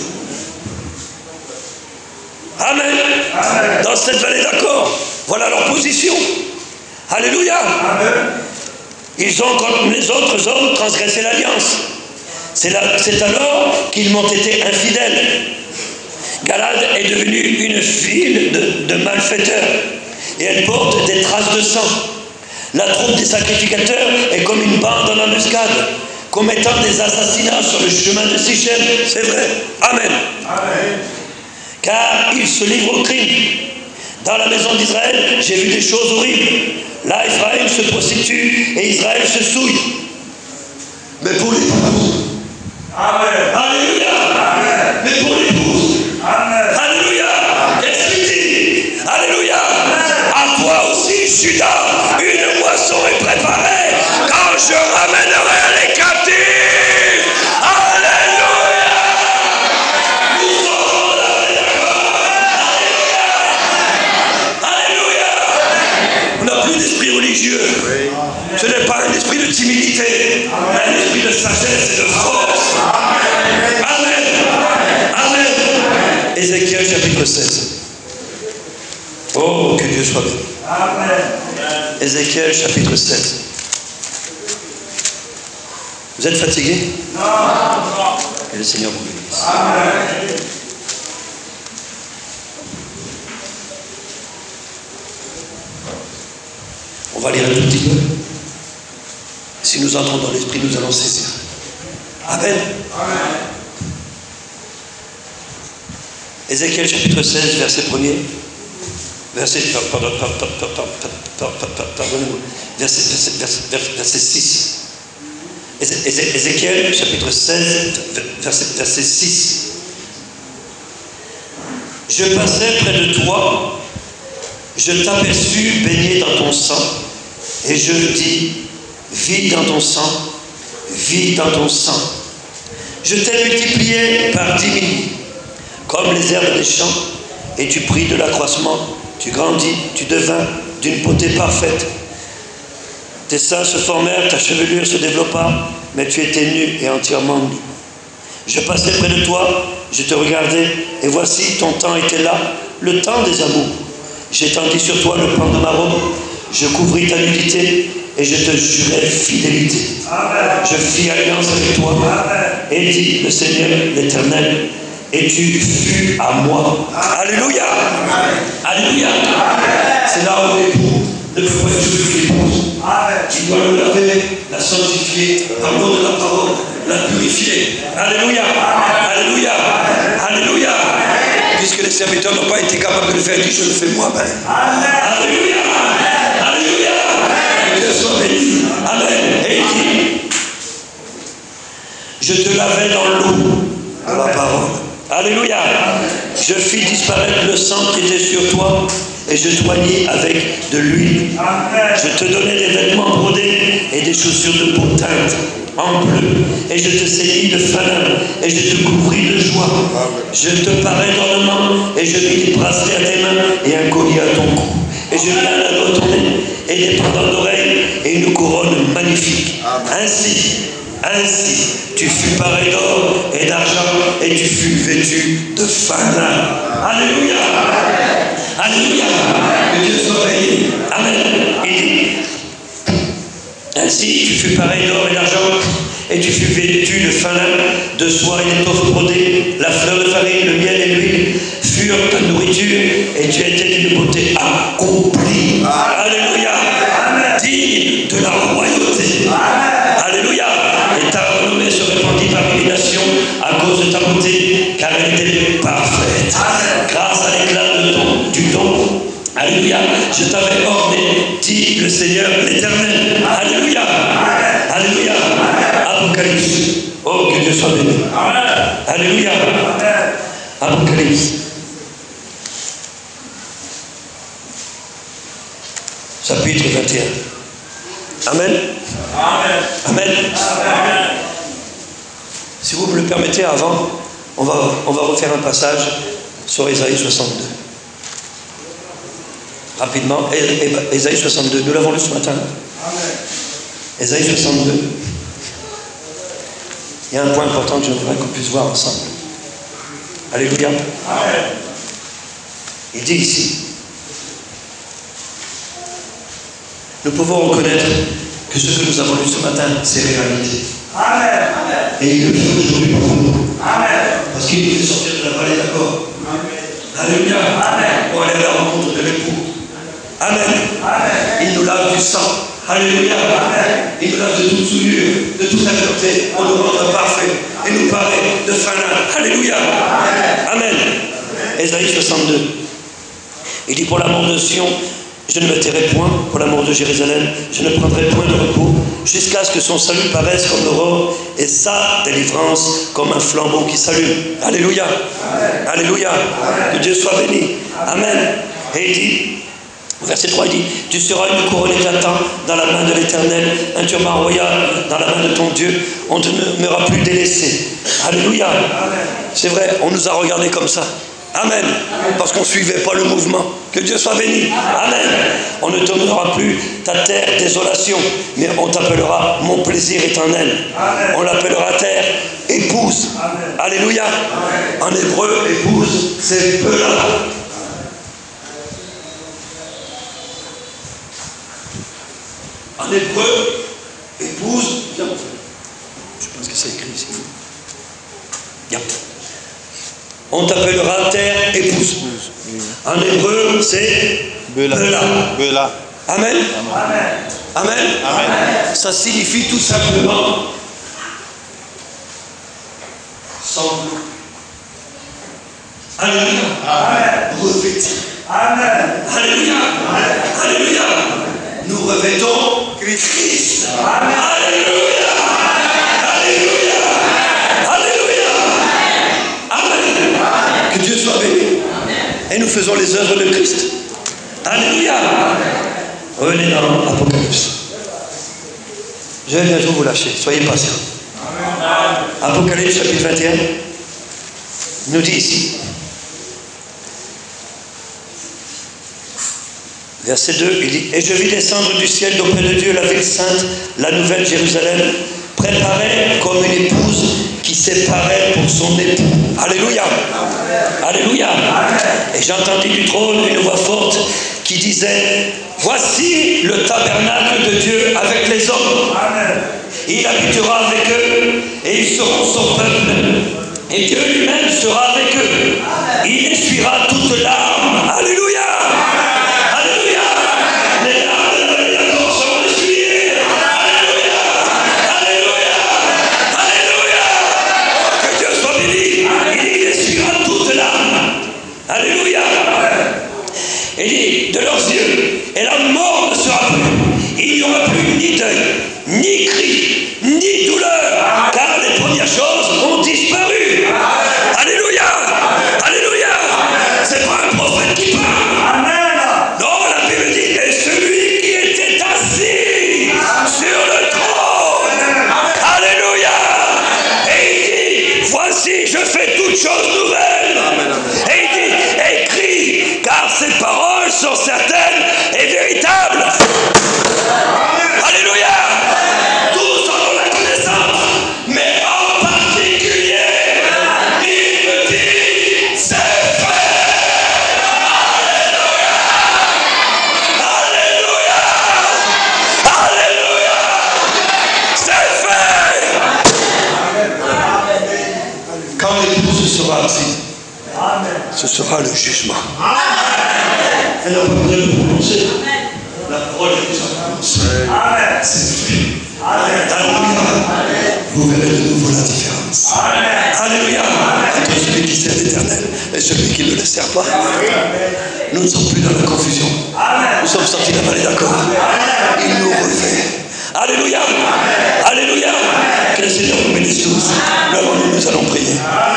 Amen. Amen. Dans cette vallée d'accord, voilà leur position. Alléluia. Amen. Ils ont comme les autres hommes transgressé l'alliance. C'est alors qu'ils m'ont été infidèles. Galade est devenue une ville de, de malfaiteurs, et elle porte des traces de sang. La troupe des sacrificateurs est comme une bande en embuscade, commettant des assassinats sur le chemin de Sichem. C'est vrai. Amen. Amen. Car ils se livrent au crime. Dans la maison d'Israël, j'ai vu des choses horribles. Là, Ephraïm se prostitue et Israël se souille. Mais pour l'épouse, Amen. Alléluia. Amen. Mais pour l'épouse, Amen. Alléluia. Qu'est-ce qu'il dit? Alléluia. Amen. À toi aussi, Judas, une moisson est préparée quand je ramènerai les captifs. Alléluia. Nous serons là, d'accord. Alléluia. Alléluia. On a chapitre seize. Oh, que Dieu soit béni. Amen. Ézéchiel, chapitre seize. Vous êtes fatigué? Non, non. Que le Seigneur vous bénisse. Amen. On va lire un tout petit peu. Si nous entrons dans l'esprit, nous allons saisir. Amen. Amen. Ézéchiel chapitre seize, verset premier. Verset, pardon, pardonnez-moi. Verset, verset, verset, verset six. Ézéchiel chapitre seize, verset, verset six. Je passais près de toi, je t'aperçus baigné dans ton sang, et je dis, vis dans ton sang, vis dans ton sang. Je t'ai multiplié par dix mille, comme les herbes des champs, et tu pris de l'accroissement, tu grandis, tu devins d'une beauté parfaite. Tes seins se formèrent, ta chevelure se développa, mais tu étais nu et entièrement nu. Je passais près de toi, je te regardais, et voici ton temps était là, le temps des amours. J'étendis sur toi le pan de ma robe, je couvris ta nudité, et je te jurai fidélité. Amen. Je fis alliance avec toi, Amen. et dit le Seigneur l'Éternel, et tu fus à moi. Alléluia. Amen. Alléluia. C'est là où l'époux ne peut pas être juste l'épouse. Amen. Tu dois le laver, la sanctifier, par l'eau de la parole, la purifier. Alléluia. Alléluia. Alléluia. Puisque les serviteurs n'ont pas été capables de le faire, dis je le fais moi-même. Alléluia. Alléluia. Que Dieu soit béni. Amen. Et il dit, je te lavais dans l'eau de la parole. Alléluia. Je fis disparaître le sang qui était sur toi et je t'oignis avec de l'huile. Je te donnai des vêtements brodés et des chaussures de peau teinte en bleu. Et je te ceignis de fin lin et je te couvris de joie. Je te parais d'ornements et je mis des bracelets à tes mains et un collier à ton cou. Et je mis un anneau à ton nez et des pendants d'oreilles et une couronne magnifique. Ainsi, ainsi, tu fus paré d'or et d'argent et tu fus vêtu de fin lin. Alléluia. Alléluia. Que Dieu soit béni. Amen. Il dit, ainsi tu fus paré d'or et d'argent et tu fus vêtu de fin lin, de soie et d'étoffe brodée, la fleur de farine, le miel et l'huile furent ta nourriture et tu étais d'une beauté accomplie. Alléluia. Digne de la royauté. Alléluia. Et ta renommée se répandit parmi les nations à cause de ta beauté, car elle était parfaite. Grâce à l'éclat de ton, du don, alléluia, je t'avais orné, dit le Seigneur l'Éternel. Alléluia. Alléluia. Apocalypse. Oh, que Dieu soit béni. Alléluia. Apocalypse. Chapitre vingt et un. Amen. Amen. Amen. Amen. Si vous me le permettez, avant, on va, on va refaire un passage sur Ésaïe soixante-deux. Rapidement, Ésaïe soixante-deux, nous l'avons lu ce matin. Amen. Ésaïe soixante-deux. Il y a un point important que je voudrais qu'on puisse voir ensemble. Alléluia. Amen. Il dit ici, nous pouvons reconnaître que ce que nous avons lu ce matin, c'est réalité. Amen. Et il le fait aujourd'hui pour nous. Amen. Parce qu'il nous fait sortir de la vallée d'accord. Alléluia. Amen. Pour aller à la rencontre de l'époux. Amen. Amen. Il nous lave du sang. Alléluia. Amen. Il nous lave de toute souillure, de toute impureté. On nous rend parfait. Et nous paraît de fin lin. Alléluia. Amen. Ésaïe soixante-deux. Il dit, pour l'amour de Sion, je ne me tairai point, pour l'amour de Jérusalem, je ne prendrai point de repos, jusqu'à ce que son salut paraisse comme l'aurore et sa délivrance comme un flambeau qui s'allume. Alléluia. Amen. Alléluia. Amen. Que Dieu soit béni. Amen. Et il dit, verset trois, il dit, tu seras une couronne éclatante dans la main de l'Éternel, un turban royal dans la main de ton Dieu, on ne demeurera plus délaissé. Alléluia. C'est vrai, on nous a regardés comme ça. Amen. Parce qu'on ne suivait pas le mouvement. Que Dieu soit béni. Amen. On ne te donnera plus ta terre désolation, mais on t'appellera mon plaisir éternel. Amen. On l'appellera terre épouse. Amen. Alléluia. Amen. En hébreu, épouse, épouse, c'est Beulah. En hébreu, épouse, viens mon frère. Je pense que c'est écrit ici. Viens. On t'appellera terre épouse. En hébreu, c'est Beulah. Beulah. Amen. Amen. Amen. Amen. Ça signifie tout simplement semble. Alléluia. Amen. Revêtir. Amen. Alléluia. Alléluia. Nous revêtons Christ. Amen. Alléluia. Alléluia. Alléluia. Amen. Que Dieu soit béni. Et nous faisons les œuvres de Christ. Alléluia. Revenez dans l'Apocalypse. Je vais bientôt vous lâcher. Soyez patients. Apocalypse chapitre vingt et un nous dit ici, verset deux, il dit: et je vis descendre du ciel d'auprès de Dieu la ville sainte, la nouvelle Jérusalem, préparée comme une épouse qui s'éparait pour son époux. Alléluia. Alléluia. Et j'entendis du trône une voix forte qui disait: voici le tabernacle de Dieu avec les hommes. Amen. Il habitera avec eux et ils seront son peuple. Et Dieu lui-même sera avec eux. Il essuiera toute larme. Alléluia. Alléluia. Les larmes de la seront essuyées. Alléluia. Alléluia. Alléluia. Que Dieu soit béni. Il essuiera toute larme. Alléluia. Il dit: de leurs yeux. Et la mort ne sera plus. Il n'y aura plus ni deuil, ni cri, ni douleur, car les premières choses ont disparu. Alléluia. Alléluia. C'est pas un prophète qui parle. Amen. Non, la Bible dit: et celui qui était assis sur le trône. Alléluia. Et il dit: voici, je fais toutes choses nouvelles. Et il dit: écris, car ces paroles sont certaines et véritables. Alléluia. Tous en ont la connaissance, mais en particulier, il me dit: c'est fait. Alléluia. Alléluia. Alléluia. C'est fait. Quand l'épouse sera assise, ce sera le jugement. Elle n'a pas besoin de prononcer. La parole est déjà prononcée. Amen. C'est fait. Amen. Alléluia. Vous verrez de nouveau la différence. Amen. Alléluia. Entre celui qui sert l'Éternel et celui qui ne le sert pas. Nous ne sommes plus dans la confusion. Amen. Nous sommes sortis de la vallée d'accord. Il nous revêt. Alléluia. Alléluia. Que le Seigneur vous bénisse tous. Là où nous allons prier.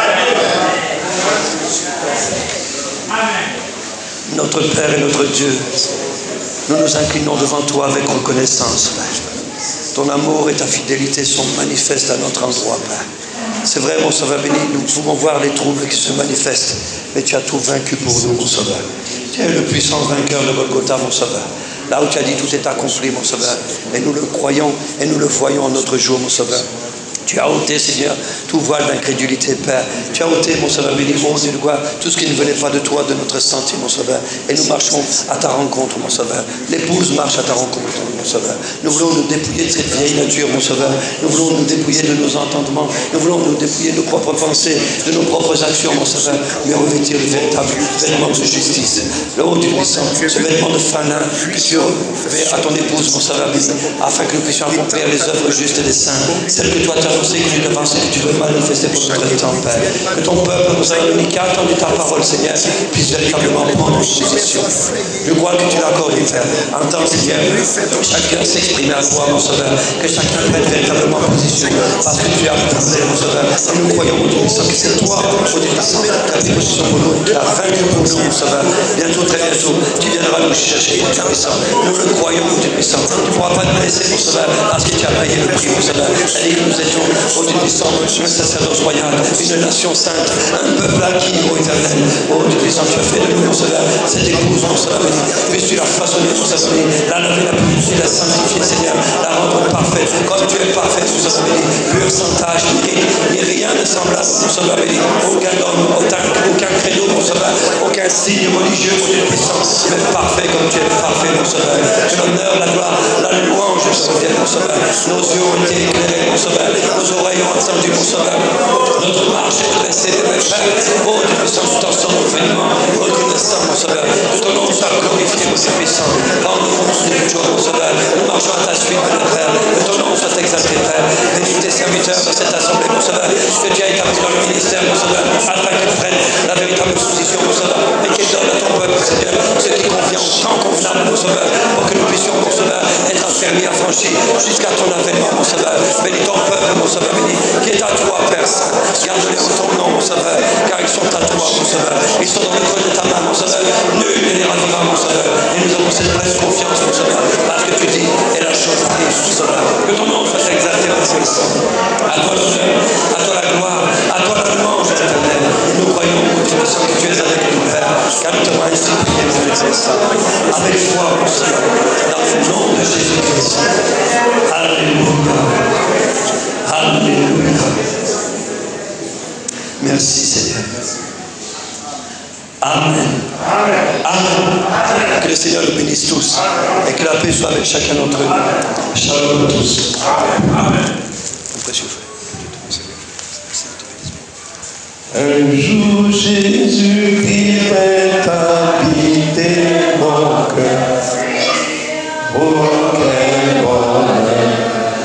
Notre Père et notre Dieu, nous nous inclinons devant toi avec reconnaissance, Père. Ton amour et ta fidélité sont manifestes à notre endroit, Père. C'est vrai, mon Sauveur béni, nous pouvons voir les troubles qui se manifestent, mais tu as tout vaincu pour nous, mon Sauveur. Tu es le puissant vainqueur de Golgotha, mon Sauveur. Là où tu as dit tout est accompli, mon Sauveur. Et nous le croyons et nous le voyons en notre jour, mon Sauveur. Tu as ôté, Seigneur, tout voile d'incrédulité, Père. Tu as ôté, mon Sauveur béni, mon Dieu de gloire, tout ce qui ne venait pas de toi, de notre santé, mon Sauveur. Et nous marchons à ta rencontre, mon Sauveur. L'épouse marche à ta rencontre, mon Sauveur. Nous voulons nous dépouiller de cette vieille nature, mon Sauveur. Nous voulons nous dépouiller de nos entendements. Nous voulons nous dépouiller de nos propres pensées, de nos propres actions, mon Sauveur. Mais revêtir le véritable vêtement de justice. Le haut du puissant, ce vêtement de fin lin que tu revêts à ton épouse, mon Sauveur béni, afin que nous puissions accomplir les œuvres justes des saints, celles que toi tu as annoncées, que tu devances et que tu veux manifester pour notre temps, Père. Que ton peuple, mon Sauveur béni, qui a entendu ta parole, Seigneur, puisse véritablement prendre position. Je crois que tu l'as accordé, Père. Entends, Seigneur, chacun s'exprimer à toi, mon Sauveur. Que chacun prenne véritablement position. Parce que tu as parlé, mon Sauveur. Et nous croyons, mon Dieu, que c'est toi, mon Dieu, qui as pris position pour nous, qui as vaincu pour nous, mon Sauveur. Bientôt, très bientôt, tu viendras nous chercher, mon Dieu puissant. Nous le croyons, mon Dieu puissant. Tu ne pourras pas nous laisser, mon Sauveur, parce que tu as payé le prix, mon Sauveur. Et que nous étions, mon Dieu puissant, un sacerdoce royal, une nation sainte, un peuple acquis, ô Éternel. Oh Dieu puissant, tu as fait de nous, mon Sauveur, cette épouse, mon Sauveur, puisses-tu la façonner, mon Sauveur, la laver, la purifier, la sanctifier, Seigneur, la rendre parfaite, comme tu es parfaite, mon Sauveur, pure, sans tache, ni rien de semblable, mon Sauveur, aucun homme, aucun, aucun credo, signe religieux pour une puissance, mais parfait comme tu es parfait, mon Sauveur. Que l'honneur, la gloire, la louange te reviennent, mon Sauveur. Nos yeux ont été éclairés, mon Sauveur. Nos oreilles ont entendu, mon Sauveur. Notre marche est dressée de mes frères. Oh, de puissance, tout ensemble, veniment, reconnaissant, mon Sauveur. Que ton nom soit glorifié, mon Saint-Puissant. Par nous, mon Sauveur, mon Sauveur. Nous marchons à ta suite, mon Père. Que ton nom soit exalté, Père. Bénis tes serviteurs dans cette assemblée, mon Sauveur. Que tu as établi dans le ministère, mon Sauveur, afin qu'ils prennent la véritable position, mon Sauveur, et qu'ils donnent à ton peuple, Seigneur, ce qui convient au temps convenable, mon Sauveur, pour que nous puissions, mon Sauveur, être affermis, affranchis, jusqu'à ton avènement, mon Sauveur. Bénis ton peuple, mon Sauveur, béni, qui est à toi, Père Saint. Garde-les en ton nom, mon Sauveur, car ils sont à toi, mon Sauveur. Ils sont dans le creux de ta main, mon Sauveur. Nul ne les ravira, mon Sauveur. Et nous avons cette pleine confiance, mon Sauveur, parce que tu dis, et la chose arrive, mon Sauveur. Que ton nom soit exalté, mon Sauveur. À toi l'honneur, à toi la gloire, à toi la louange, éternelle. Et nous croyons, mon Dieu, que tu es avec nous, Père, car nous t'avons ainsi prié, mon Dieu, avec foi, mon Seigneur, dans le nom de Jésus-Christ. Alléluia. Alléluia. Merci, Seigneur. Amen. Amen. Amen. Que le Seigneur nous bénisse tous et que la paix soit avec chacun d'entre nous. Shalom à tous. Amen. Un jour Jésus-Christ est habité mon cœur. Oh, quel bonheur,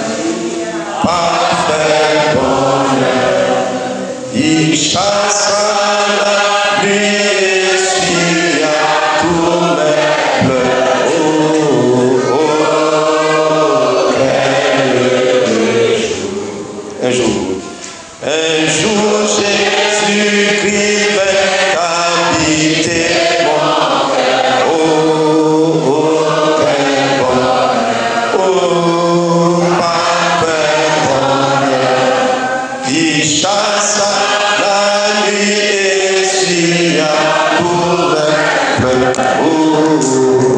parfait bonheur. Il chasse la nuit et suit à tous mes pleurs. Oh, oh, quel jour. Un jour. Un jour Jésus-Christ va habiter mon cœur. Oh, oh, quel bonheur. Oh, parfait bonheur. Il chasse la nuit et suit à tous mes pleurs. Oh,